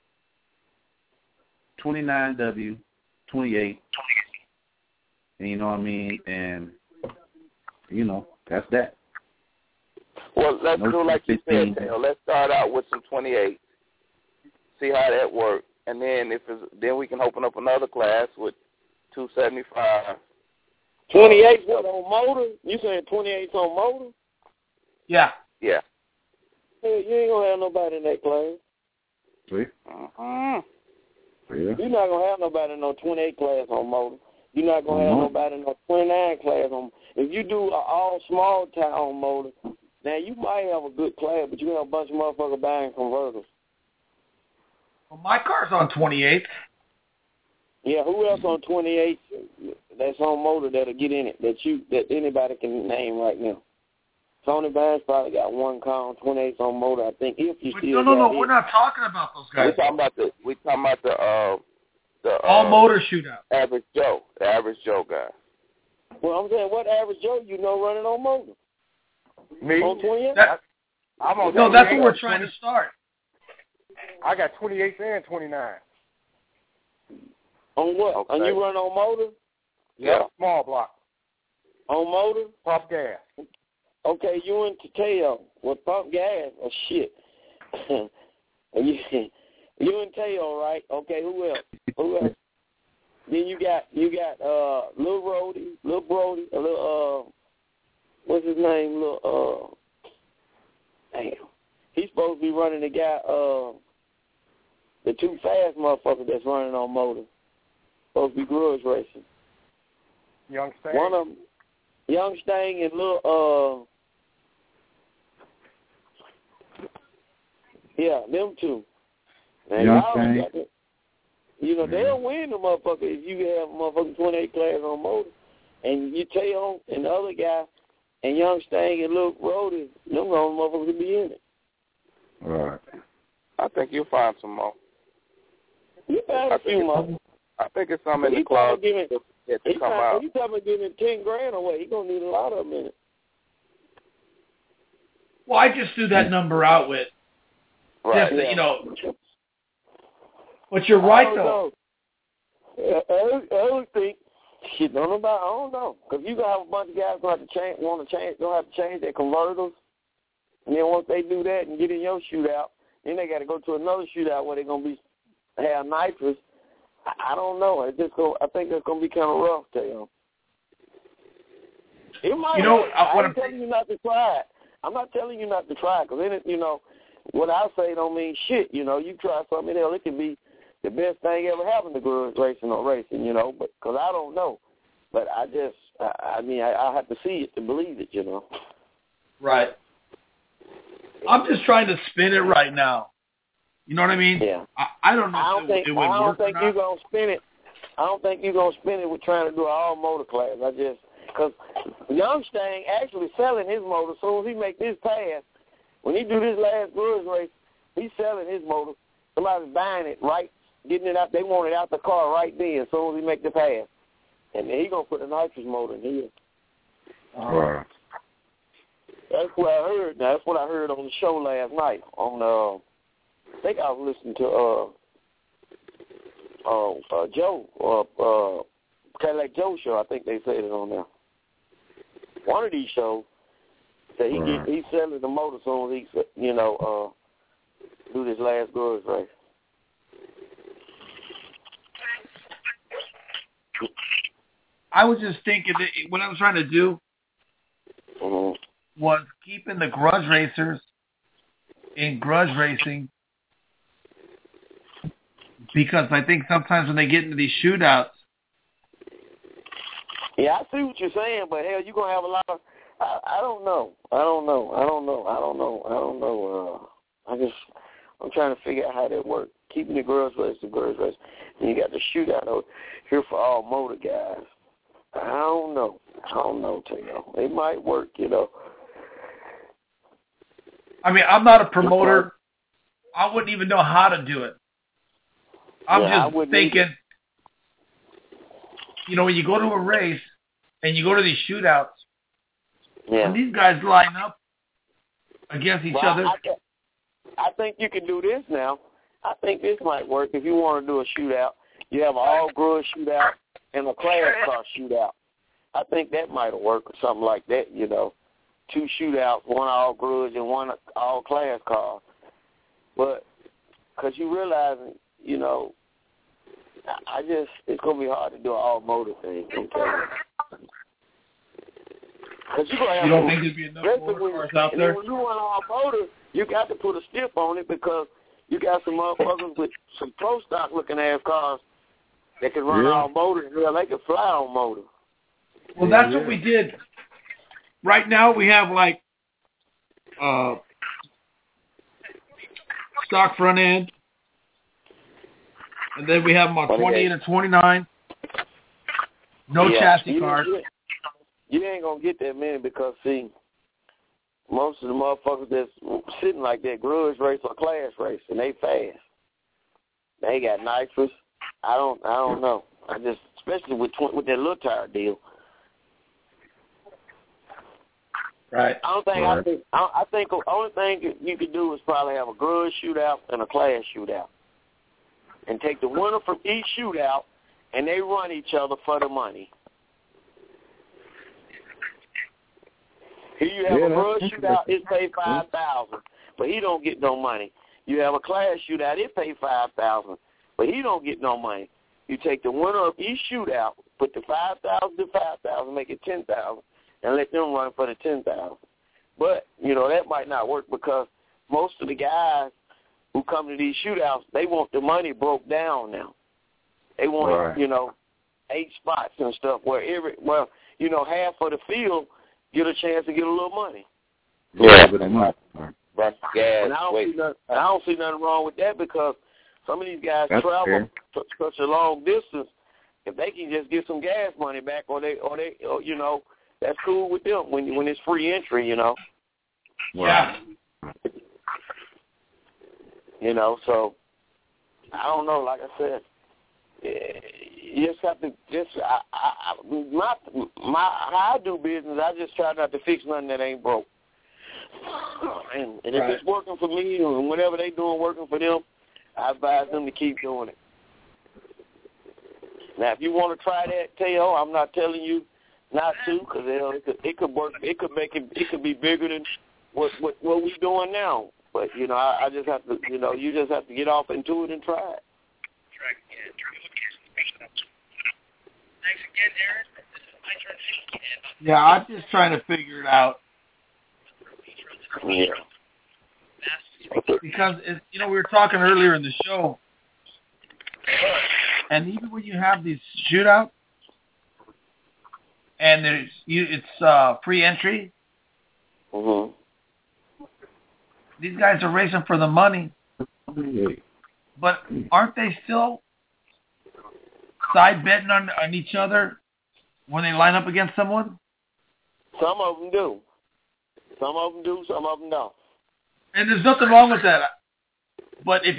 29W, 28, and you know what I mean, and that's that. Well, let's do like you said, Taylor. Let's start out with some 28. See how that works, and then then we can open up another class with 275. 28 what on motor? You saying 28's on motor? Yeah. Yeah. Hey, you ain't gonna have nobody in that class. See? Yeah. You're not gonna have nobody in no 28 class on motor. You're not gonna have nobody in no 29 class on. If you do an all small town motor, now you might have a good class, but you have a bunch of motherfuckers buying converters. Well, my car's on 28. Yeah, who else on 28 that's on motor that'll get in it that anybody can name right now? Tony Barnes probably got one car on 28 on motor, I think. If you still no, we're not talking about those guys. We're talking about the all motor shootout. The average Joe guy. Well, I'm saying, what average Joe running on motor? Me? On 28? I'm on. No, that's what we're trying to start. I got 28 and 29. On what? Okay. And you run on motor? Yeah, small block. On motor? Pump gas. Okay, you and Teo with pump gas or shit. you and Teo, right? Okay, who else? Then you got Lil Brody, what's his name? Damn. He's supposed to be running the guy, the two fast motherfuckers that's running on motor. Supposed to be grudge racing. Young Stang. One of them, Young Stang and Lil, yeah, them two. And Young Stang. They'll win the motherfucker if you have a motherfucking 28 class on motor. And you Teo and the other guy and Young Stang and Lil Brody, them motherfuckers will be in it. All right. I think you'll find some more. You find a few more. I think it's some in the club to come out. He's talking about giving $10,000 away. He's going to need a lot of them in it. Well, I just threw that number out with, right. But you're right, though. I would think, I don't know. Because you going to have a bunch of guys going to have to change their converters. And then once they do that and get in your shootout, then they got to go to another shootout where they're going to have nitrous. I don't know. I think it's going to be kind of rough, Taylor. It might. I'm telling you not to try it. I'm not telling you not to try it, because what I say don't mean shit. You try something else, it can be the best thing ever happened to grudge racing or racing. But because I don't know, but I have to see it to believe it. Right. I'm just trying to spin it right now. You know what I mean? Yeah. I don't know if it would work. I don't think you're gonna spin it. I don't think you're gonna spin it with trying to do an all motor class. Because Youngstang actually selling his motor as soon as he make this pass. When he do this last grudge race, he's selling his motor. Somebody's buying it right, getting it out. They want it out the car right then as soon as he make the pass. And then he going to put a nitrous motor in here. Right. That's what I heard. Now, that's what I heard on the show last night. I think I was listening to Joe, Cadillac Joe show. I think they said it on there. One of these shows that he's selling the motor soon as he, do this last grudge race. I was just thinking that what I was trying to do was keeping the grudge racers in grudge racing, because I think sometimes when they get into these shootouts. Yeah, I see what you're saying, but hell, you're going to have a lot of, I don't know. I'm trying to figure out how that works. Keeping the grudge race, and you got the shootout over here for all motor guys. I don't know, Tayo. It might work, I mean, I'm not a promoter. I wouldn't even know how to do it. I'm just thinking, when you go to a race and you go to these shootouts, when these guys line up against each other. I think you can do this now. I think this might work if you want to do a shootout. You have an all-grudge shootout and a class car shootout. I think that might work or something like that, 2 shootouts, one all-grudge and one all-class car. But because you realize, it's going to be hard to do an all-motor thing. Because you don't think there'd be enough motor cars out there? When you run all-motor, you got to put a stiff on it because you got some motherfuckers with some pro stock looking ass cars that can run all motor. They can fly on motor. Well, that's what we did. Right now we have stock front end, and then we have them on 28 and 29. No chassis cars. You ain't gonna get that many because see, most of the motherfuckers that's sitting like that grudge race or class race, and they fast. They got nitrous. I don't know. Especially with that little tire deal. Right. I think the only thing you could do is probably have a grudge shootout and a class shootout, and take the winner from each shootout, and they run each other for the money. Here you have a grudge shootout, it pay $5,000, but he don't get no money. You have a class shootout, it pay $5,000, but he don't get no money. You take the winner of each shootout, put the $5,000 to $5,000, make it $10,000, and let them run for the $10,000. But that might not work because most of the guys who come to these shootouts, they want the money broke down now. They want 8 spots and stuff where half of the field get a chance to get a little money. Yeah, that's gas. And I don't see nothing wrong with that because some of these guys travel such a long distance. If they can just get some gas money back, or that's cool with them when it's free entry, Yeah. So I don't know. Like I said, you just have to how I do business. I just try not to fix nothing that ain't broke. And if it's working for me and whatever they doing working for them, I advise them to keep doing it. Now, if you want to try that, Tayo, I'm not telling you not to, because it could work. It could be bigger than what we doing now. But I just have to. You just have to get off into it and try it. Thanks again, Darren. Yeah, I'm just trying to figure it out. Yeah. Because, we were talking earlier in the show, and even when you have these shootouts, and it's free entry, these guys are racing for the money, but aren't they still side betting on each other when they line up against someone? Some of them do. Some of them do, some of them don't. And there's nothing wrong with that. But it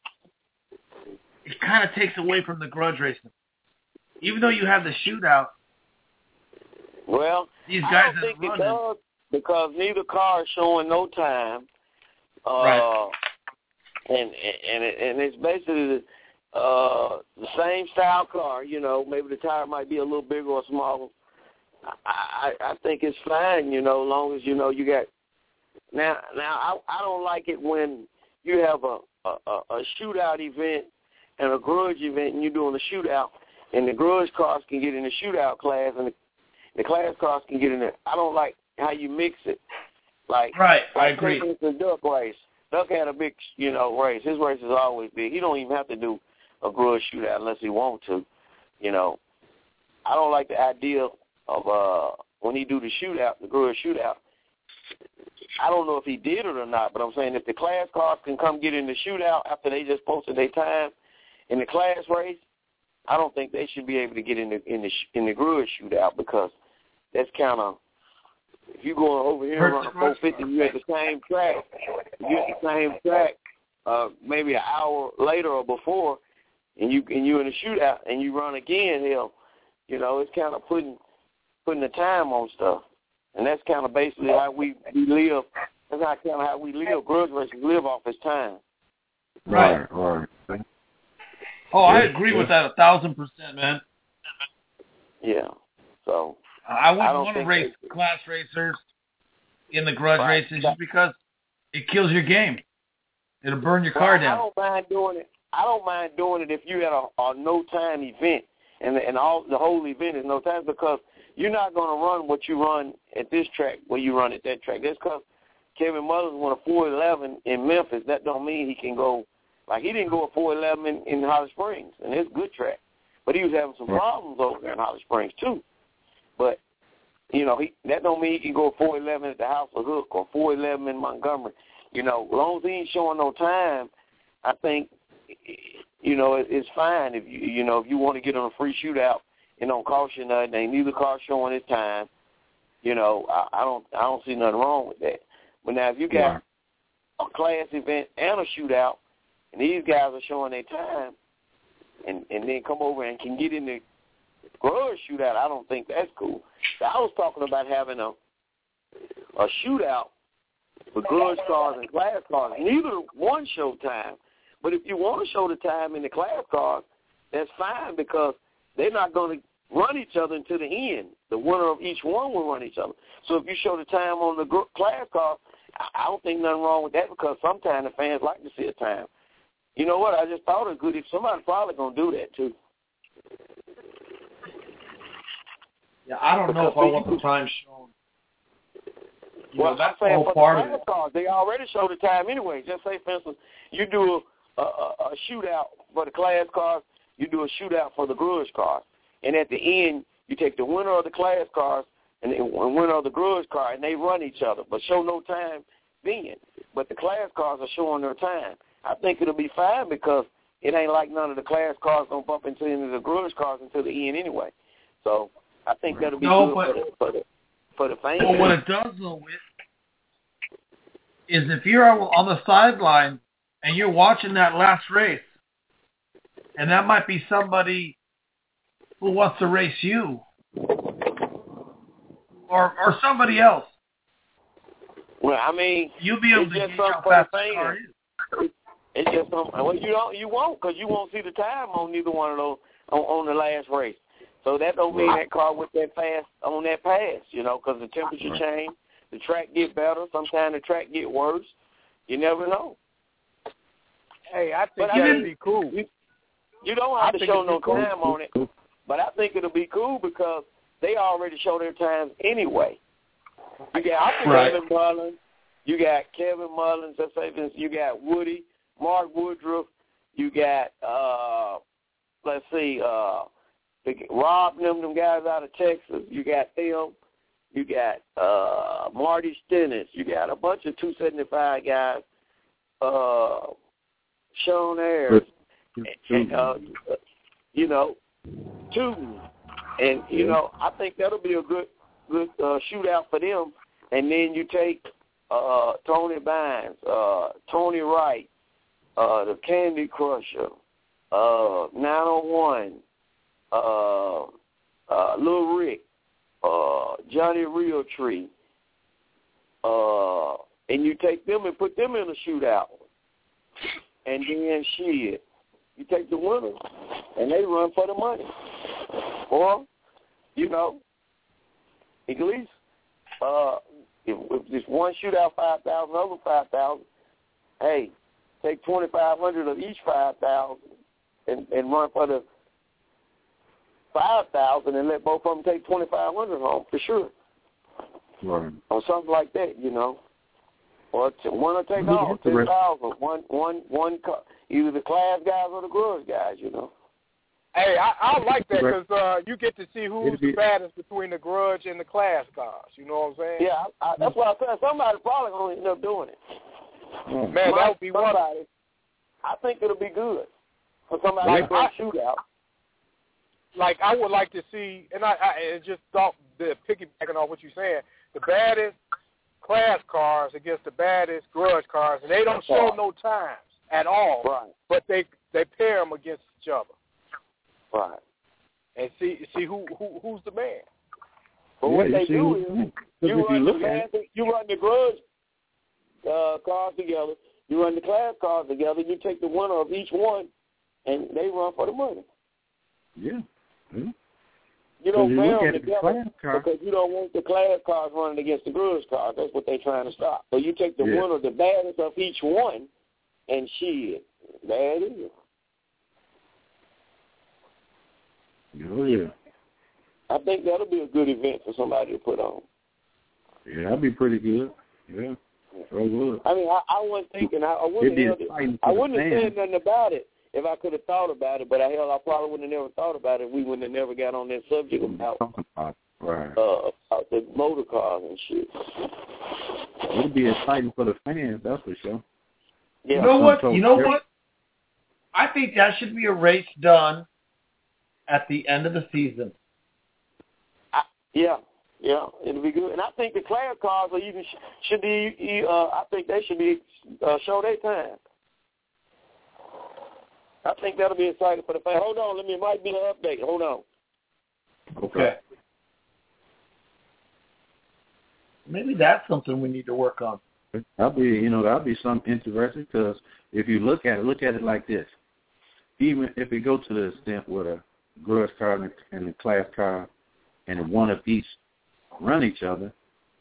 kind of takes away from the grudge racing. Even though you have the shootout, well, these guys I don't think it does because neither car is showing no time. Right. And it's basically the same style car, maybe the tire might be a little bigger or smaller. I think it's fine, as long as, you got... Now I don't like it when you have a shootout event and a grudge event and you're doing a shootout and the grudge cars can get in the shootout class and the class cars can get in there. I don't like how you mix it. Like, right, I agree. The Duck race. Duck had a big, race. His race is always big. He don't even have to do a grudge shootout unless he want to. I don't like the idea of when he do the shootout, the grudge shootout. I don't know if he did it or not, but I'm saying if the class cars can come get in the shootout after they just posted their time in the class race, I don't think they should be able to get in the grudge shootout because that's kind of, if you're going over here and run a 450, you at the same track. You at the same track maybe an hour later or before, and you in a shootout and you run again. Hell, it's kind of putting the time on stuff, and that's kind of basically how we live. That's how we live. Grudge races live off his time. Right. Oh, I agree with that 1,000%, man. Yeah. So I wouldn't want to race class racers in the grudge races just because it kills your game. It'll burn your car down. I don't mind doing it. I don't mind doing it if you had a no time event and all the whole event is no time because you're not going to run what you run at this track where you run at that track. That's because Kevin Mullins won a 411 in Memphis. That don't mean he can go. Like, he didn't go a 411 in Holly Springs, and it's a good track. But he was having some problems over there in Holly Springs, too. But, that don't mean he can go a 411 at the House of Hook or 411 in Montgomery. As long as he ain't showing no time, I think, it's fine if if you want to get on a free shootout and don't cost you nothing. Ain't neither car showing his time. I don't see nothing wrong with that. But now if you got a class event and a shootout, and these guys are showing their time, and then come over and can get in the grudge shootout, I don't think that's cool. So I was talking about having a shootout with grudge cars and class cars. Neither one show time. But if you want to show the time in the class cars, that's fine because they're not going to run each other until the end. The winner of each one will run each other. So if you show the time on the class car, I don't think nothing wrong with that because sometimes the fans like to see a time. You know what? I just thought it good. If somebody's probably going to do that, too. Yeah, I don't know if I want the time shown. That's the whole part of it. Cars, they already show the time anyway. Just say, for instance, you do a shootout for the class cars, you do a shootout for the grudge cars. And at the end, you take the winner of the class cars and the winner of the grudge car, and they run each other, but show no time then. But the class cars are showing their time. I think it'll be fine because it ain't like none of the class cars don't bump into any of the grudge cars until the end anyway. So I think that'll be good for the fans. Well, what it does, though, is if you're on the sideline and you're watching that last race, and that might be somebody who wants to race you or somebody else. Well, I mean, you'll be able to gauge how fast the car is. It's just something. Well, you won't because you won't see the time on neither one of those on the last race. So that don't mean that car went that fast on that pass, because the temperature change, the track get better. Sometimes the track get worse. You never know. Hey, I think that'd be cool. You don't have to show no time on it, but I think it'll be cool because they already show their times anyway. You got Kevin Mullins, let's say this, you got Woody, Mark Woodruff, you got Rob them guys out of Texas, you got them, you got Marty Stennis, you got a bunch of 275 guys, Sean Ayers, Tootin. And, I think that'll be a good shootout for them. And then you take Tony Bynes, Tony Wright, the Candy Crusher, 901, Lil Rick, Johnny Realtree, and you take them and put them in a shootout. And then you take the winners, and they run for the money. Or, at least if this one shootout 5,000, over 5,000, hey, take 2,500 of each 5,000 and run for the 5,000 and let both of them take 2,500 home for sure. Right. Or something like that, Or one will take all 10,000. One, either the class guys or the grudge guys, Hey, I like that because you get to see who's the baddest between the grudge and the class guys. You know what I'm saying? Yeah, that's what I said. Somebody probably going to end up doing it. Man, that would be one. I think it'll be good for somebody to shoot out. Like, I would like to see, and I just thought, piggybacking off what you're saying, the baddest class cars against the baddest grudge cars, and they don't show no times at all. Right. But they pair them against each other. Right. And see who's the man. But what they do is you run the grudge cars together, you run the class cars together, you take the winner of each one, and they run for the money. Yeah. Mm-hmm. You don't pair them together because you don't want the class cars running against the grudge cars. That's what they're trying to stop. So you take the winner, the baddest of each one, and there it is. Oh, yeah. I think that'll be a good event for somebody to put on. Yeah, that'd be pretty good. Yeah, so good. I mean, I wasn't thinking, I wouldn't have said nothing about it if I could have thought about it, but I probably wouldn't have never thought about it. We wouldn't have never got on that subject about the motor cars and shit. It'd be exciting for the fans, that's for sure. Yeah. You know what? I think that should be a race done at the end of the season. Yeah, it'll be good. And I think the class cars should be, I think they should be, show their time. I think that'll be exciting for the fans. Hold on, it might be an update. Hold on. Okay. Maybe that's something we need to work on. That'll be something interesting because if you look at it like this. Even if we go to the extent with a grudge car and the class car and one of each run each other,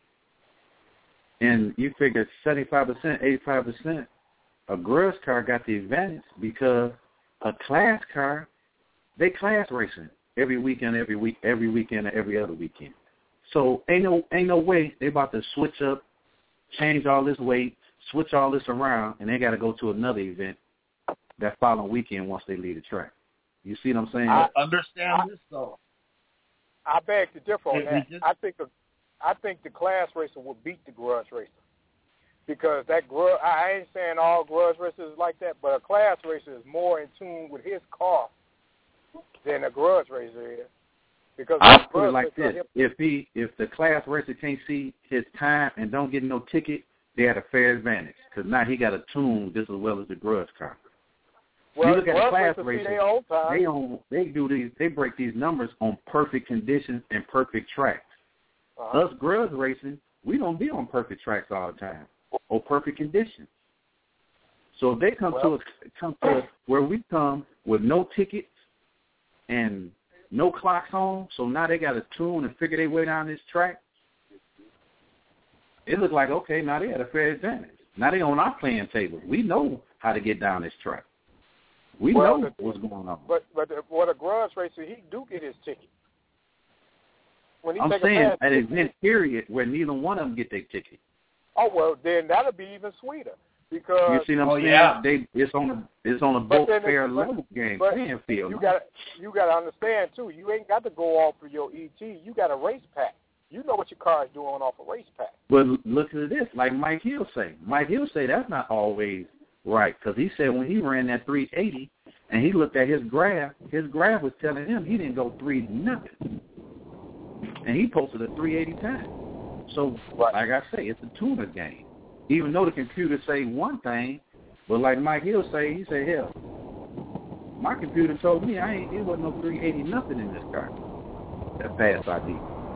and you figure 75%, 85%, a grudge car got the advantage because a class car, they class racing every weekend, every weekend, and every other weekend. So ain't no way they about to switch up, change all this weight, switch all this around, and they got to go to another event that following weekend once they leave the track. You see what I'm saying? I understand this though. I beg to differ on that. I think the class racer will beat the grudge racer because that I ain't saying all grudge racers is like that, but a class racer is more in tune with his car than a grudge racer is. Because I put it like this: if the class racer can't see his time and don't get no ticket, they had a fair advantage because now he got a tune just as well as the grudge car. Well, you look at the class racers, they break these numbers on perfect conditions and perfect tracks. Us grudge racing, we don't be on perfect tracks all the time or perfect conditions. So if they come to where we come with no tickets and no clocks on, so now they got to tune and figure their way down this track, it looks like, okay, now they had a fair advantage. Now they on our playing table. We know how to get down this track. We know what's going on. But what a grudge racer, he do get his ticket. when he I'm take saying a pass, an event period where neither one of them get their ticket. Oh well, then that'll be even sweeter because You see what I'm saying? Yeah. It's on a both fair level game playing field. You got to understand too. You ain't got to go off of your ET. You got a race pack. You know what your car is doing off a race pack. But look at this, like Mike Hill say. Mike Hill say that's not always right because he said when he ran that 380 and he looked at his graph was telling him he didn't go 3 nothing, and he posted a 380 time. So like I say, it's a tuner game. Even though the computer say one thing, but like Mike Hill say, he said, hell, my computer told me it wasn't no 380 nothing in this car. That fast ID.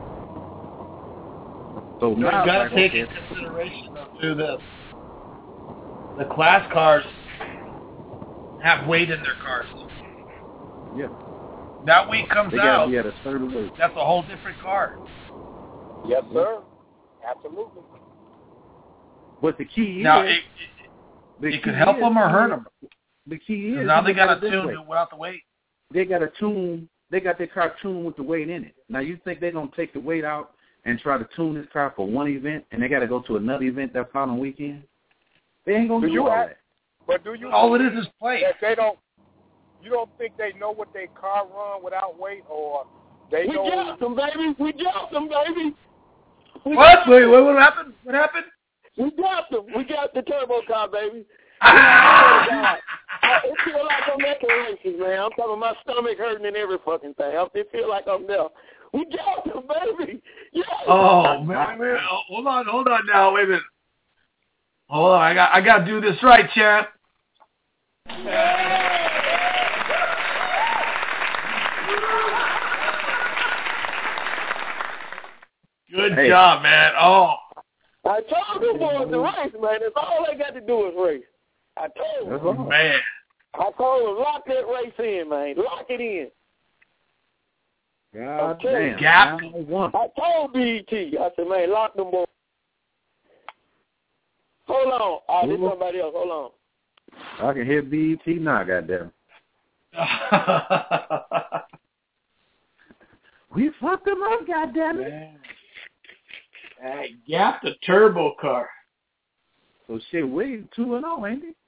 So now you got to take into consideration though too the class cars have weight in their cars. Yeah. That weight comes they out. They got to be at a certain weight. That's a whole different car. Yes, sir. Absolutely. But the key now, is... it could help them or hurt them. The key is... Now they got to tune it without the weight. They got to tune... They got their car tuned with the weight in it. Now, you think they're going to take the weight out and try to tune this car for one event, and they got to go to another event that following weekend? They ain't going to do all that. But do you... All it is plate. They don't... You don't think they know what their car run without weight, or they know... We jumped them, baby. What? Wait, what happened? What happened? We got them. We got the turbo car, baby. It feel like I'm making races, man. I'm talking my stomach hurting and every fucking thing. It feel like I'm there. We got them, baby. Yes. Oh, man. Hold on now. Wait a minute. Hold on. I got to do this right, champ. Good job, man. Oh. I told them boys to race, man. That's all they got to do is race. I told them. Man. I told them, lock that race in, man. Lock it in. God damn. Gap. I told BET. I said, man, lock them boys. Hold on. Oh, this somebody else. Hold on. I can hear BET now, goddamn. We fucked them up, goddamn it. Gap the turbo car. So shit, we 2-0, ain't it?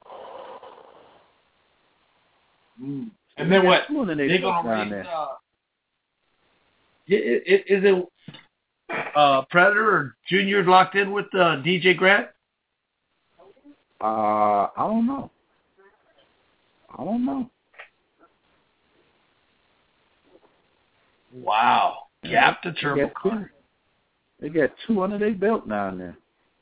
And then what? They gonna race. Is it Predator or Junior locked in with DJ Grant? I don't know. Wow. Gap the turbo car. They got 2 under their belt down there.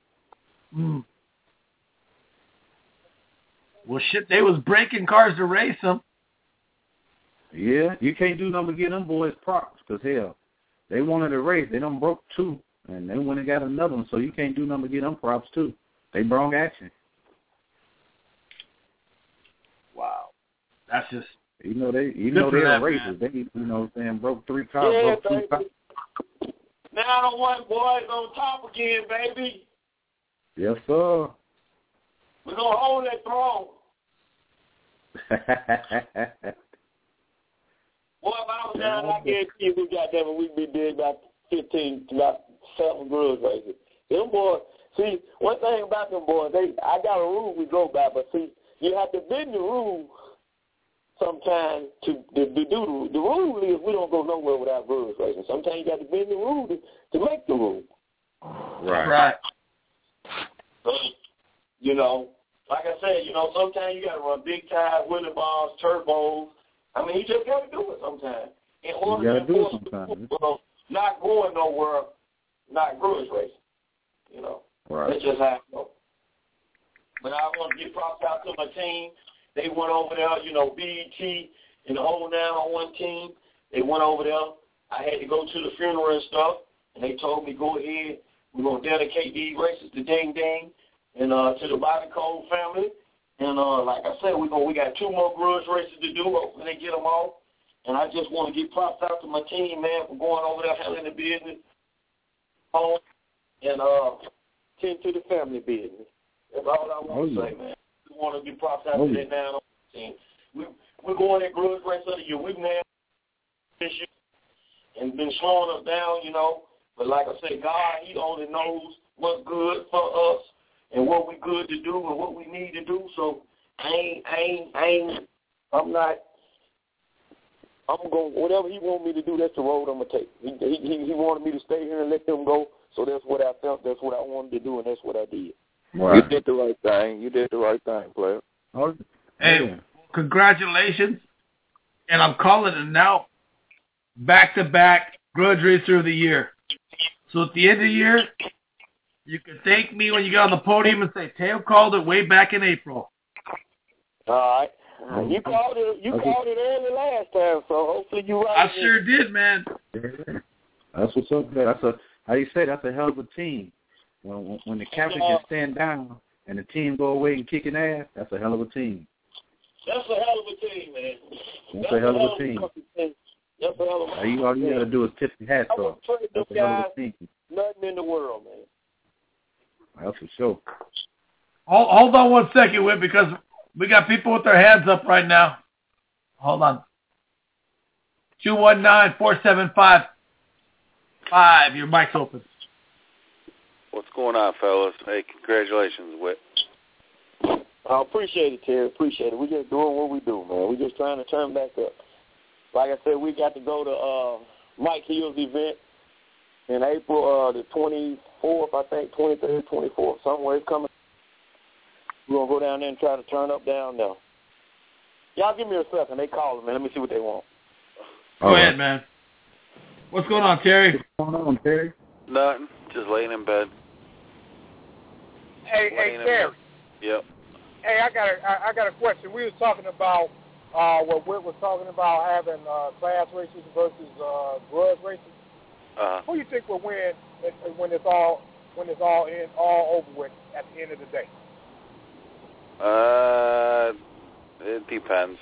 Well, shit, they was breaking cars to race them. Yeah, you can't do nothing but get them boys props, because, hell, they wanted to race. They done broke 2, and they went and got another one, so you can't do nothing but get them props, too. They brought action. Wow. That's just... they're racers. They, broke 3 cars, broke 2 cars. Now the white boys on top again, baby. Yes, sir. We're going to hold that throne. Boy, if I was down, I guarantee you we'd be dead about 7 grudge races. Them boys, see, one thing about them boys, I got a rule we go by, but see, you have to bend the rule sometimes to do the rule is we don't go nowhere without grudge racing. Sometimes you got to bend the rule to make the rule. Right. Like I said, sometimes you got to run big tires, wheelie bars, turbos. I mean, you just got to do it sometimes. In order to enforce not going nowhere, not grudge racing. Right. That's just how it goes. But I want to give props out to my team. They went over there, BET and the whole 9-on-1 team. They went over there. I had to go to the funeral and stuff, and they told me, go ahead. We're going to dedicate these races to Ding Ding and to the Bobby Cole family. And like I said, we got 2 more grudge races to do. Hopefully they get them off. And I just want to give props out to my team, man, for going over there, handling the business. And tend to the family business. That's all I want to say, man. We want to give props out to that now team. We're going at grudge race of the year. We've nailed this year. and been slowing us down, you know. But like I said, God, He only knows what's good for us and what we good to do and what we need to do. So I'm going, whatever He want me to do, that's the road I'm going to take. He wanted me to stay here and let them go, so that's what I felt, that's what I wanted to do, and that's what I did. Right. You did the right thing. You did the right thing, player. Hey, congratulations. And I'm calling it now back-to-back Grudge Racer of the Year. So at the end of the year, you can thank me when you get on the podium and say, Teo called it way back in April. All right. You called it early last time, so hopefully you're right. I sure did, man. That's what's up there. How you say, that's a hell of a team. When the captain can stand down and the team go away and kicking ass, that's a hell of a team. That's a hell of a team, man. That's a hell of a team. That's a hell of a team. All you got to do is tip your hat off. That's a hell of a team. Nothing in the world, man. That's for sure. Hold on one second, Whit, because we got people with their hands up right now. Hold on. 219-475-5. Your mic's open. What's going on, fellas? Hey, congratulations, Whit. I appreciate it, Terry. Appreciate it. We're just doing what we do, man. We're just trying to turn back up. Like I said, we got to go to Mike Hill's event in April the 24th, I think, 23rd, 24th, somewhere. It's coming. We're going to go down there and try to turn up down there. Y'all give me a second. They calling, man. Let me see what they want. Go ahead, man. What's going on, Terry? What's going on, Terry? Nothing. Just laying in bed. Hey, Terry. Yep. Hey, I got a question. We was talking about what Whit was talking about, having class races versus grudge races. Who you think will win when it's all over with at the end of the day? It depends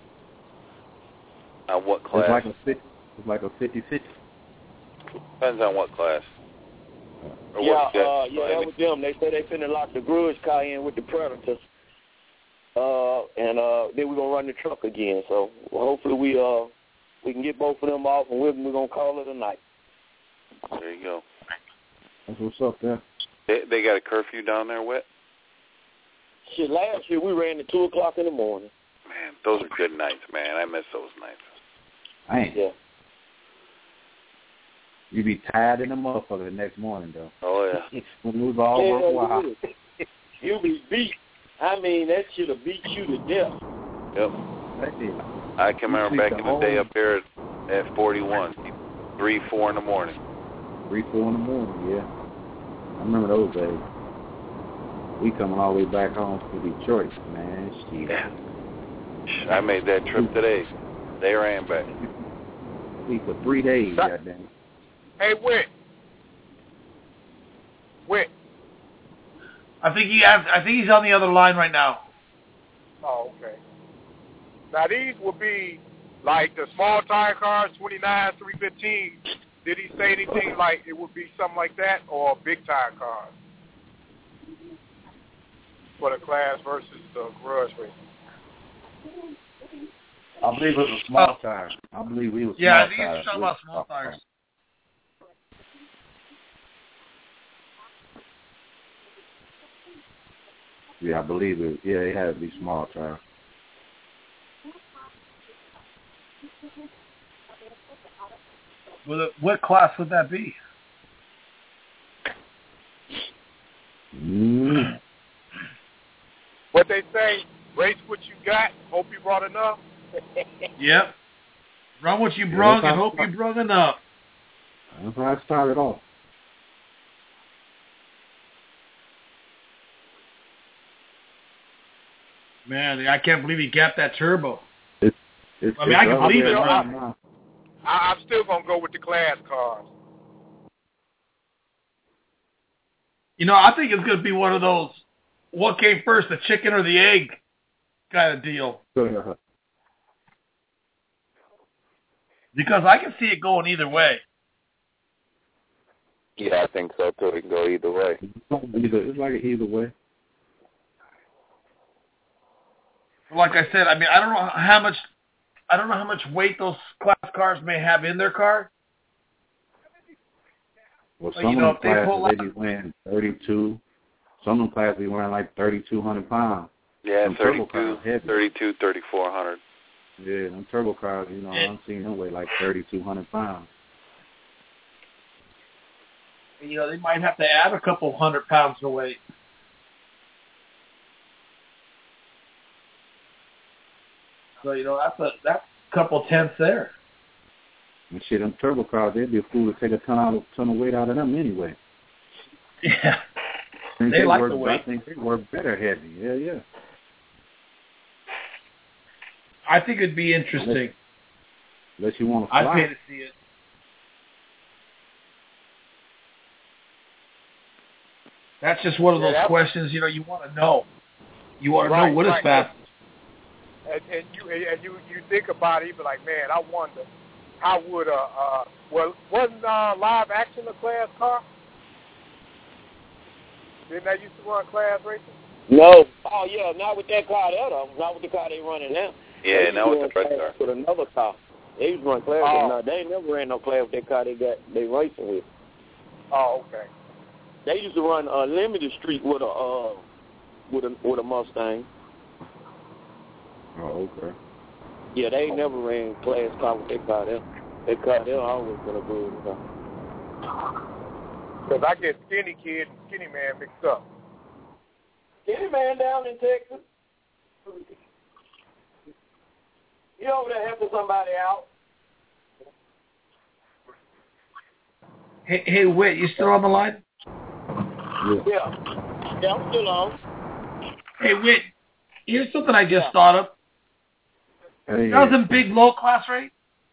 on what class. It's like a 50-50. Depends on what class. That was them. They said they finna lock the grudge car in with the Predator. And then we're going to run the truck again. So hopefully we can get both of them off, and we're going to call it a night. There you go. That's what's up there. They got a curfew down there, Whit? Shit, last year we ran at 2 o'clock in the morning. Man, those are good nights, man. I miss those nights. Yeah. You be tired in the motherfucker the next morning, though. Oh, yeah. When it was all worthwhile. You be beat. I mean, that should have beat you to death. Yep. I can remember back in the day up here at 41, 3, 4 in the morning. 3, 4 in the morning, yeah. I remember those days. We coming all the way back home to Detroit, man. Shit. Yeah. I made that trip today. There and back. For 3 days, goddamn. Hey, Whit. I think he's on the other line right now. Oh, okay. Now these would be like the small tire cars, 29, 315. Did he say anything like it would be something like that, or big tire cars for the class versus the grudge race? I believe it was a small tire. I believe we was small tires. Yeah, I think he's talking about small tires. Yeah, I believe it. Yeah, it had to be small tire. Well, what class would that be? What they say, race what you got, hope you brought enough. Yep. Run what you brung and hope you brung enough. That's how I started off. Man, I can't believe he gapped that turbo. I can believe it. I'm still going to go with the class cars. You know, I think it's going to be one of those, what came first, the chicken or the egg kind of deal. Because I can see it going either way. Yeah, I think so, too. It can go either way. It's like either way. Like I said, I mean, I don't know how much weight those class cars may have in their car, Well, some of them classes, they be weighing 32. Some of them classes be weighing like 3,200 pounds. Yeah, 32, 3,400. Yeah, them turbo cars, you know, I'm seeing them weigh like 3,200 pounds. You know, they might have to add a couple 100 pounds to weight. So, you know, that's a couple tenths there. And shit, them turbo cars, they'd be a fool to take a ton of weight out of them anyway. Yeah. They like work, the weight. I think they work better heavy. Yeah. I think it'd be interesting. Unless you want to fly. I'd pay to see it. That's just one of those questions, you know, you want to know. You want to know what is fast. And you think about it, you be like, man, I wonder how would wasn't Live Action a class car? Didn't they used to run class racing? No. Oh yeah, not with that car there though. Not with the car they running now. Yeah, now with the red car. With another car. They used to run class. No, they ain't never ran no class with that car they racing with. Oh, okay. They used to run Limited Street with a Mustang. Oh, okay. Yeah, they ain't never ran class car with that car there. That car there always been a good car. Because I get Skinny Kid and Skinny Man mixed up. Skinny Man down in Texas. You over there helping somebody out? Hey, Whit, you still on the line? Yeah, I'm still on. Hey, Whit, here's something I just thought of. Hey, Doesn't Big Low class rate?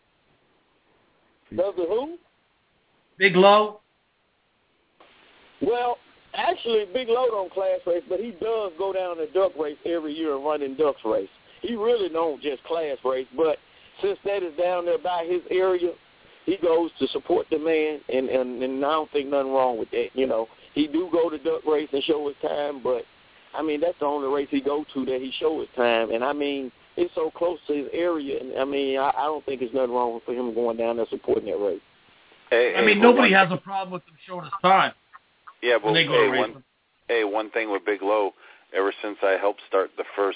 Does it who? Big Low? Well, actually, Big Low don't class race, but he does go down to duck race every year and run in ducks race. He really don't just class race, but since that is down there by his area, he goes to support the man, and I don't think nothing wrong with that. You know, he do go to duck race and show his time, but, I mean, that's the only race he go to that he show his time. And, I mean, it's so close to his area, and, I mean, I don't think there's nothing wrong for him going down there supporting that race. Nobody has a problem with him showing his time. Yeah, but one thing with Big Low, ever since I helped start the first,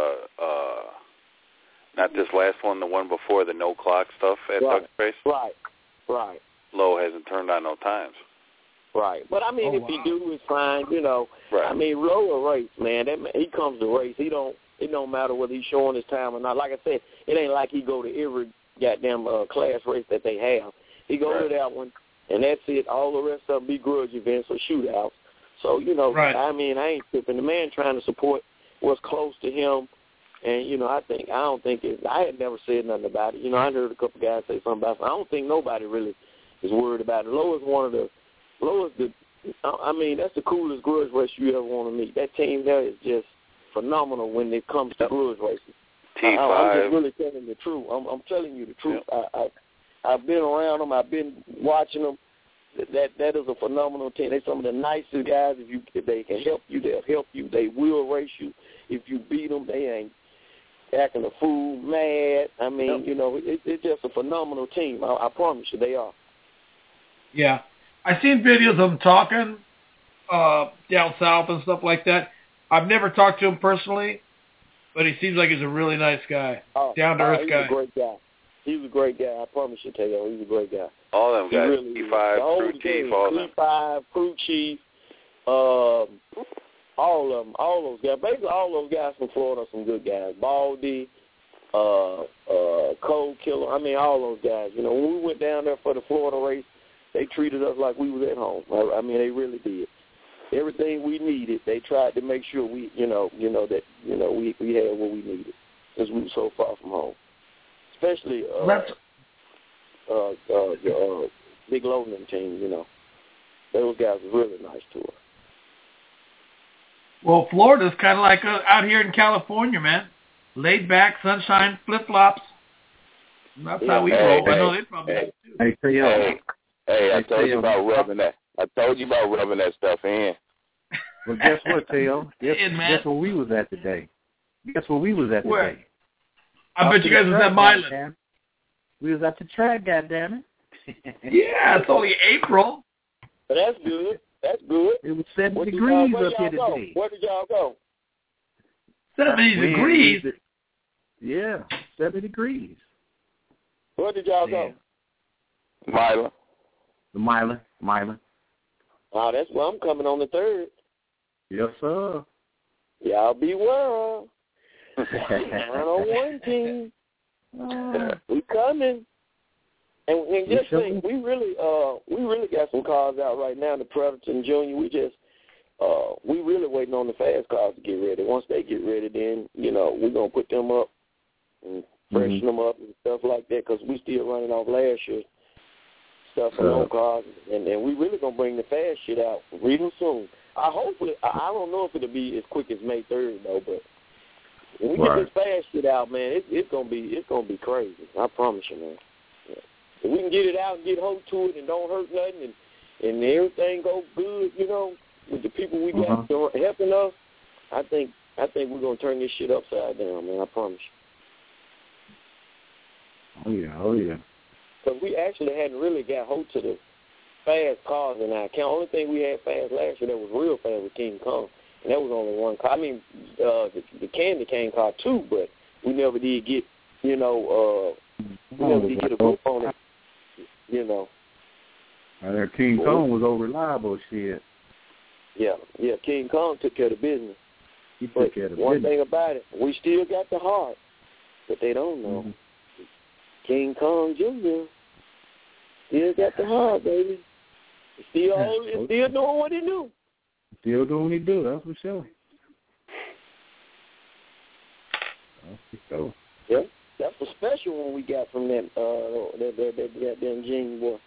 not this last one, the one before, the no clock stuff at Duck Race. Right. Low hasn't turned on no times. Right. But, I mean, he do, it's fine, you know. Right. I mean, Low a race, man. He comes to race. It don't matter whether he's showing his time or not. Like I said, it ain't like he go to every goddamn class race that they have. He go to that one, and that's it. All the rest of them be grudge events or shootouts. So, you know, I mean, I ain't tripping. The man trying to support what's close to him. And, you know, I had never said nothing about it. You know, I heard a couple guys say something about it. I don't think nobody really is worried about it. Low is I mean, that's the coolest grudge race you ever want to meet. That team there is just phenomenal when it comes to grudge racing. T5. I'm just really telling the truth. I'm telling you the truth. Yep. I've been around them. I've been watching them. That is a phenomenal team. They're some of the nicest guys. If they can help you, they'll help you. They will race you. If you beat them, they ain't acting a fool, mad. I mean, you know, it's just a phenomenal team. I promise you, they are. Yeah. I've seen videos of them talking down south and stuff like that. I've never talked to him personally, but he seems like he's a really nice guy, down-to-earth guy. He's a great guy. He's a great guy. I promise you, Taylor, he's a great guy. All them guys, really T5, Crew Chief, all them. T5, Crew Chief, all of them, all those guys. Basically, all those guys from Florida are some good guys. Baldy, Cold Killer. I mean, all those guys. You know, when we went down there for the Florida race, they treated us like we was at home. I mean, they really did. Everything we needed, they tried to make sure we had what we needed because we were so far from home. Especially Big Loading team, you know. Those guys were really nice to us. Well, Florida's kind of like out here in California, man. Laid back, sunshine, flip-flops. That's how we roll. I know they probably do too. Hey, I told you about rubbing that. I told you about rubbing that stuff in. Well, guess what, Theo? Guess where we was at today? Guess where we was at today? I bet you guys was at Milan. We was at the track, goddammit. Yeah, it's only April. But that's good. That's good. It was 70 degrees up here today. Where did y'all go? 70 degrees? Yeah, 70 degrees. Where did y'all go? Milan. The Milan. Oh, that's where I'm coming on the 3rd. Yes, sir. Y'all beware. 901 team. We coming. And just think, we really got some cars out right now. The Predator and Junior. We really waiting on the fast cars to get ready. Once they get ready, then we're gonna put them up and freshen them up and stuff like that. Because we still running off last year stuff on old cars, and we really gonna bring the fast shit out real soon. I don't know if it'll be as quick as May 3rd though, but when we get this fast shit out, man, it's gonna be crazy. I promise you, man. If we can get it out and get hold to it and don't hurt nothing and everything go good, with the people we got helping us, I think we're gonna turn this shit upside down, man. I promise you. Oh yeah. Because we actually hadn't really got hold to the fast cars in our account. Only thing we had fast last year that was real fast was King Kong, and that was only one car. I mean, the Candy Cane car too, but we never did get, we never did get a group on it, That King Kong was over reliable shit. Yeah, King Kong took care of the business. He took care of the business. One thing about it, we still got the heart, but they don't know. Mm-hmm. King Kong Jr. still got the heart, baby. Still doing what he do. Still doing what he do, that's for sure. Yeah, that's a special one we got from that goddamn Gene boy.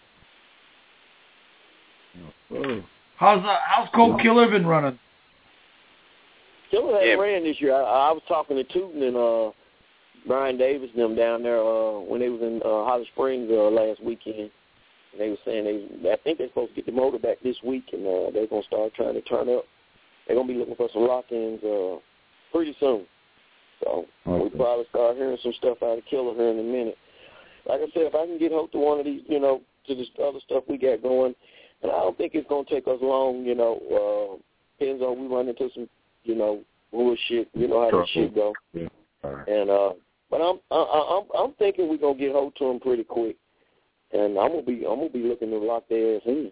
How's Colt Killer been running? Killer hasn't ran this year. I was talking to Tootin and Brian Davis and them down there when they was in Holly Springs last weekend. And they were saying I think they're supposed to get the motor back this week, and they're going to start trying to turn up. They're going to be looking for some lock-ins pretty soon. So we'll probably start hearing some stuff out of Killer here in a minute. Like I said, if I can get hold to one of these, to this other stuff we got going, and I don't think it's going to take us long, depends on we run into some, bullshit, how that shit go. Yeah. Right. And but I'm thinking we're gonna get hold to them pretty quick, and I'm gonna be looking to lock their ass in.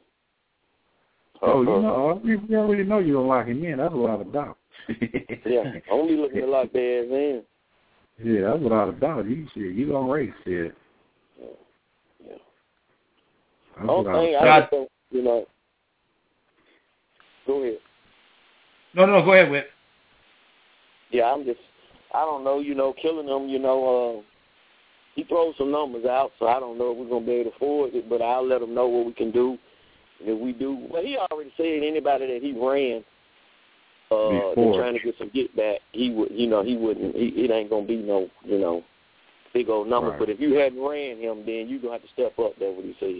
Oh, we already know you're gonna lock him in. That's without a doubt. Yeah, I'm gonna be looking to lock their ass in. Yeah, that's without a doubt. You gonna race it. Yeah. Only thing I think, Go ahead. No, go ahead, Whit. Yeah, I don't know, killing them, he throws some numbers out, so I don't know if we're going to be able to afford it, but I'll let him know what we can do. And if we do, well, he already said anybody that he ran, they're trying to get some get back, he would, it ain't going to be no, big old number. Right. But if you hadn't ran him, then you're going to have to step up. That's what he said.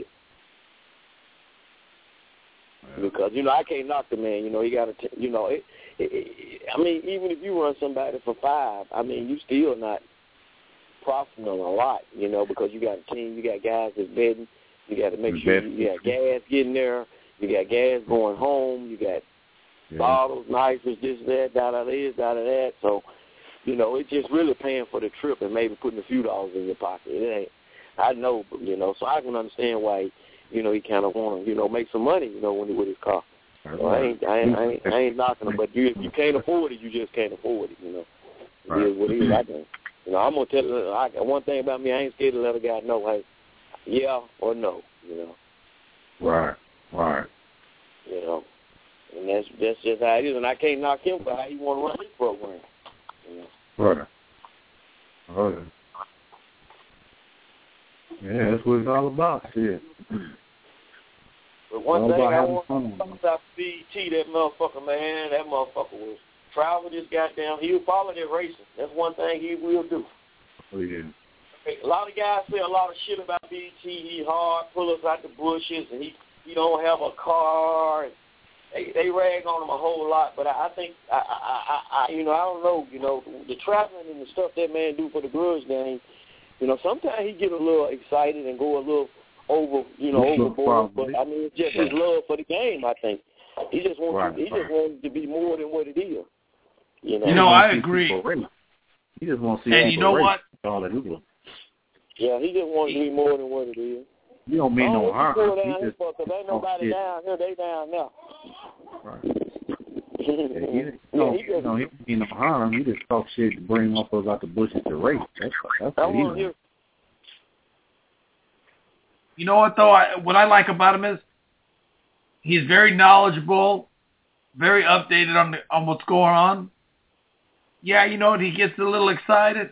Because, I can't knock the man. He got to, I mean, even if you run somebody for 5, I mean, you still not profiting on a lot, because you got a team, you got guys that's betting. You got to make sure you got gas getting there. You got gas going home. You got bottles, knives, this, that, that. So, it's just really paying for the trip and maybe putting a few dollars in your pocket. It ain't, I know, so I can understand why, he kind of want to, make some money, when he with his car. So I ain't knocking him, but if you can't afford it, you just can't afford it, It is what it is. I think. I'm going to tell one thing about me, I ain't scared to let a guy know, hey, yeah or no, Right. And that's just how it is. And I can't knock him for how he want to run his program. Right. Oh, yeah. Yeah, that's what it's all about. Shit. But one thing I want to talk about BET, that motherfucker, man, that motherfucker was travel this goddamn. He'll follow that racing. That's one thing he will do. Oh, yeah. A lot of guys say a lot of shit about BET. He hard, pull us out the bushes, and he don't have a car. And they rag on him a whole lot. But I think, I don't know, the traveling and the stuff that man do for the grudge game, sometimes he get a little excited and go a little overboard. But I mean, it's just his love for the game. I think he just wants it to be more than what it is. I agree. He just wants to see. And you know what? All it is. Yeah, he just wants to be more than what it is. You don't mean no harm. Because ain't nobody down here. They down there. Right. He don't mean no harm. He just talk shit to bring motherfuckers out the bushes to race. That's what he does. You know what, though? What I like about him is he's very knowledgeable, very updated on what's going on. Yeah, you know what? He gets a little excited.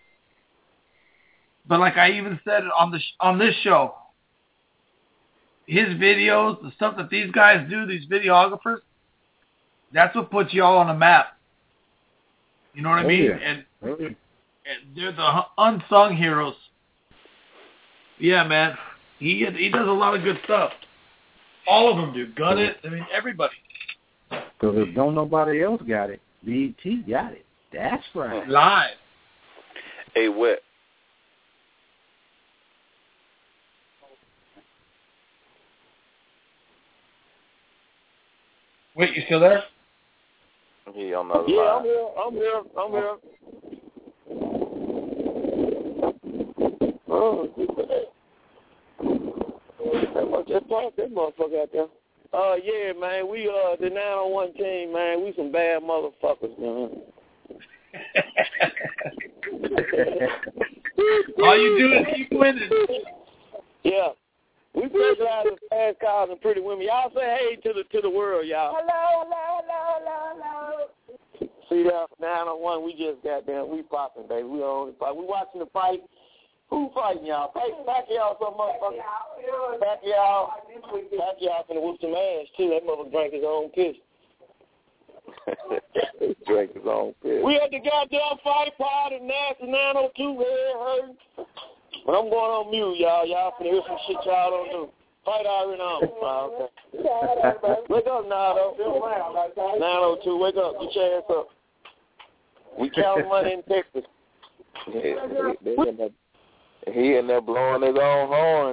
But like I even said on this show, his videos, the stuff that these guys do, these videographers, that's what puts y'all on the map. You know what I mean? Yeah. And they're the unsung heroes. Yeah, man. He does a lot of good stuff. All of them do. Got it. I mean, everybody. Because if don't nobody else got it, BET got it. That's right. Live. Hey, Whit. Wait, you still there? He on the other line. I'm here. Oh, that motherfucker out there. Yeah, man, we the 901 team, man. We some bad motherfuckers, man. All you do is keep winning. Yeah. We specialize in fast cars and pretty women. Y'all say hey to the world, y'all. Hello. See that 901, we just we popping, baby. We on the fight. We watching the fight. Who fighting y'all? Pacquiao, some motherfucker. Pacquiao finna whoop some ass too. That motherfucker drank his own piss. Drank his own piss. We had the goddamn fight pod and NASA 902 head hurting. But I'm going on mute, y'all. Y'all finna hear some shit y'all don't do. Fight already on. Okay. Wake up, Nado. 902, wake up. Get your ass up. We count money in Texas. He in there blowing his own horn.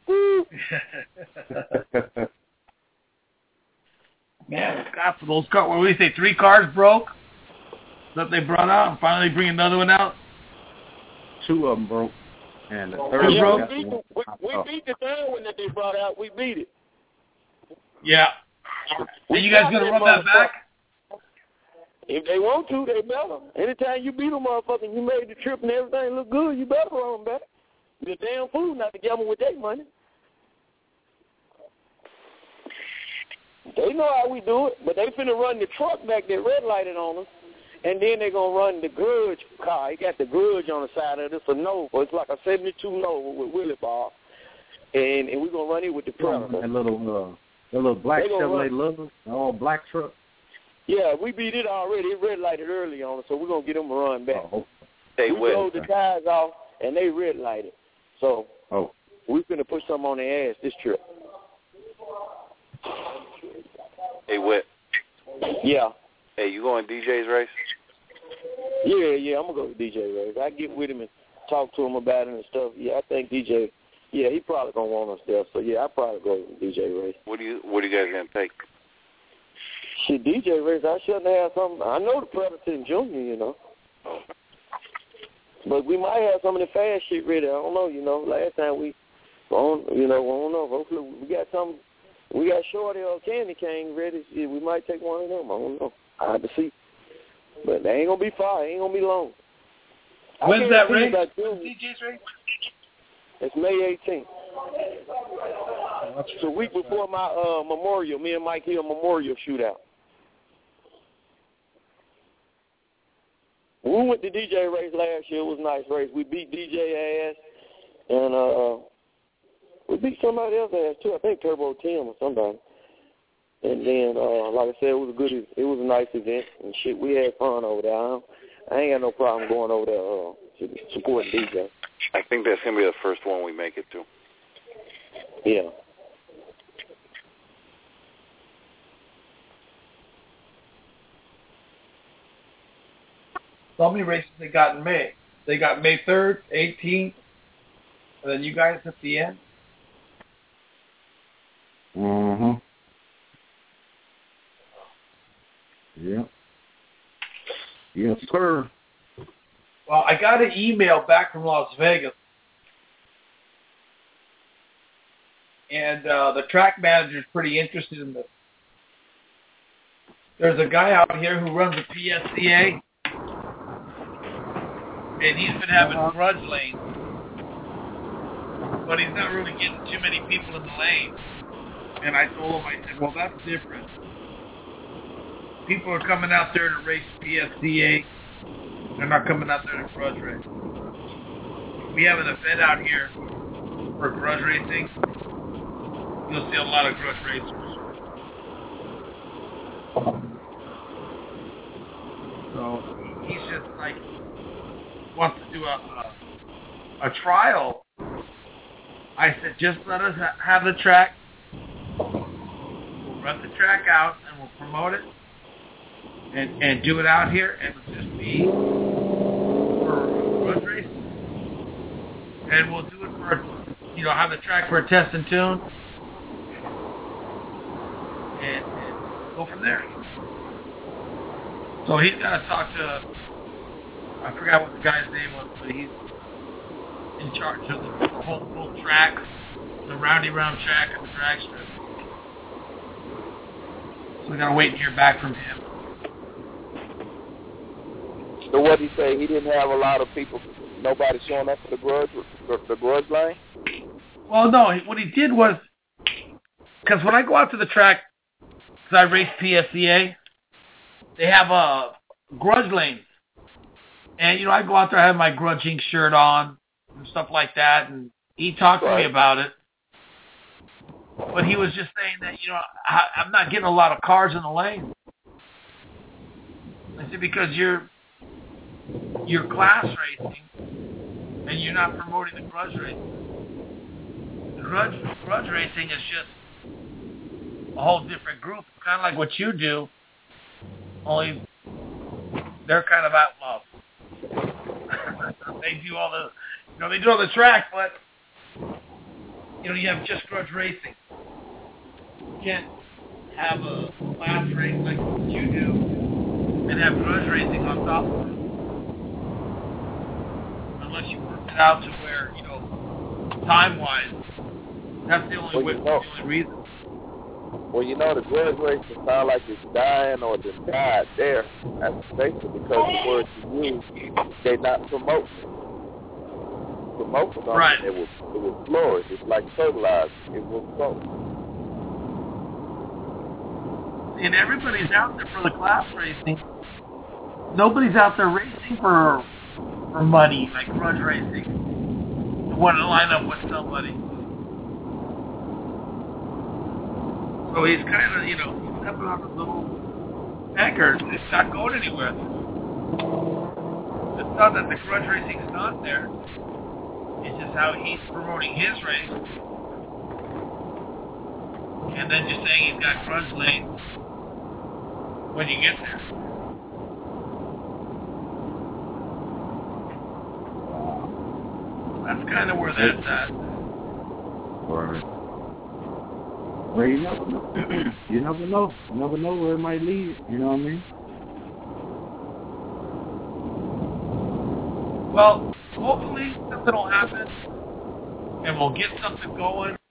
Man, God, for those cars, what do we say, 3 cars broke that they brought out and finally bring another one out? 2 of them broke. And the third we beat the third one that they brought out. We beat it. Yeah. Are you guys going to run that back? If they want to, they better. Anytime you beat them, motherfucker, you made the trip and everything look good, you better run them back. You're a damn fool not to gamble with their money. They know how we do it, but they finna run the truck back that red lighted on us, and then they're going to run the Grudge car. He got the Grudge on the side of it. It's a Nova. It's like a 72 Nova with Willie Bar. And we're going to run it with the Predator. That little black Chevrolet Lover, all black truck. Yeah, we beat it already. It red lighted early on us, so we're going to get them to run back. They we rolled the tires off, and they red lighted. So we're going to put something on their ass this trip. Hey, Whit. Yeah. Hey, you going DJ's race? Yeah, I'm going to go to DJ race. I get with him and talk to him about it and stuff. Yeah, I think DJ, he probably going to want us there. So, yeah, I probably go to DJ race. What are you guys going to take? Shit, DJ race, I shouldn't have something. I know the Predator and Junior, you know. But we might have some of the fast shit ready. I don't know, you know. Last time we don't know. Hopefully we got something. We got Shorty or Candy Cane ready. Shit, we might take one of them. I don't know. I have to see. But they ain't going to be far. It ain't going to be long. When's that race? DJ's race? It's May 18th. It's a week before my memorial, me and Mike Hill memorial shootout. We went to DJ race last year. It was a nice race. We beat DJ ass, and we beat somebody else ass too. I think Turbo Tim or somebody. And then, like I said, it was a nice event and shit. We had fun over there. I ain't got no problem going over there supporting DJ. I think that's gonna be the first one we make it to. Yeah. So how many races they got in May? They got May 3rd, 18th, and then you guys at the end? Yes, sir. Well, I got an email back from Las Vegas. And the track manager is pretty interested in this. There's a guy out here who runs a PSCA, and he's been having grudge lanes, but he's not really getting too many people in the lane. And I told him, I said, well, that's different. People are coming out there to race PSCA. They're not coming out there to grudge race. We have an event out here for grudge racing. You'll see a lot of grudge racers. So he's just like wants to do a trial. I said, just let us have the track. We'll run the track out and we'll promote it and do it out here, and it'll just be for grudge race. And we'll do it for, have the track for a test and tune. And go from there. So he's got to talk to, I forgot what the guy's name was, but he's in charge of the whole track, the roundy round track and the drag strip. So we got to wait and hear back from him. So what did he say? He didn't have a lot of people, nobody showing up for the grudge lane? Well, no. What he did was, because when I go out to the track, because I race PSCA, they have grudge lanes. And, I go out there, I have my Grudge Inc. shirt on and stuff like that, and he talked to me about it. But he was just saying that, I'm not getting a lot of cars in the lane. I said, because you're class racing, and you're not promoting the grudge racing. The grudge racing is just a whole different group, kind of like what you do, only they're kind of outlaws. They do all the, they do all the track, but you have just grudge racing. You can't have a class race like you do and have grudge racing on top of it, unless you work it out to where time-wise, that's the only way, the only reason. Well, the grudge racing sound like it's dying or just died there. That's basically because the words you use, they're not promoting it. Promoting it, right. It will flourish. It's like fertilizer. It will grow. And everybody's out there for the class racing. Nobody's out there racing for money, like grudge racing. You want to line up with somebody. So he's kind of, stepping on his little anchor. It's not going anywhere. It's not that the grudge racing is not there. It's just how he's promoting his race. And then just saying he's got grudge lanes when you get there. That's kind of where that's at. Right. Well, you never know. You never know. You never know where it might lead. You know what I mean? Well, hopefully something will happen, and we'll get something going.